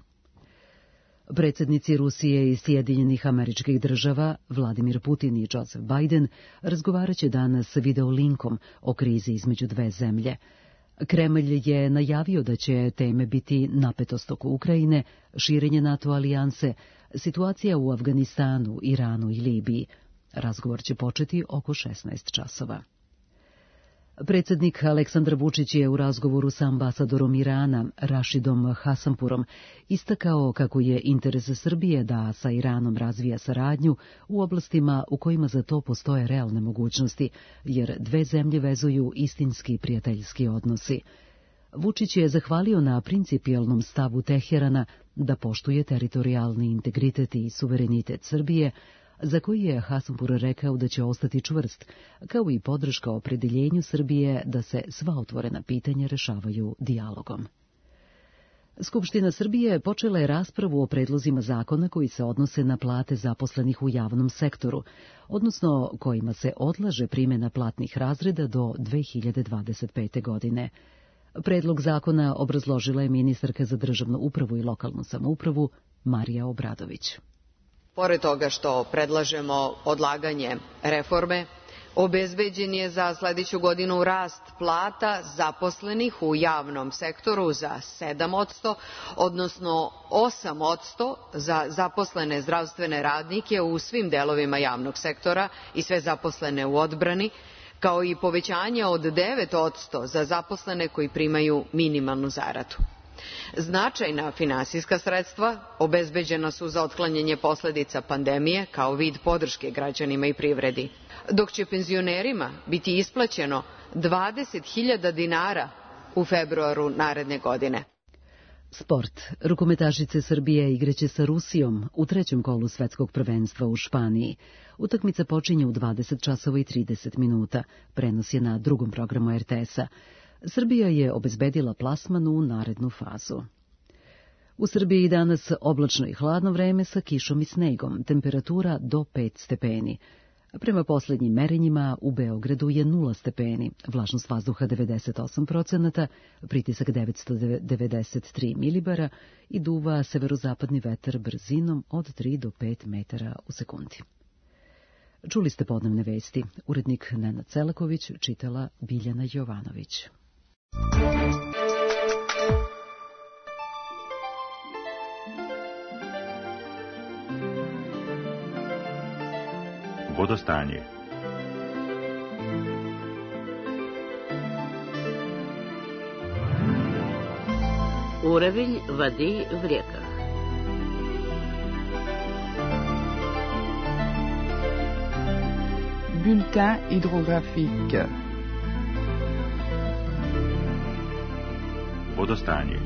Predsjednici Rusije i Sjedinjenih Američkih Država, Vladimir Putin i Joseph Biden, razgovarat će danas videolinkom o krizi između dve zemlje. Kremlj je najavio da će teme biti napetost oko Ukrajine, širenje NATO alijanse, situacija u Afganistanu, Iranu i Libiji. Razgovor će početi oko šesnaest časova. Predsjednik Aleksandar Vučić je u razgovoru sa ambasadorom Irana, Rašidom Hasanpurom, istakao kako je interes Srbije da sa Iranom razvija saradnju u oblastima u kojima za to postoje realne mogućnosti, jer dve zemlje vezuju istinski prijateljski odnosi. Vučić je zahvalio na principijelnom stavu Teherana da poštuje teritorijalni integritet i suverenitet Srbije, za koji je Hasanpur rekao da će ostati čvrst, kao i podrška opredeljenju Srbije da se sva otvorena pitanja rešavaju dijalogom. Skupština Srbije počela je raspravu o predlozima zakona koji se odnose na plate zaposlenih u javnom sektoru, odnosno kojima se odlaže primjena platnih razreda do dve hiljade dvadeset pete. godine. Predlog zakona obrazložila je ministarka za državnu upravu i lokalnu samoupravu Marija Obradović. Pored toga što predlažemo odlaganje reforme, obezbeđen je za sledeću godinu rast plata zaposlenih u javnom sektoru za sedam posto, odnosno osam posto za zaposlene zdravstvene radnike u svim delovima javnog sektora i sve zaposlene u odbrani, kao i povećanje od devet posto za zaposlene koji primaju minimalnu zaradu. Značajna finansijska sredstva obezbeđena su za otklanjanje posledica pandemije kao vid podrške građanima i privredi, dok će penzionerima biti isplaćeno dvadeset hiljada dinara u februaru naredne godine. Sport. Rukometašice Srbije igraće sa Rusijom u trećem kolu svetskog prvenstva u Španiji. Utakmica počinje u dvadeset časova i trideset minuta. Prenos je na drugom programu er te esa. Srbija je obezbedila plasman u narednu fazu. U Srbiji danas oblačno i hladno vreme sa kišom i snegom, temperatura do pet stepeni. Prema posljednjim merenjima u Beogradu je nula stepeni, vlažnost vazduha devedeset osam procenata, pritisak devetsto devedeset tri milibara i duva severozapadni vetar brzinom od tri do pet metara u sekundi. Čuli ste podnevne vesti. Urednik Nenad Celaković, čitala Biljana Jovanović. Vodostanje. Уровень воды в реках. Bulletin hydrographique. Vodostanje.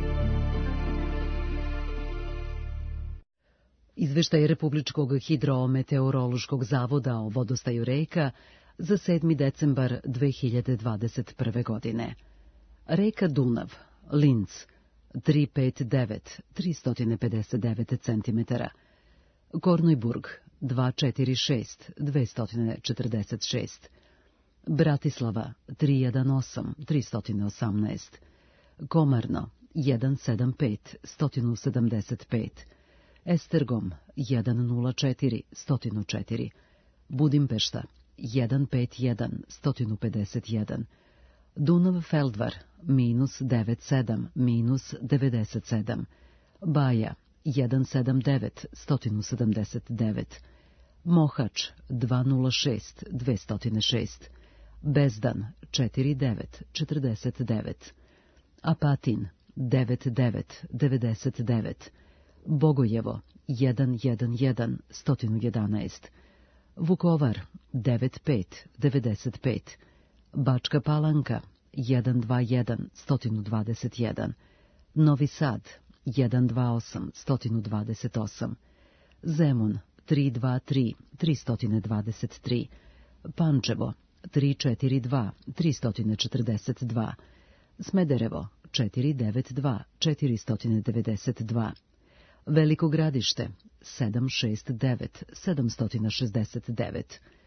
Izveštaj Republičkog hidrometeorološkog zavoda o vodostaju reka za sedmi decembar dve hiljade dvadeset prve. godine. Reka Dunav, Linz, tristo pedeset devet, tristo pedeset devet centimetara. Kornojburg, dvesta četrdeset šest, dvesta četrdeset šest. Bratislava, tristo osam, tristo osamnaest. Komarno, sto sedamdeset pet, sto sedamdeset pet. Estergom, sto nula četiri, sto četiri. Budimpešta, sto pedeset jedan, sto pedeset jedan. Dunav Feldvar, minus devedeset sedam, minus devedeset sedam. Baja, sto sedamdeset devet, sto sedamdeset devet. Mohač, dvesta nula šest, dvesta šest. Bezdan, četrdeset devet, četrdeset devet. Apatin, devedeset devet, devedeset devet. Bogojevo, sto jedenaest, sto jedanaest. Vukovar, devedeset pet, devedeset pet. Bačka Palanka, sto dvadeset jedan, sto dvadeset jedan. Novi Sad, sto dvadeset osam, sto dvadeset osam. Zemun, tristo dvadeset tri, tristo dvadeset tri. Pančevo, tristo četrdeset dva, tristo četrdeset dva. Smederevo, četiristo devedeset dva, četiristo devedeset dva. Veliko Gradište, sedamsto šezdeset devet, sedamsto šezdeset devet.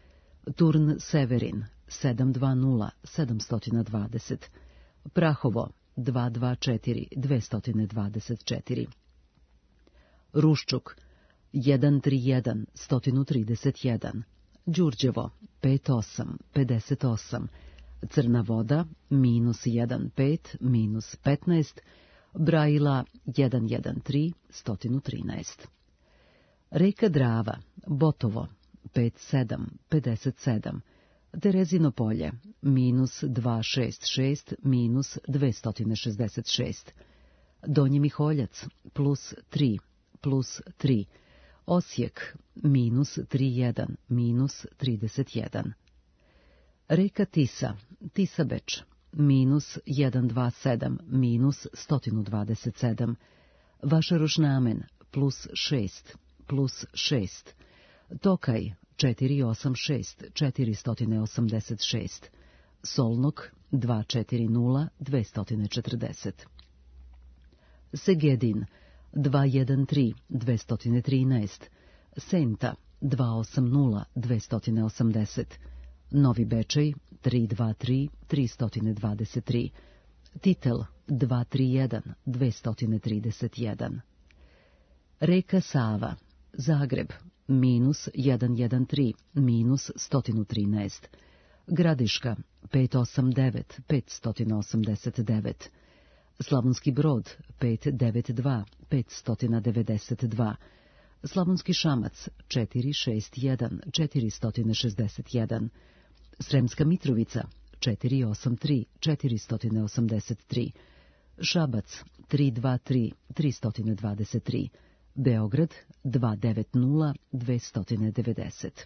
Turn Severin sedam dva nula sedam dvadeset, Prahovo dva dva četiri dve dvadeset četiri, Ruščuk jedan tri jedan sto trideset jedan, Đurđevo pet osam pedeset osam, Crna Voda minus jedan pet minus petnaest, Brajila jedan jedan tri sto trinaest. Reka Drava, Botovo pet sedam pedeset sedam, Terezino polje minus dva šest šest minus dvesta šezdeset šest, Donji Miholjac plus tri plus tri, Osijek minus tri jedan minus trideset jedan. Reka Tisa, Tisabeč minus jedan dva sedam minus sto dvadeset sedam, Vašarošnamen plus šest plus šest, Tokaj četiri osam šest četiri osamdeset šest, Solnok dva četiri nula dvesta četrdeset, Segedin dva jedan tri dvesta trinaest, Senta dva osam nula dvesta osamdeset, Novi Bečej tri dva tri tristo dvadeset tri, Titel dva tri jedan dvesta trideset jedan. Reka Sava, Zagreb minus jedan jedan tri minus sto trinaest, Gradiška pet osam devet petsto osamdeset devet, Slavonski Brod pet devet dva petsto devedeset dva, Slavonski Šamac četiri šest jedan četiristo šezdeset jedan, Sremska Mitrovica četiri osam tri četiristo osamdeset tri, Šabac tri dva tri tristo dvadeset tri, Beograd dva devet nula dvesta devedeset.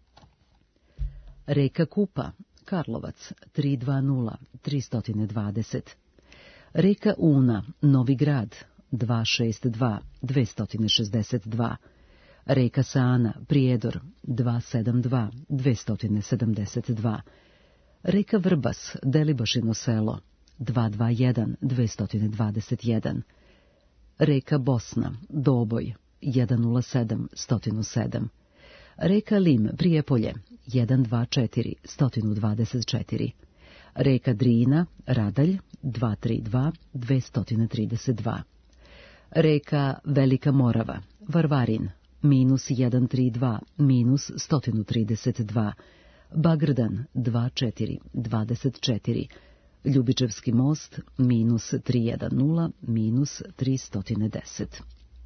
Reka Kupa, Karlovac tri dva nula tristo dvadeset, Reka Una, Novi Grad dva šest dva dvesta šezdeset dva, Reka Sana, Prijedor dva sedam dva dvesta sedamdeset dva, Reka Vrbas, Delibašino selo dva dva jedan dvesta dvadeset jedan, Reka Bosna, Doboj jedan nula sedam sto sedam, Reka Lim, Prijepolje jedan dva četiri sto dvadeset četiri, Reka Drina, Radalj dva tri dva dvesta trideset dva, Reka Velika Morava, Varvarin minus jedan tri dva minus sto trideset dva, Bagrdan dva četiri dvadeset četiri, Ljubičevski most minus tri jedan nula minus tristo deset.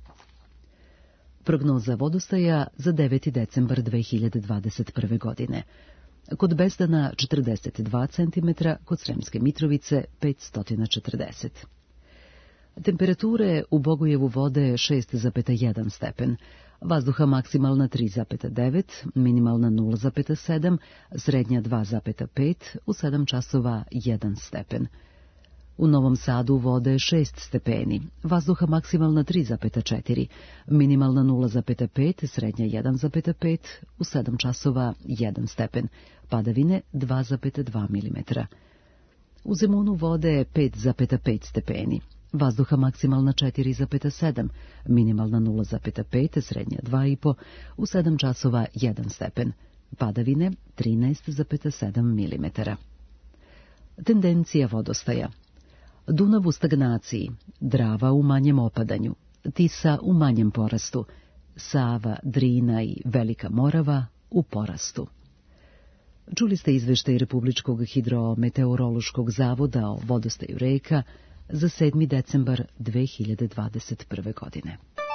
Prognoza vodostaja za deveti decembar dve hiljade dvadeset prve. godine. Kod Bezdana četrdeset dva centimetra, kod Sremske Mitrovice petsto četrdeset. Temperature u Bogojevu vode šest zarez jedan stepen, vazduha maksimalna tri zarez devet, minimalna nula zarez sedam, srednja dva zarez pet, u sedam časova jedan stepen. U Novom Sadu vode šest stepeni, vazduha maksimalna tri zarez četiri, minimalna nula zarez pet, srednja jedan zarez pet, u sedam časova jedan stepen, padavine dva zarez dva milimetra. U Zemunu vode pet zarez pet stepeni, vazduha maksimalna četiri zarez sedam, minimalna nula zarez pet, srednja dva i po, u sedam časova jedan stepen, padavine trinaest zarez sedam milimetara. Tendencija vodostaja: Dunav u stagnaciji, Drava u manjem opadanju, Tisa u manjem porastu, Sava, Drina i Velika Morava u porastu. Čuli ste izveštaj Republičkog hidrometeorološkog zavoda o vodostaju reka za sedmi decembar dve hiljade dvadeset prve. godine.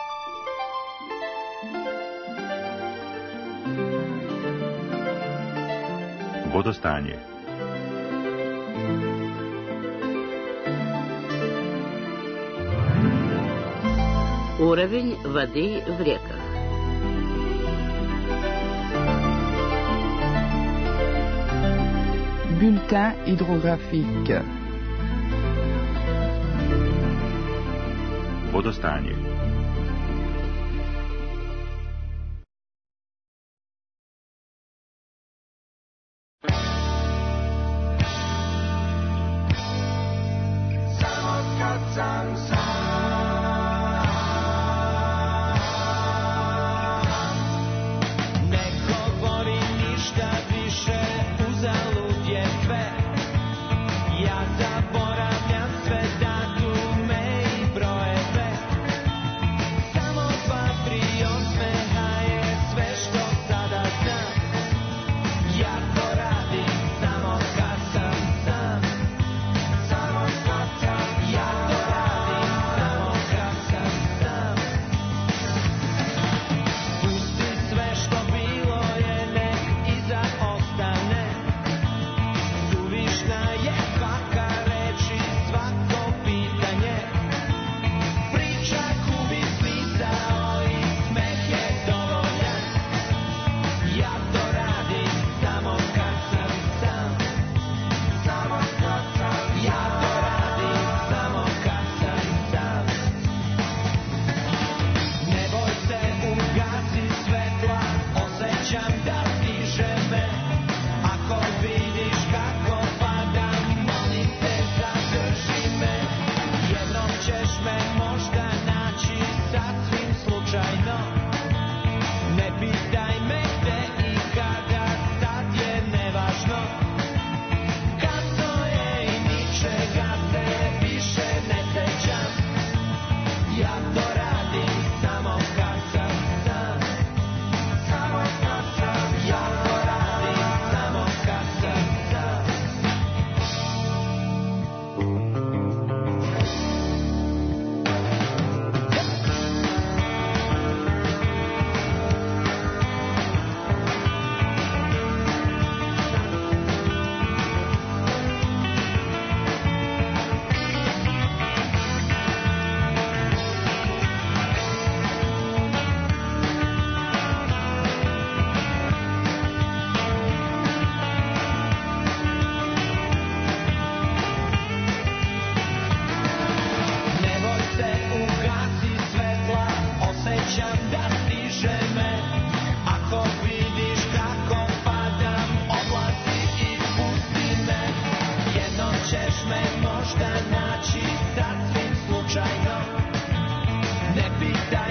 Vodostanje. Уровень воды в реках. Bulletin hydrographique. Vodostanje. Ne govori ništa više.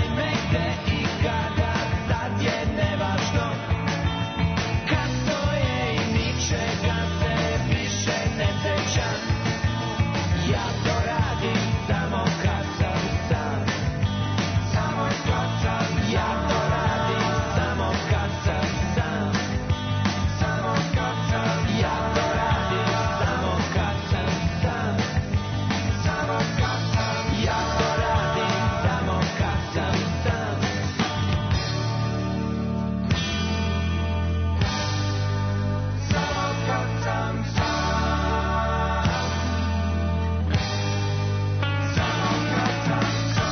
vreme gde i kada, sad je nevažno. Kasno je i ničega se više ne sećam. Ja to radim samo kad sam sam. Samo kad sam, ja to radim samo kad sam sam. Samo kad sam, ja to radim samo kad sam sam. Samo kad sam, ja to radim samo kad sam sam. Samo kad sam sam. Samo kad sam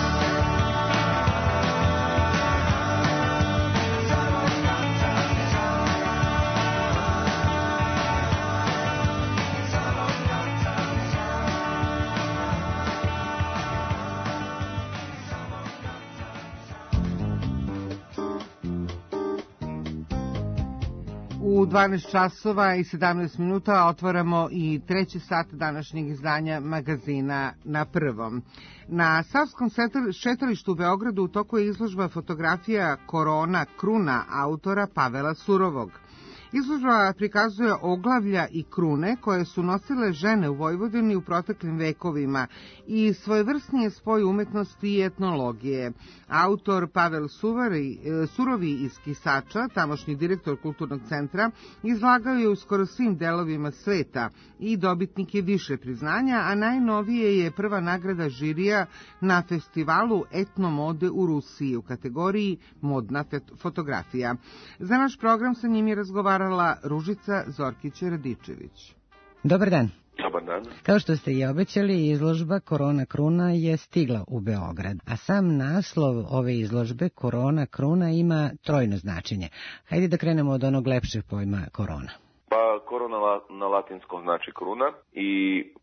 U dvanaest časova i sedamnaest minuta otvaramo i treći sat današnjeg izdanja magazina Na prvom. Na Savskom šetalištu u Beogradu u toku je izložba fotografija Korona kruna autora Pavela Surovog. Izložba prikazuje oglavlja i krune koje su nosile žene u Vojvodini u proteklim vekovima i svojevrsni je spoj umetnosti i etnologije. Autor Pavel Suvari, Surovi iz Kisača, tamošnji direktor kulturnog centra, izlagao je u skoro svim delovima sveta i dobitnik je više priznanja, a najnovije je prva nagrada žirija na festivalu etnomode u Rusiji u kategoriji modna fotografija. Za naš program sa njim je razgovarala Ružica Zorkić-Radičević. Dobar dan. Dobar dan. Kao što ste i obećali, izložba Korona kruna je stigla u Beograd, a sam naslov ove izložbe Korona kruna ima trojno značenje. Hajde da krenemo od onog lepšeg pojma korona. Pa korona na latinskom znači kruna i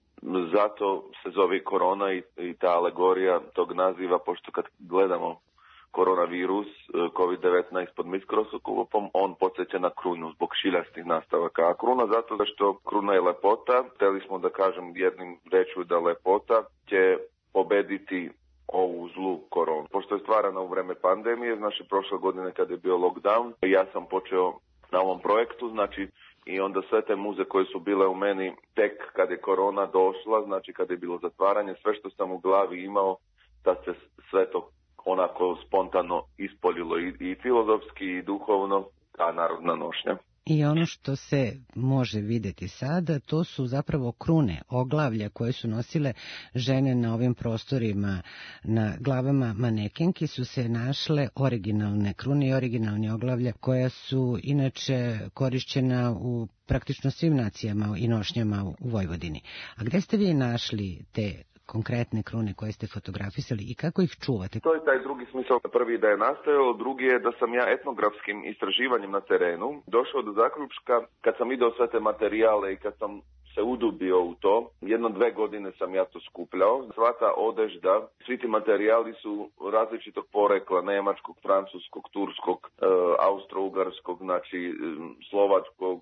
zato se zove korona i, i ta alegorija tog naziva, pošto kad gledamo koronavirus, kovid devetnaest pod mikroskopom, on podsjeća na krunu zbog šiljastih nastavaka. A kruna zato što kruna je lepota, hteli smo da kažem jednim rečju da lepota će pobediti ovu zlu koronu. Pošto je stvarana u vreme pandemije, znači prošle godine kad je bio lockdown, ja sam počeo na ovom projektu, znači i onda sve te muze koje su bile u meni tek kad je korona došla, znači kad je bilo zatvaranje, sve što sam u glavi imao, da se sve to onako spontano ispoljilo i, i filozofski i duhovno, a narodna nošnja. I ono što se može videti sada, to su zapravo krune, oglavlja koje su nosile žene na ovim prostorima. Na glavama manekenki su se našle originalne krune i originalne oglavlja koja su inače korišćena u praktično svim nacijama i nošnjama u Vojvodini. A gde ste vi našli te konkretne krune koje ste fotografisali i kako ih čuvate? To je taj drugi smisao. Prvi da je nastajao, drugi je da sam ja etnografskim istraživanjem na terenu došao do zaključka kad sam video sve te materijale i kad sam se udubio u to. Jedno dve godine sam ja to skupljao. Sva ta odežda, svi ti materijali su različitog porekla, nemačkog, francuskog, turskog, e, austro-ugarskog, znači slovačkog,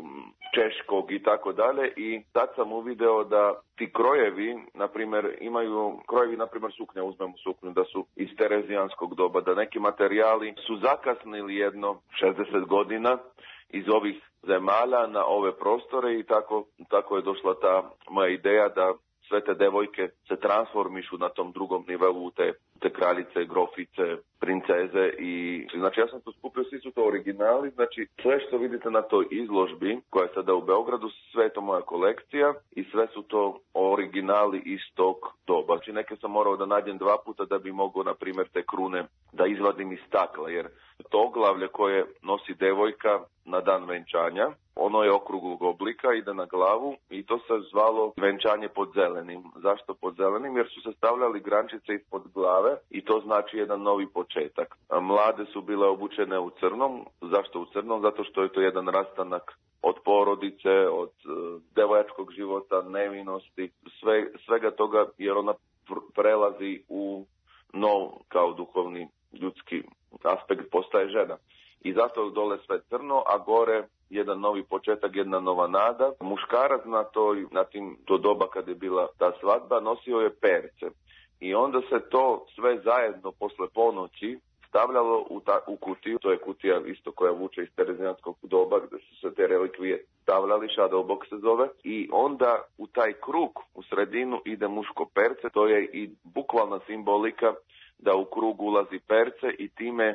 češkog i tako dalje. I tad sam uvideo da ti krojevi, na primjer, imaju krojevi, na primjer, suknja, uzmemo suknju, da su iz terezijanskog doba, da neki materijali su zakasnili jedno šezdeset godina iz ovih zemalja na ove prostore i tako, tako je došla ta moja ideja da sve te devojke se transformišu na tom drugom nivelu u te, te kraljice, grofice, princeze i znači ja sam to skupio, svi su to originali, znači sve što vidite na toj izložbi koja je sada u Beogradu, sve je to moja kolekcija i sve su to originali iz tog doba. Znači neke sam morao da nađem dva puta da bi mogao, na primjer, te krune da izvadim iz stakla, jer to oglavlje koje nosi devojka na dan venčanja, ono je okruglog oblika, ide na glavu i to se zvalo venčanje pod zelenim. Zašto pod zelenim? Jer su se stavljali grančice ispod glave i to znači jedan novi početak. Mlade su bile obučene u crnom. Zašto u crnom? Zato što je to jedan rastanak od porodice, od uh, devojačkog života, nevinosti, sve, svega toga, jer ona prelazi u nov kao duhovni ljudski aspekt, postaje žena. I zato dole sve crno, a gore jedan novi početak, jedna nova nada. Muškarac na, toj, na tim, to doba kad je bila ta svadba nosio je perce. i onda se to sve zajedno posle ponoći stavljalo u, ta, u kutiju, to je kutija isto koja vuče iz terezijanskog doba gde su se te relikvije stavljali, shadow box se zove, i onda u taj krug u sredinu ide muško perce, to je i bukvalna simbolika da u krug ulazi perce i time,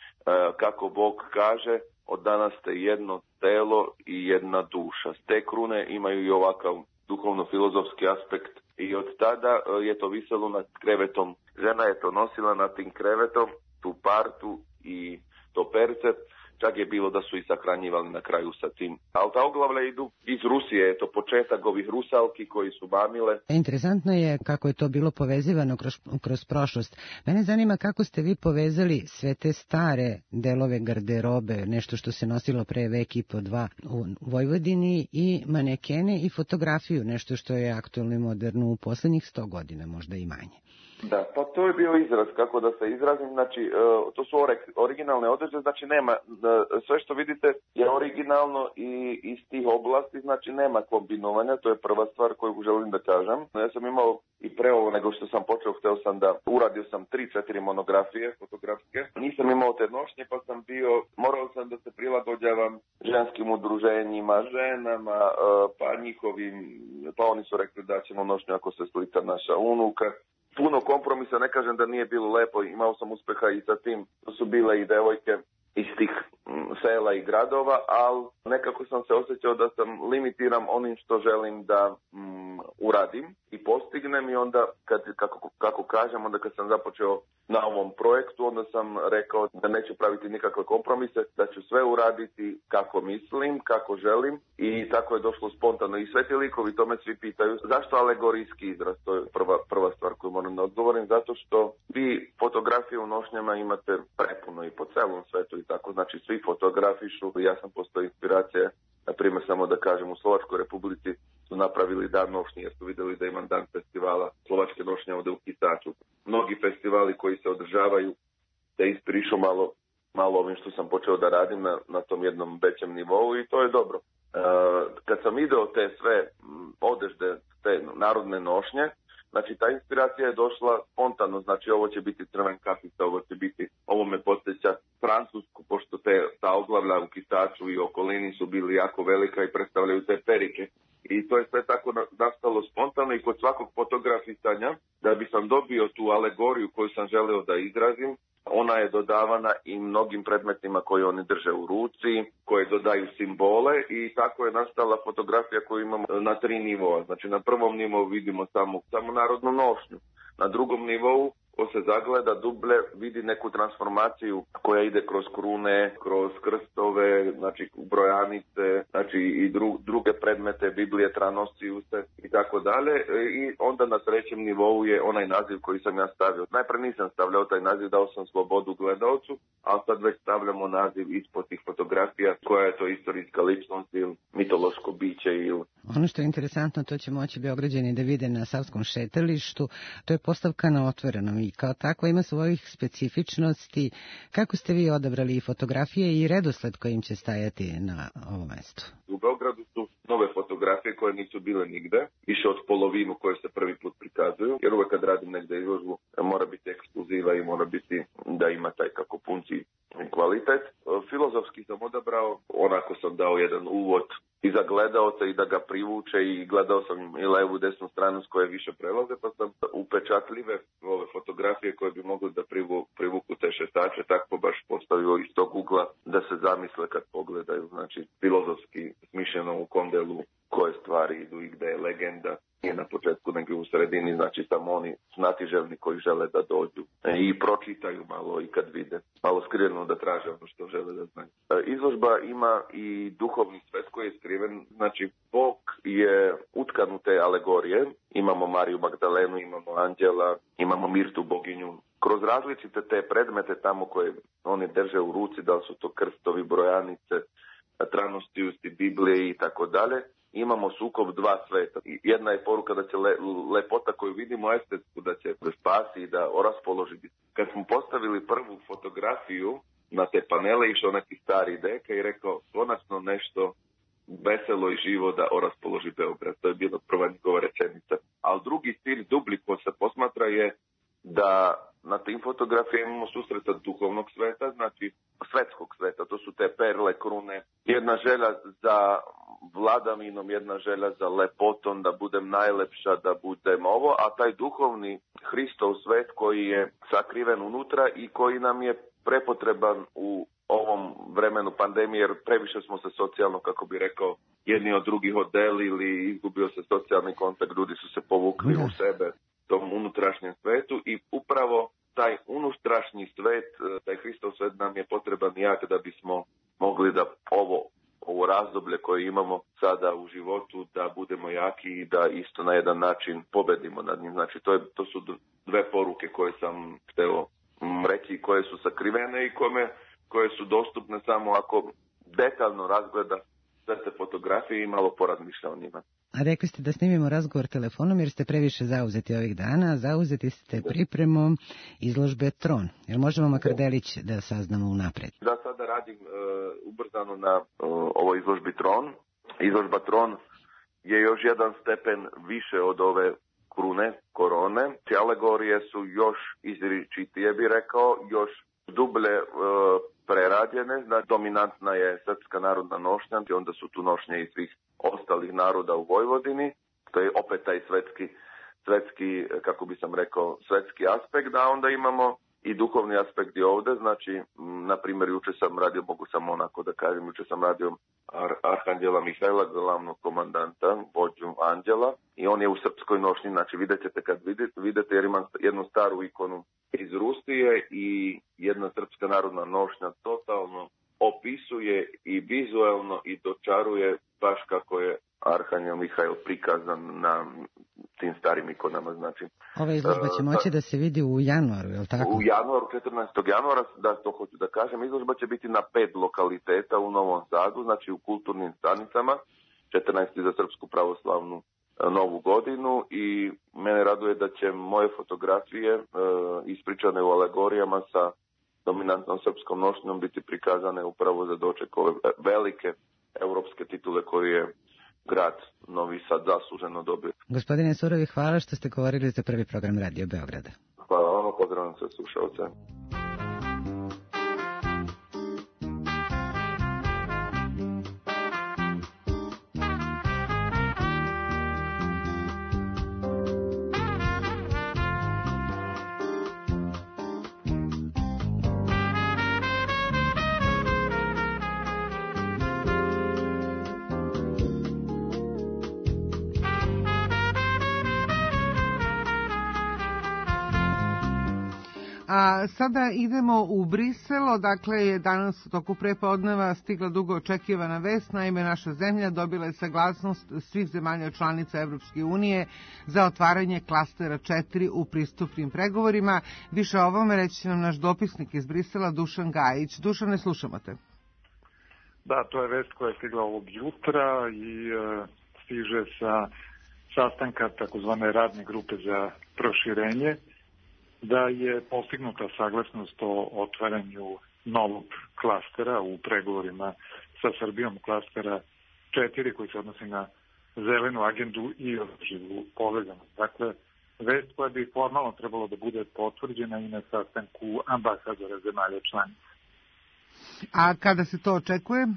kako Bog kaže, od danas ste jedno telo i jedna duša. Te krune imaju i ovakav duhovno-filozofski aspekt i od tada je to viselo nad krevetom. Žena je to nosila nad tim krevetom, tu partu i to perce, čak je bilo da su i sahranjivali na kraju sa tim. Ali ta oglavlja idu iz Rusije, je to početak ovih rusalki koji su mamile. Interesantno je kako je to bilo povezivano kroz, kroz prošlost. Mene zanima kako ste vi povezali sve te stare delove garderobe, nešto što se nosilo pre vek i po dva u Vojvodini, i manekene i fotografiju, nešto što je aktualno i moderno u poslednjih sto godina, možda i manje. Da, pa to je bio izraz, kako da se izrazim, znači to su originalne određe, znači nema, sve što vidite je originalno i iz tih oblasti, znači nema kombinovanja, to je prva stvar koju želim da kažem. Ja sam imao i pre ovo nego što sam počeo, hteo sam da uradio sam tri, četiri monografije fotografske, nisam imao te nošnje pa sam bio, morao sam da se prilagođavam ženskim udruženjima, ženama, pa njihovim, pa oni su rekli da ćemo nošnju ako se slika naša unuka. Puno kompromisa, ne kažem da nije bilo lepo, imao sam uspeha i sa tim, to su bile i devojke iz tih sela i gradova, ali nekako sam se osjećao da sam limitiram onim što želim da mm, uradim i postignem, i onda, kad, kako, kako kažem, onda kad sam započeo na ovom projektu, onda sam rekao da neću praviti nikakve kompromise, da ću sve uraditi kako mislim, kako želim, i tako je došlo spontano. I sve ti likovi, to me svi pitaju, zašto alegorijski izraz, to je prva, prva stvar koju moram da odgovorim, zato što vi fotografije u nošnjama imate prepuno i po celom svetu i tako, znači svi fotografišu. Ja sam postao inspiracija, na primjer, samo da kažem, u Slovačkoj Republici su napravili dan nošnje jer su vidjeli da imam dan festivala slovačke nošnje ovde u Kisaču. Mnogi festivali koji se održavaju da inspirišu malo, malo ovim što sam počeo da radim na, na tom jednom većem nivou, i to je dobro. E, kad sam video te sve odežde, te narodne nošnje, znači ta inspiracija je došla spontano, znači ovo će biti crven kafica, ovo će biti, ovo me podsjeća Francusku, pošto te, ta oglavlja u Kisaču i okolini su bili jako velika i predstavljaju te perike. I to je sve tako nastalo spontano, i kod svakog fotografisanja, da bi sam dobio tu alegoriju koju sam želeo da izrazim, ona je dodavana i mnogim predmetima koje oni drže u ruci, koje dodaju simbole, i tako je nastala fotografija koju imamo na tri nivoa. Znači na prvom nivou vidimo samo, samo narodnu nošnju, na drugom nivou ko se zagleda dublje vidi neku transformaciju koja ide kroz krune, kroz krstove, znači brojanice, znači i dru, druge predmete, Biblije, Tranosiuse i tako dalje. I onda na trećem nivou je onaj naziv koji sam ja stavio. Najpre nisam stavljao taj naziv, dao sam slobodu gledaocu, ali sad već stavljamo naziv ispod tih fotografija, koja je to istorijska ličnost ili mitološko biće ili... Ono što je interesantno, to će moći Beograđani da vide na Savskom šetalištu, to je postavka na otvorenom i kao takva ima svojih specifičnosti. Kako ste vi odabrali fotografije i redosled kojim će stajati na ovom mestu? U Beogradu su nove fotografije koje nisu bile nigde, više od polovinu koje se prvi put prikazuju, jer uvek kad radim negde izložbu mora biti ekskluziva i mora biti da ima taj kako punci kvalitet. Filozofski sam odabrao, onako sam dao jedan uvod i za gledaoca i da ga privuče, i gledao sam i levu desnu stranu s koje više prelaze, pa sam upečatljive ove fotografije koje bi mogli da privu, privuku te šetače, tako baš postavio iz tog ugla da se zamisle kad pogledaju, znači filozofski smišljeno u kom delu koje stvari idu i gde je legenda. Nije na početku nego u sredini, znači samo oni znatiželjni koji žele da dođu i pročitaju malo i kad vide, malo skriveno da traže ono što žele da znaju. Izložba ima i duhovni svet koji je skriven, znači Bog je utkan u te alegorije, imamo Mariju Magdalenu, imamo anđela, imamo Mirtu boginju. Kroz različite te predmete tamo koje oni drže u ruci, da li su to krstovi, brojanice, Tranosiusi, Biblije i tako dalje, imamo sukob dva sveta. Jedna je poruka da će le, lepota koju vidimo estetsku, da će spasi i da oraspoloži. Kad smo postavili prvu fotografiju na te panele, išao neki stari deka i rekao konačno nešto veselo i živo da oraspoloži Beograd. To je bila prva njegova rečenica. Ali drugi cilj, dubli ko se posmatra, je da na tim fotografijama imamo susreta duhovnog sveta, znači svetskog sveta, to su te perle, krune, jedna želja za vladaminom, jedna želja za lepotom, da budem najlepša, da budem ovo, a taj duhovni Hristov svet koji je sakriven unutra i koji nam je prepotreban u ovom vremenu pandemije, jer previše smo se socijalno, kako bi rekao, jedni od drugih odelili, izgubio se socijalni kontakt, ljudi su se povukli u sebe, tom unutrašnjem svetu i upravo taj unutrašnji svet, taj Hristov svet nam je potreban jak da bismo mogli da ovo, ovo razdoblje koje imamo sada u životu, da budemo jaki i da isto na jedan način pobedimo nad njim. Znači to, je, to su dve poruke koje sam hteo reći, koje su sakrivene i kome, koje su dostupne samo ako detaljno razgleda sve te fotografije i malo porazmišlja o njima. A rekli ste da snimimo razgovor telefonom jer ste previše zauzeti ovih dana, zauzeti ste pripremom izložbe Tron. Jel možemo makar delić da saznamo unapred? Da, sada radim uh, ubrzano na uh, ovoj izložbi Tron. Izložba Tron je još jedan stepen više od ove krune, korone. Te alegorije su još izričitije, bi rekao, još dublje uh, prerađene. Znači, dominantna je srpska narodna nošnja, i onda su tu nošnje i svih ostalih naroda u Vojvodini. To je opet taj svetski, svetski, kako bi sam rekao, svetski aspekt, da onda imamo i duhovni aspekt i ovde. Znači, na primjer, juče sam radio, mogu samo onako da kažem, juče sam radio Ar Arhanđela Mihajla, glavnog komandanta, vođu anđela, i on je u srpskoj nošnji. Znači, vidjet ćete kad vidite, vidite jer imam jednu staru ikonu iz Rusije i jedna srpska narodna nošnja totalno opisuje i vizuelno i dočaruje baš kako je Arhanđel Mihajl prikazan na tim starim ikonama. Znači, ova izložba će moći da se vidi u januaru, je li tako? U januaru, četrnaestog januara, da to hoću da kažem, izložba će biti na pet lokaliteta u Novom Sadu, znači u kulturnim stanicama, četrnaesti za Srpsku pravoslavnu Novu godinu, i mene raduje da će moje fotografije e, ispričane u alegorijama sa dominantnom srpskom nošnjom biti prikazane upravo za doček ove velike evropske titule koje je grad Novi Sad zasluženo dobio. Gospodine Surovi, hvala što ste govorili za prvi program Radio Beograda. Hvala vam, pozdravljam sve slušalce. A sada idemo u Brisel, odakle je danas u toku prepodneva stigla dugo očekivana vest. Naime, naša zemlja dobila je saglasnost svih zemalja članica Evropske unije za otvaranje klastera četiri u pristupnim pregovorima. Više o ovome reći će nam naš dopisnik iz Brisela, Dušan Gajić. Dušan, ne slušamo te. Da, to je vest koja je stigla ovog jutra i e, stiže sa sastanka takozvane radne grupe za proširenje, da je postignuta saglasnost o otvaranju novog klastera u pregovorima sa Srbijom, klastera četiri koji se odnosi na zelenu agendu i održivu povezanost. Dakle, vest koja bi formalno trebalo da bude potvrđena i na sastanku ambasadora zemalja članica. A kada se to očekuje?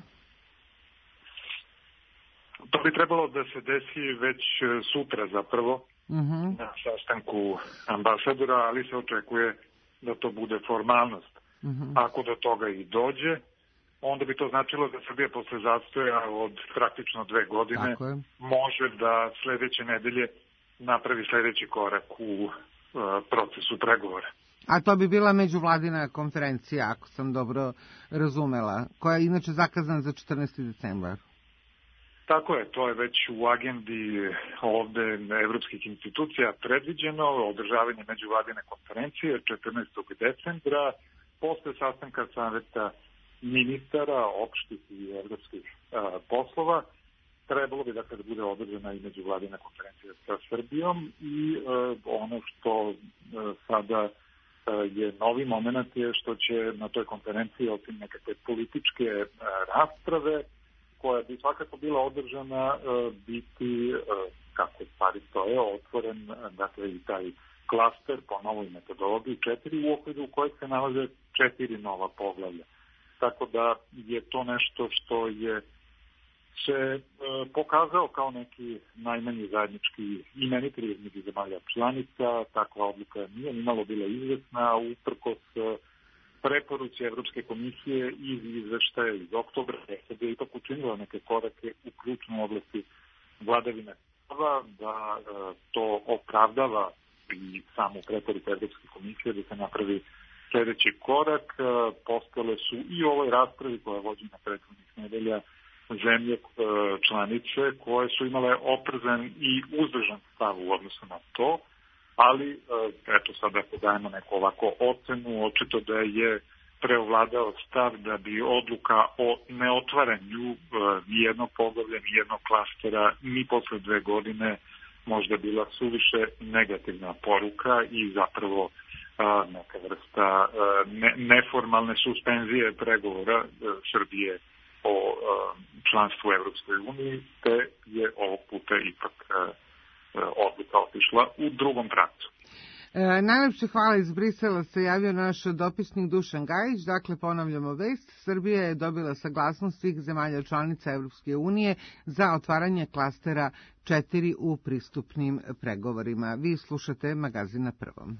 To bi trebalo da se desi već sutra zapravo, Uh-huh. na sastanku ambasadora, ali se očekuje da to bude formalnost. Uh-huh. Ako do toga i dođe, onda bi to značilo da Srbija posle zastoja od praktično dve godine može da sledeće nedelje napravi sledeći korak u uh, procesu pregovora. A to bi bila međuvladina konferencija, ako sam dobro razumela, koja je inače zakazana za četrnaesti decembar. Tako je, to je već u agendi ovde evropskih institucija predviđeno, održavanje međuvladine konferencije četrnaestog decembra, posle sastanka saveta ministara opštih i evropskih a, poslova, trebalo bi dakle da bude održana i međuvladina konferencija sa Srbijom i a, ono što a, sada a, je novi moment je što će na toj konferenciji osim nekakve političke a, rasprave koja bi svakako bila održana, biti, kako stvari stoje, otvoren, dakle, i taj klaster po novoj metodologiji četiri, u okviru kojeg se nalaze četiri nova poglavlja. Tako da je to nešto što je se e, pokazao kao neki najmanji zajednički imenitelj između zemalja članica. Takva odluka nije nimalo bila izvesna, uprkos preporuci Evropske komisije iz izveštaja iz oktobra, da je ipak učinila neke korake u ključnoj oblasti vladavine prava, da e, to opravdava i samu preporuku Evropske komisije da se napravi sledeći korak. E, postale su i u ovoj raspravi koja je vođena prethodnih nedelja zemlje e, članice koje su imale oprezan i uzdržan stav u odnosu na to, ali e, eto sad ako dajemo neku ovako ocenu, očito da je preovladao stav da bi odluka o neotvaranju e, nijednog poglavlja, nijednog klastera ni posle dve godine možda bila suviše negativna poruka i zapravo a, neka vrsta a, ne, neformalne suspenzije pregovora a, Srbije o a, članstvu u Evropskoj uniji, te je ovog puta ipak a, a, odluka otišla u drugom pravcu. E, najlepše hvala, iz Brisela se javio naš dopisnik Dušan Gajić. Dakle, ponavljamo vest, Srbija je dobila saglasnost svih zemalja članica Evropske unije za otvaranje klastera četiri u pristupnim pregovorima. Vi slušate magazin na Prvom.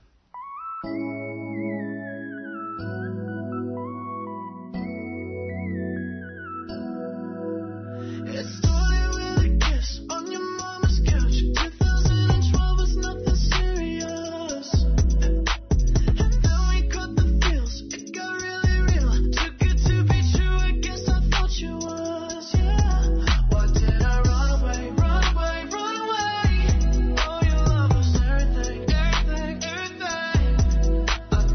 I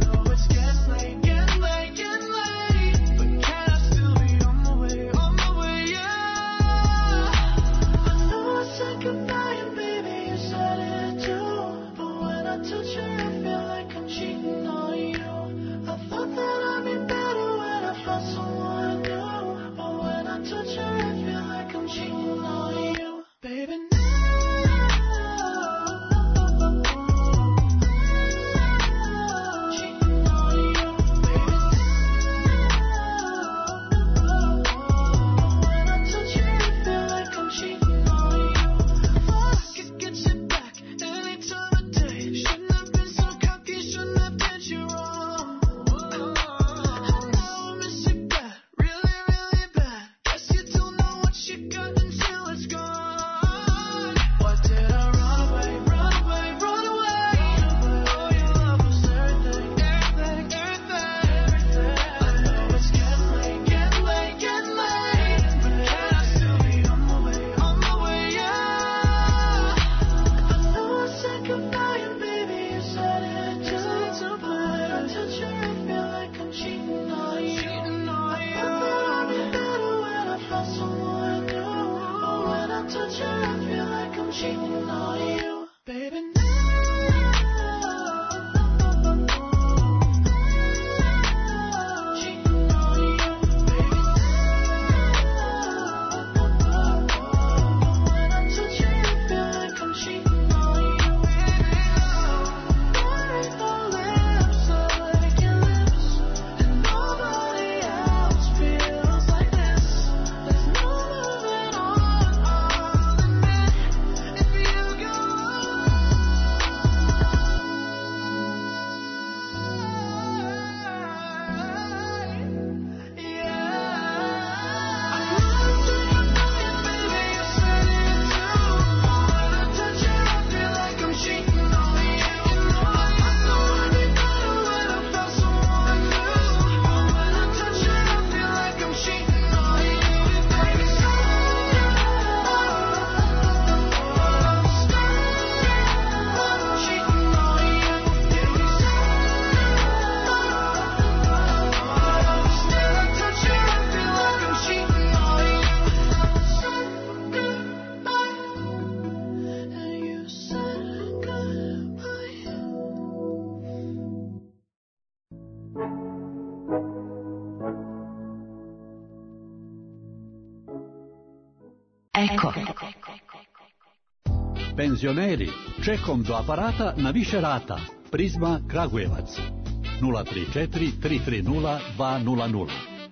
Penzioneri, čekom do aparata na više rata. Prizma Kragujevac. nula tri četiri tri tri nula dva nula nula.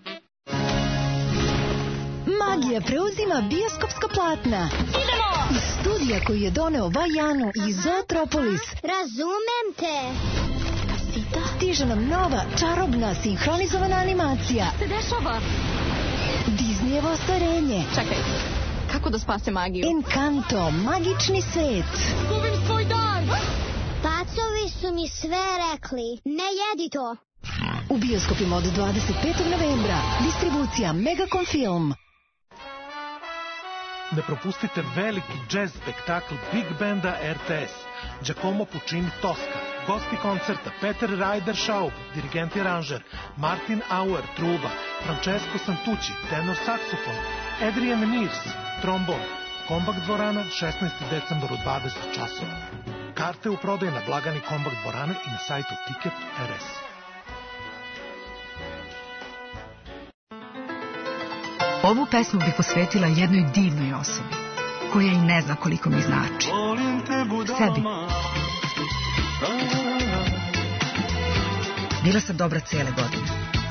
Magija preuzima bioskopska platna. Idemo! Iz studija koji je doneo Vajanu i Zootropolis. Razumem te. Stiže nam nova, čarobna, sinhronizovana animacija. Se dešava? Disneyevo ostvarenje. Čekaj, kako da spase magiju? Encanto, magični svet. Gubim svoj dar! Pacovi su mi sve rekli. Ne jedi to. U bioskopima od dvadeset petog novembra. Distribucija Megacom Film. Ne propustite veliki džez spektakl Big Banda R T S. Giacomo Puccini Tosca. Gosti koncerta Peter Ryder Schaub, dirigent i aranžer, Martin Auer, truba, Francesco Santucci, tenor saksofon, Adrian Mears, trombon. Kombakt dvorana, šesnaestog decembra u dvadeset časova. Karte u prodaju na blagani Kombakt dvorane i na sajtu Ticket R S. Ovu pesmu bih posvetila jednoj divnoj osobi, koja i ne zna koliko mi znači. Sebi. Bila sam dobra cijele godine.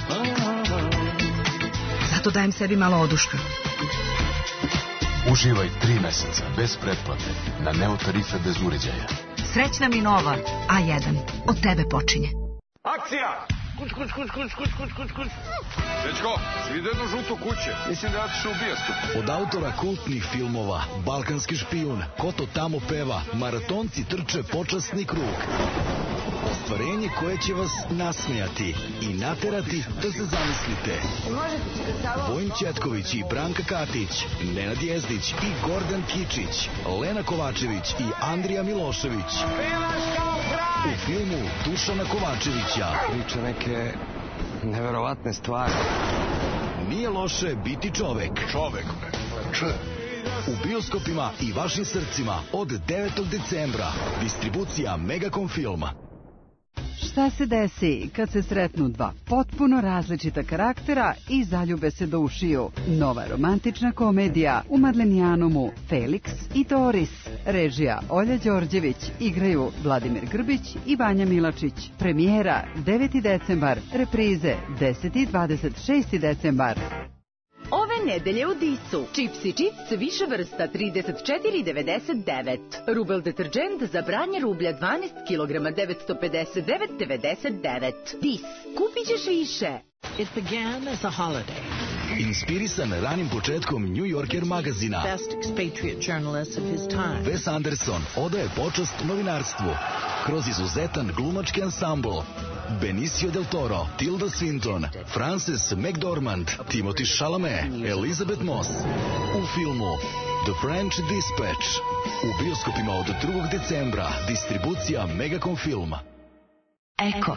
Zato dajem sebi malo oduška. Uživaj tri meseca bez pretplate na Neo tarife bez uređaja. Srećna mi nova A jedan. Od tebe počinje. Akcija! Kuć, kuć, kuć, kuć, kuć, kuć, kuć, kuć. Dečko, si vidio jednu žutu kuće? Mislim da je otišao u bioskop. Od autora kultnih filmova Balkanski špijun, Ko to tamo peva, Maratonci trče počasni krug. Ostvarenje koje će vas nasmejati i naterati da se zamislite. Vojin Ćetković i Branka Katić, Nenad Jezdić i Gordan Kičić, Lena Kovačević i Andrija Milošević. U filmu Dušana Kovačevića. Priča neke neverovatne stvari. Nije loše biti čovek. Čovek, č. U bioskopima i vašim srcima od devetog decembra. Distribucija Megacom Filma. Šta se desi kad se sretnu dva potpuno različita karaktera i zaljube se do ušiju? Nova romantična komedija u Madlenijanumu Felix i Doris. Režija Olja Đorđević, igraju Vladimir Grbić i Vanja Milačić. Premijera deveti decembar, reprize deseti i dvadeset šesti decembar. Ove nedelje u Disu. Čips i čips više vrsta trideset četiri devedeset devet. Rubel deterđent za branje rublja dvanaest kilograma devetsto pedeset devet devedeset devet. Dis. Kupit ćeš više. It began as a holiday. Inspirisan ranim početkom New Yorker magazina, Best expatriate journalist of his time. Wes Anderson odaje počast novinarstvu kroz izuzetan glumački ansambl. Benicio del Toro, Tilda Swinton, Frances McDormand, Timothy Chalamet, Elizabeth Moss. U filmu The French Dispatch. U bioskopima od drugog decembra. Distribucija Megacom Filma. Eko.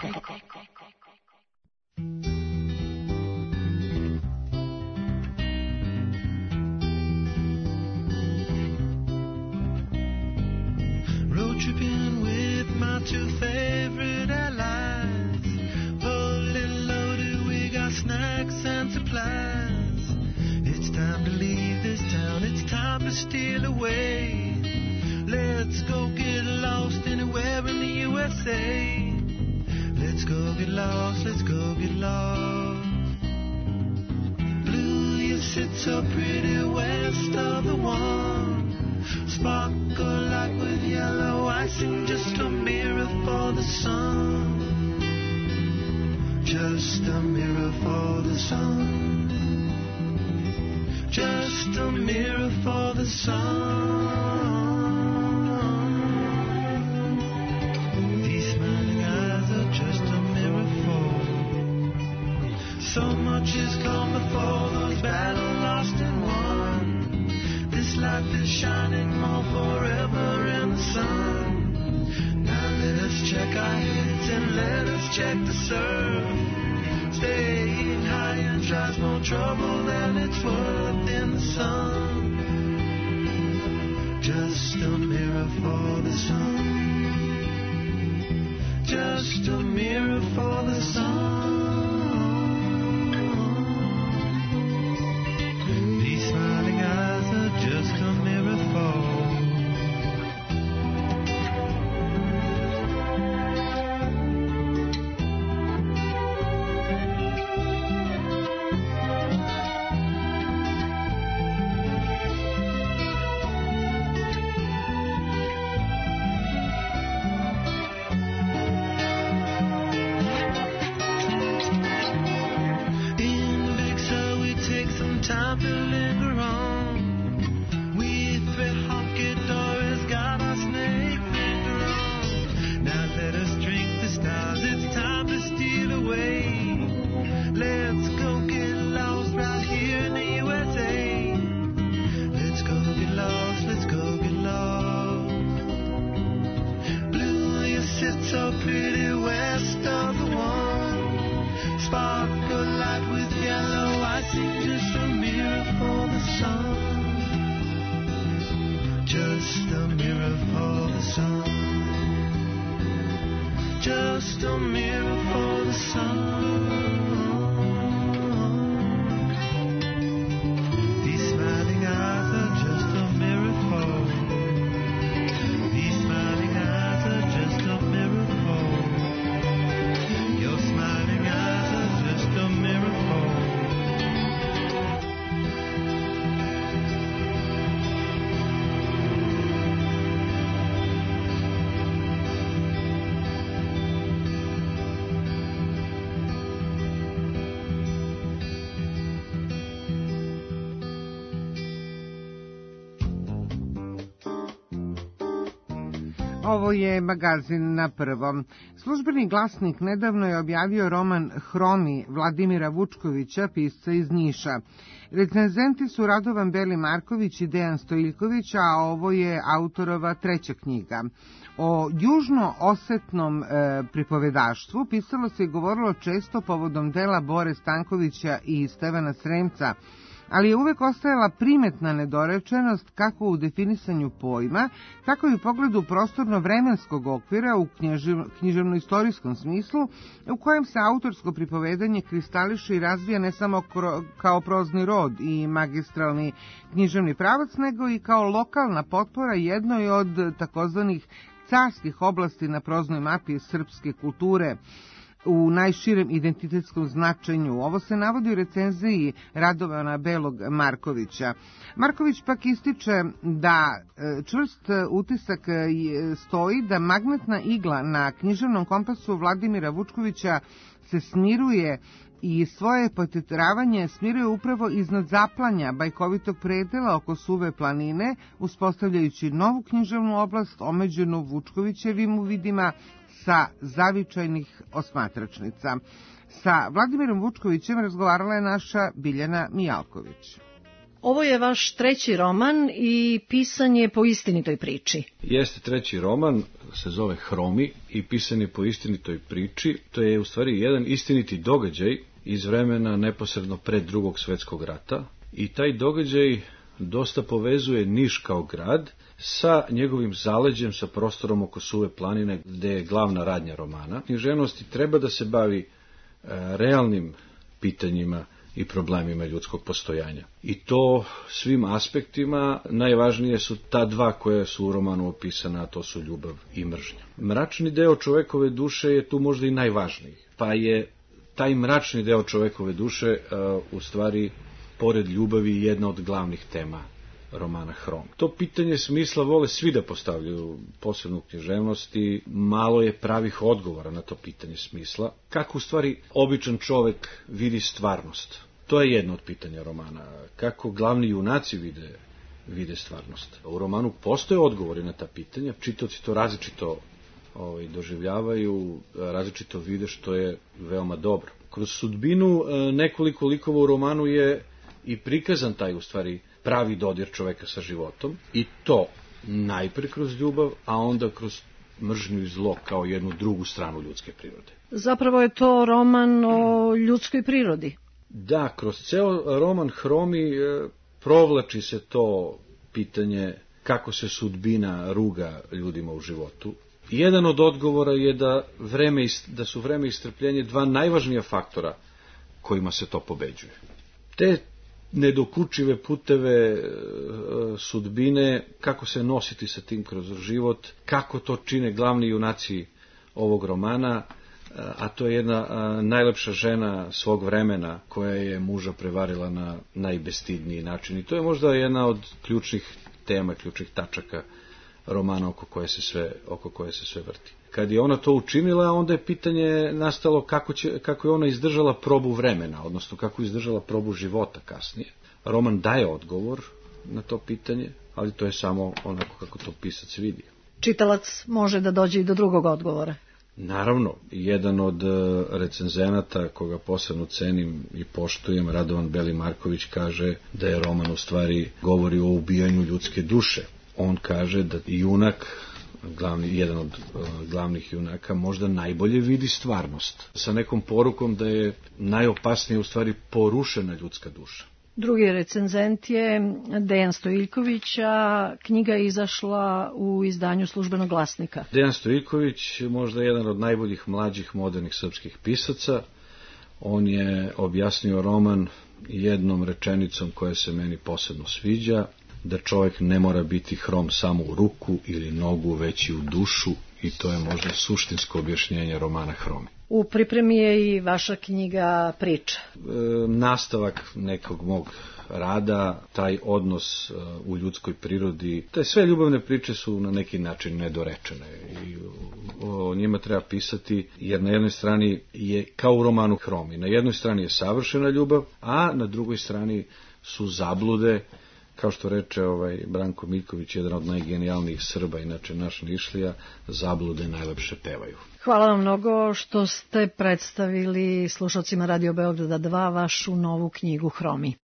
Road tripping with my two favorite allies. Fully loaded, we got snacks and supplies. It's time to leave this town, it's time to steal away. Let's go get lost anywhere in the U S A. Let's go get lost, let's go get lost. Blue, you sit so pretty west of the one. Sparkle like with yellow icing, just a mirror for the sun. Just a mirror for the sun. Just a mirror for the sun. These smiling eyes are just a mirror for. So much has come before, those battles lost and won. This life is shining more forever in the sun. Now let us check our heads and let us check the surf. Staying high and tries more trouble than it's worth in the sun. Just a mirror for the sun. Just a mirror for the sun. These smiling eyes are just a mirror for. time to linger on. We thread honky-dory's got our snake finger on. Now let us drink the stars, it's time to steal away. Let's go get lost right here in the U S A. Let's go get lost, let's go get lost. Blue, you sit so pretty west of the one. Sparkle light with yellow, I see just a mirror for the sun. Just a mirror for the sun. Just a mirror for the sun. These smiling eyes are just a mirror for. These smiling eyes are just a mirror for. Your smiling eyes are just a mirror for. Ovo je magazin na prvom. Službeni glasnik nedavno je objavio roman Hromi Vladimira Vučkovića, pisca iz Niša. Recenzenti su Radovan Beli Marković i Dejan Stojiljković, a ovo je autorova treća knjiga. O južno-osetnom e, pripovedaštvu pisalo se i govorilo često povodom dela Bore Stankovića i Stevana Sremca, ali je uvek ostajala primetna nedorečenost kako u definisanju pojma, tako i u pogledu prostorno-vremenskog okvira u književno-istorijskom smislu, u kojem se autorsko pripovedanje kristališe i razvija ne samo kao prozni rod i magistralni književni pravac, nego i kao lokalna potpora jednoj od takozvanih carskih oblasti na proznoj mapi srpske kulture u najširem identitetskom značenju. Ovo se navodi u recenziji Radovana Belog Markovića. Marković pak ističe da čvrst utisak stoji da magnetna igla na književnom kompasu Vladimira Vučkovića se smiruje i svoje potetravanje smiruje upravo iznad zaplanja bajkovitog predela oko Suve planine, uspostavljajući novu književnu oblast omeđenu Vučkovićevim uvidima sa zavičajnih osmatračnica. Sa Vladimirom Vučkovićem razgovarala je naša Biljana Mijalković. Ovo je vaš treći roman i pisan je po istinitoj priči. Jeste treći roman, se zove Hromi i pisan je po istinitoj priči. To je u stvari jedan istiniti događaj iz vremena neposredno pred Drugog svjetskog rata i taj događaj dosta povezuje Niš kao grad sa njegovim zaleđem, sa prostorom oko Suve planine, gde je glavna radnja romana. Književnosti treba da se bavi e, realnim pitanjima i problemima ljudskog postojanja. I to svim aspektima. Najvažnije su ta dva koja su u romanu opisana, a to su ljubav i mržnja. Mračni deo čovekove duše je tu možda i najvažniji, pa je taj mračni deo čovekove duše e, u stvari pored ljubavi jedna od glavnih tema romana Hrom. To pitanje smisla vole svi da postavljaju, posebno u književnosti. Malo je pravih odgovora na to pitanje smisla. Kako u stvari običan čovek vidi stvarnost? To je jedno od pitanja romana. Kako glavni junaci vide, vide stvarnost? U romanu postoje odgovori na ta pitanja. Čitaoci to različito ovaj, doživljavaju, različito vide, što je veoma dobro. Kroz sudbinu nekoliko likova u romanu je i prikazan taj u stvari pravi dodir čoveka sa životom, i to najpre kroz ljubav, a onda kroz mržnju i zlo kao jednu drugu stranu ljudske prirode. Zapravo je to roman o ljudskoj prirodi. Da, kroz ceo roman Hromi provlači se to pitanje kako se sudbina ruga ljudima u životu. Jedan od odgovora je da, vreme, da su vreme i strpljenje dva najvažnija faktora kojima se to pobeđuje. Te nedokučive puteve sudbine, kako se nositi sa tim kroz život, kako to čine glavni junaci ovog romana, a to je jedna najlepša žena svog vremena koja je muža prevarila na najbestidniji način. I to je možda jedna od ključnih tema, ključnih tačaka romana oko koje se sve, oko koje se sve vrti. Kad je ona to učinila, onda je pitanje nastalo kako, će, kako je ona izdržala probu vremena, odnosno kako je izdržala probu života kasnije. Roman daje odgovor na to pitanje, ali to je samo onako kako to pisac vidi. Čitalac može da dođe i do drugog odgovora. Naravno, jedan od recenzenata koga posebno cenim i poštujem, Radovan Beli Marković, kaže da je roman u stvari govori o ubijanju ljudske duše. On kaže da junak, glavni, jedan od uh, glavnih junaka, možda najbolje vidi stvarnost, sa nekom porukom da je najopasnije u stvari porušena ljudska duša. Drugi recenzent je Dejan Stojiljković, a knjiga je izašla u izdanju Službenog glasnika. Dejan Stojiljković je možda jedan od najboljih mlađih modernih srpskih pisaca. On je objasnio roman jednom rečenicom koja se meni posebno sviđa, da čovjek ne mora biti hrom samo u ruku ili nogu, već i u dušu, i to je možda suštinsko objašnjenje romana Hromi. U pripremi je i vaša knjiga Priča. E, nastavak nekog mog rada, taj odnos e, u ljudskoj prirodi, te sve ljubavne priče su na neki način nedorečene i o, o njima treba pisati, jer na jednoj strani je kao u romanu Hromi, na jednoj strani je savršena ljubav, a na drugoj strani su zablude, kao što reče ovaj Branko Miljković, jedan od najgenijalnijih Srba, inače naš Nišlija, zablude najlepše pevaju. Hvala vam mnogo što ste predstavili slušalcima Radio Beograda dva vašu novu knjigu Hromi.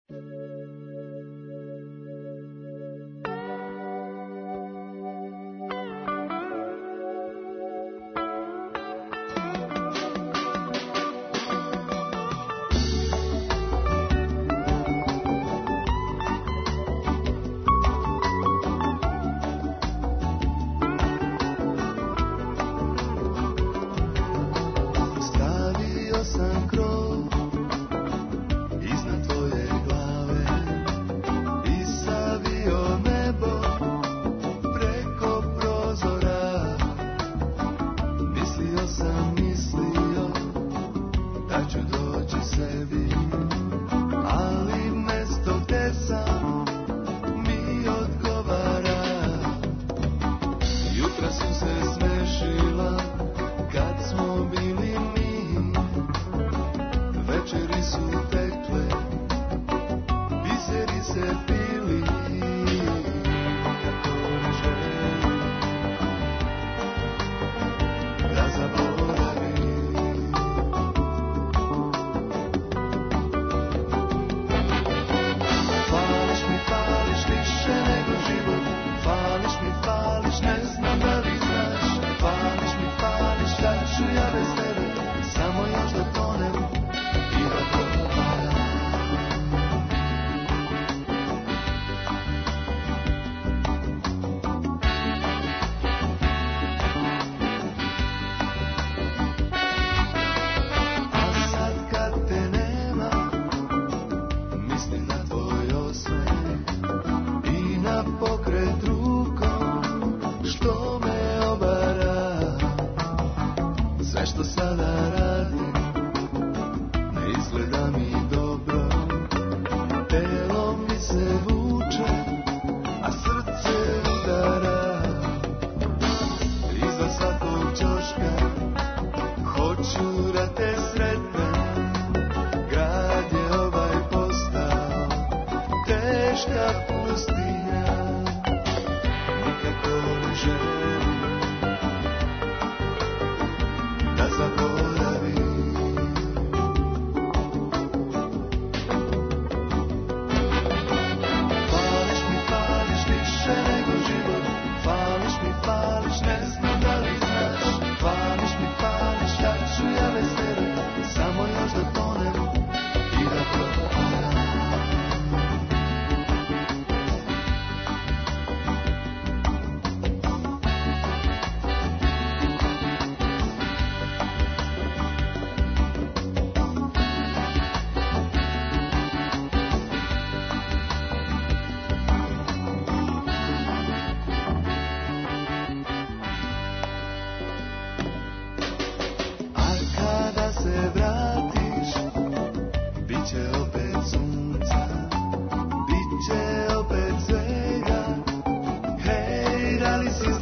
Hej, da li si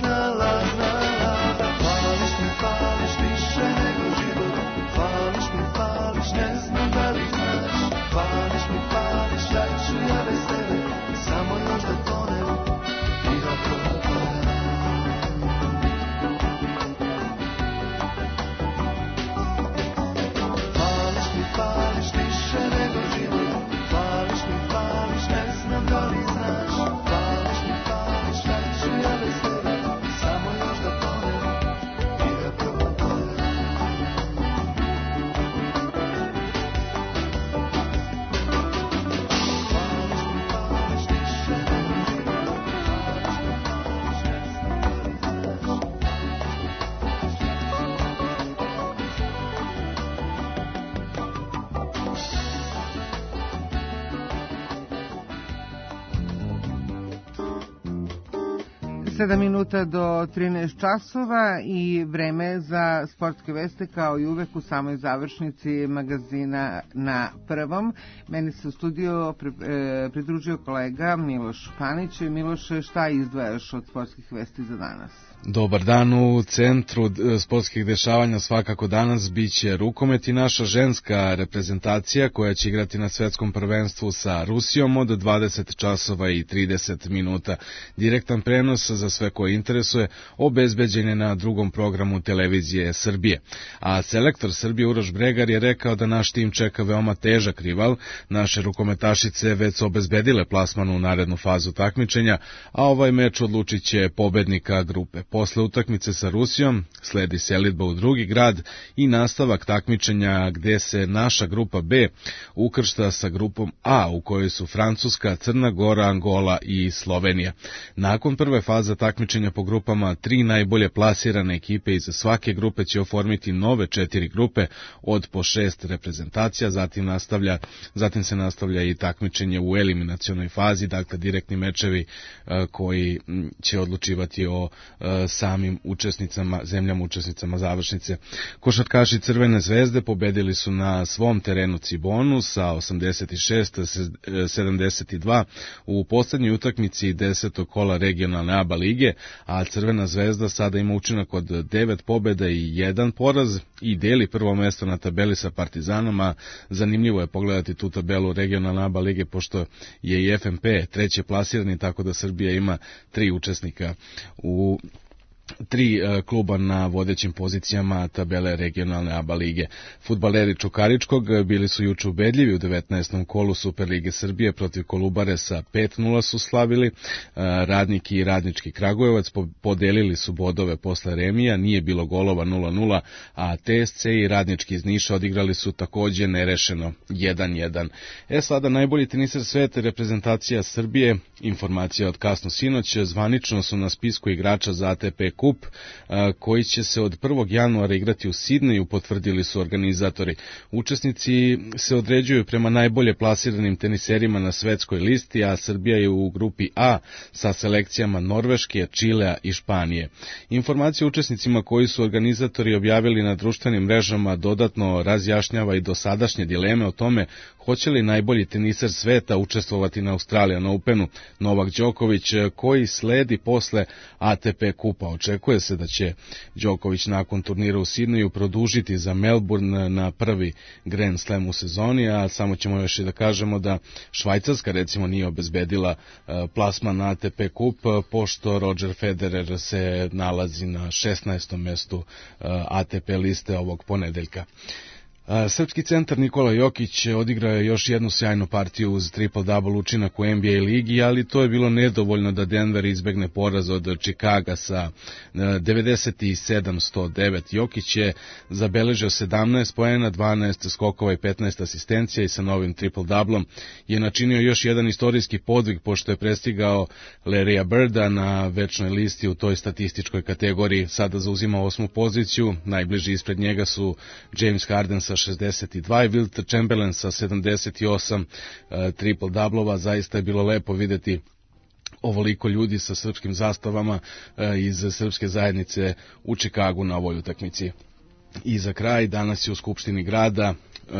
sedam minuta do trinaest časova i vreme za sportske veste kao i uvek u samoj završnici magazina na prvom. Meni se u studiju pridružio kolega Miloš Panić. Miloše, šta izdvajaš od sportskih vesti za danas? Dobar dan, u centru sportskih dešavanja svakako danas biće rukomet i naša ženska reprezentacija koja će igrati na svetskom prvenstvu sa Rusijom od dvadeset časova i trideset minuta. Direktan prenos za sve koje interesuje obezbeđen je na drugom programu televizije Srbije. A selektor Srbije Uroš Bregar je rekao da naš tim čeka veoma težak rival. Naše rukometašice već su obezbedile plasman u narednu fazu takmičenja, a ovaj meč odlučit će pobednika grupe. Posle utakmice sa Rusijom sledi selidba u drugi grad i nastavak takmičenja gde se naša grupa B ukršta sa grupom A u kojoj su Francuska, Crna Gora, Angola i Slovenija. Nakon prve faze takmičenja po grupama, tri najbolje plasirane ekipe iz svake grupe će oformiti nove četiri grupe od po šest reprezentacija, zatim, nastavlja, zatim se nastavlja i takmičenje u eliminacionoj fazi, dakle direktni mečevi koji će odlučivati o samim učesnicama, zemljama učesnicama završnice. Košarkaši Crvene zvezde pobedili su na svom terenu Cibonu sa osamdeset šest sedamdeset dva u poslednjoj utakmici desetog kola regionalne ABA lige, a Crvena zvezda sada ima učinak od devet pobeda i jedan poraz i deli prvo mesto na tabeli sa Partizanom, a zanimljivo je pogledati tu tabelu regionalne ABA lige pošto je i F M P treće plasirani, tako da Srbija ima tri učesnika u tri kluba na vodećim pozicijama tabele regionalne ABA lige. Fudbaleri Čukaričkog bili su juče ubedljivi u devetnaestom kolu Superlige Srbije protiv Kolubare sa pet nula su slavili. Radnik i Radnički Kragujevac podelili su bodove posle remija, nije bilo golova nula nula, a T S C i Radnički iz Niša odigrali su takođe nerešeno jedan jedan. E sada najbolji teniser sveta reprezentacija Srbije, informacija od kasno sinoć, zvanično su na spisku igrača za A T P kup koji će se od prvog januara igrati u Sidneju, potvrdili su organizatori. Učesnici se određuju prema najbolje plasiranim teniserima na svetskoj listi, a Srbija je u grupi A sa selekcijama Norveške, Čilea i Španije. Informacije o učesnicima koji su organizatori objavili na društvenim mrežama dodatno razjašnjava i dosadašnje dileme o tome hoće li najbolji teniser sveta učestvovati na Australian Openu. Novak Đoković, koji sledi posle A T P kupa. Očekuje se da će Đoković nakon turnira u Sidneju produžiti za Melbourne na prvi Grand Slam u sezoni, a samo ćemo još i da kažemo da Švajcarska recimo nije obezbedila plasman na A T P kup, pošto Roger Federer se nalazi na šesnaestom mestu A T P liste ovog ponedeljka. Srpski centar Nikola Jokić odigrao je još jednu sjajnu partiju uz triple-double učinak u N B A ligi, ali to je bilo nedovoljno da Denver izbegne poraz od Čikaga sa devedeset sedam sto devet. Jokić je zabeležio sedamnaest poena, dvanaest skokova i petnaest asistencija i sa novim triple-doublom je načinio još jedan istorijski podvig pošto je prestigao Larrya Birda na večnoj listi u toj statističkoj kategoriji. Sada zauzima osmu poziciju, najbliži ispred njega su James Harden sa šezdeset dva i Wilt Chamberlain sa sedamdeset osam triple-doublova. Zaista je bilo lepo videti ovoliko ljudi sa srpskim zastavama iz srpske zajednice u Čikagu na ovoj utakmici. I za kraj, danas je u Skupštini grada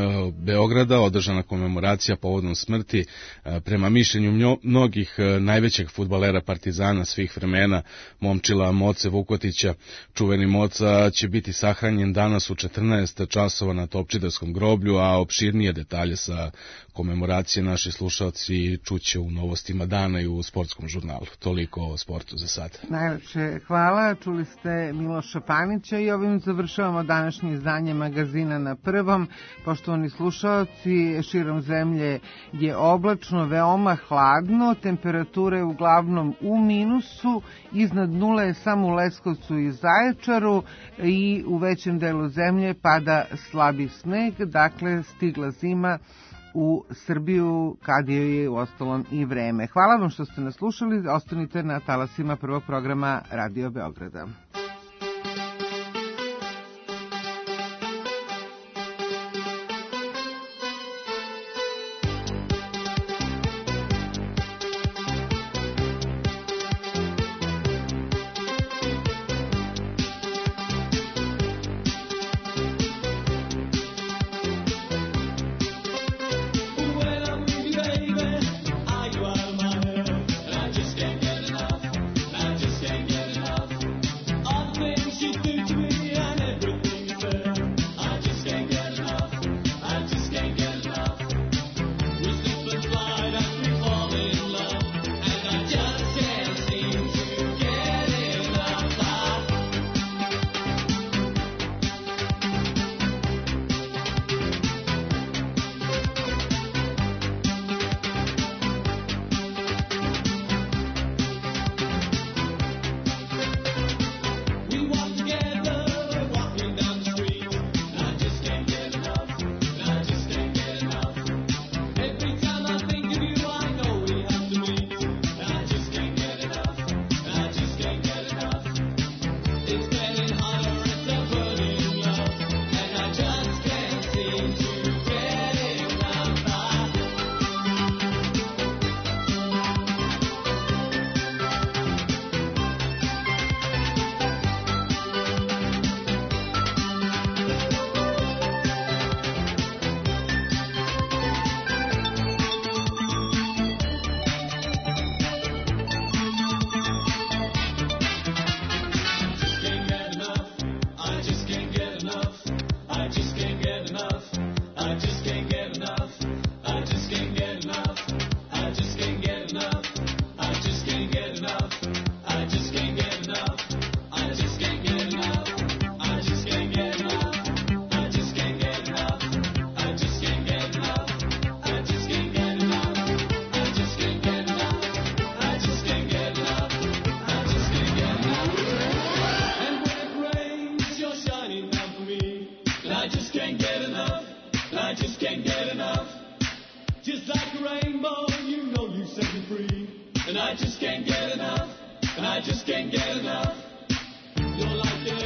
Beograda održana komemoracija povodom smrti prema mišljenju mnogih najvećeg fudbalera Partizana svih vremena, Momčila Moce Vukotića. Čuveni Moca će biti sahranjen danas u četrnaest časova na Topčiderskom groblju, a opširnije detalje sa komemoracije naši slušalci čuće u novostima dana i u sportskom žurnalu. Toliko o sportu za sad. Najlepše hvala, čuli ste Miloša Panića i ovim završavamo današnje izdanje magazina na prvom. Poštovani slušalci, širom zemlje je oblačno, veoma hladno, temperature uglavnom u minusu, iznad nule je samo u Leskovcu i Zaječaru i u većem delu zemlje pada slabi sneg, dakle stigla zima u Srbiju, kad je u ostalom i vreme. Hvala vam što ste nas slušali, ostanite na talasima prvog programa Radio Beograda. Just like a rainbow, you know you set me free. And I just can't get enough, and I just can't get enough. You're like the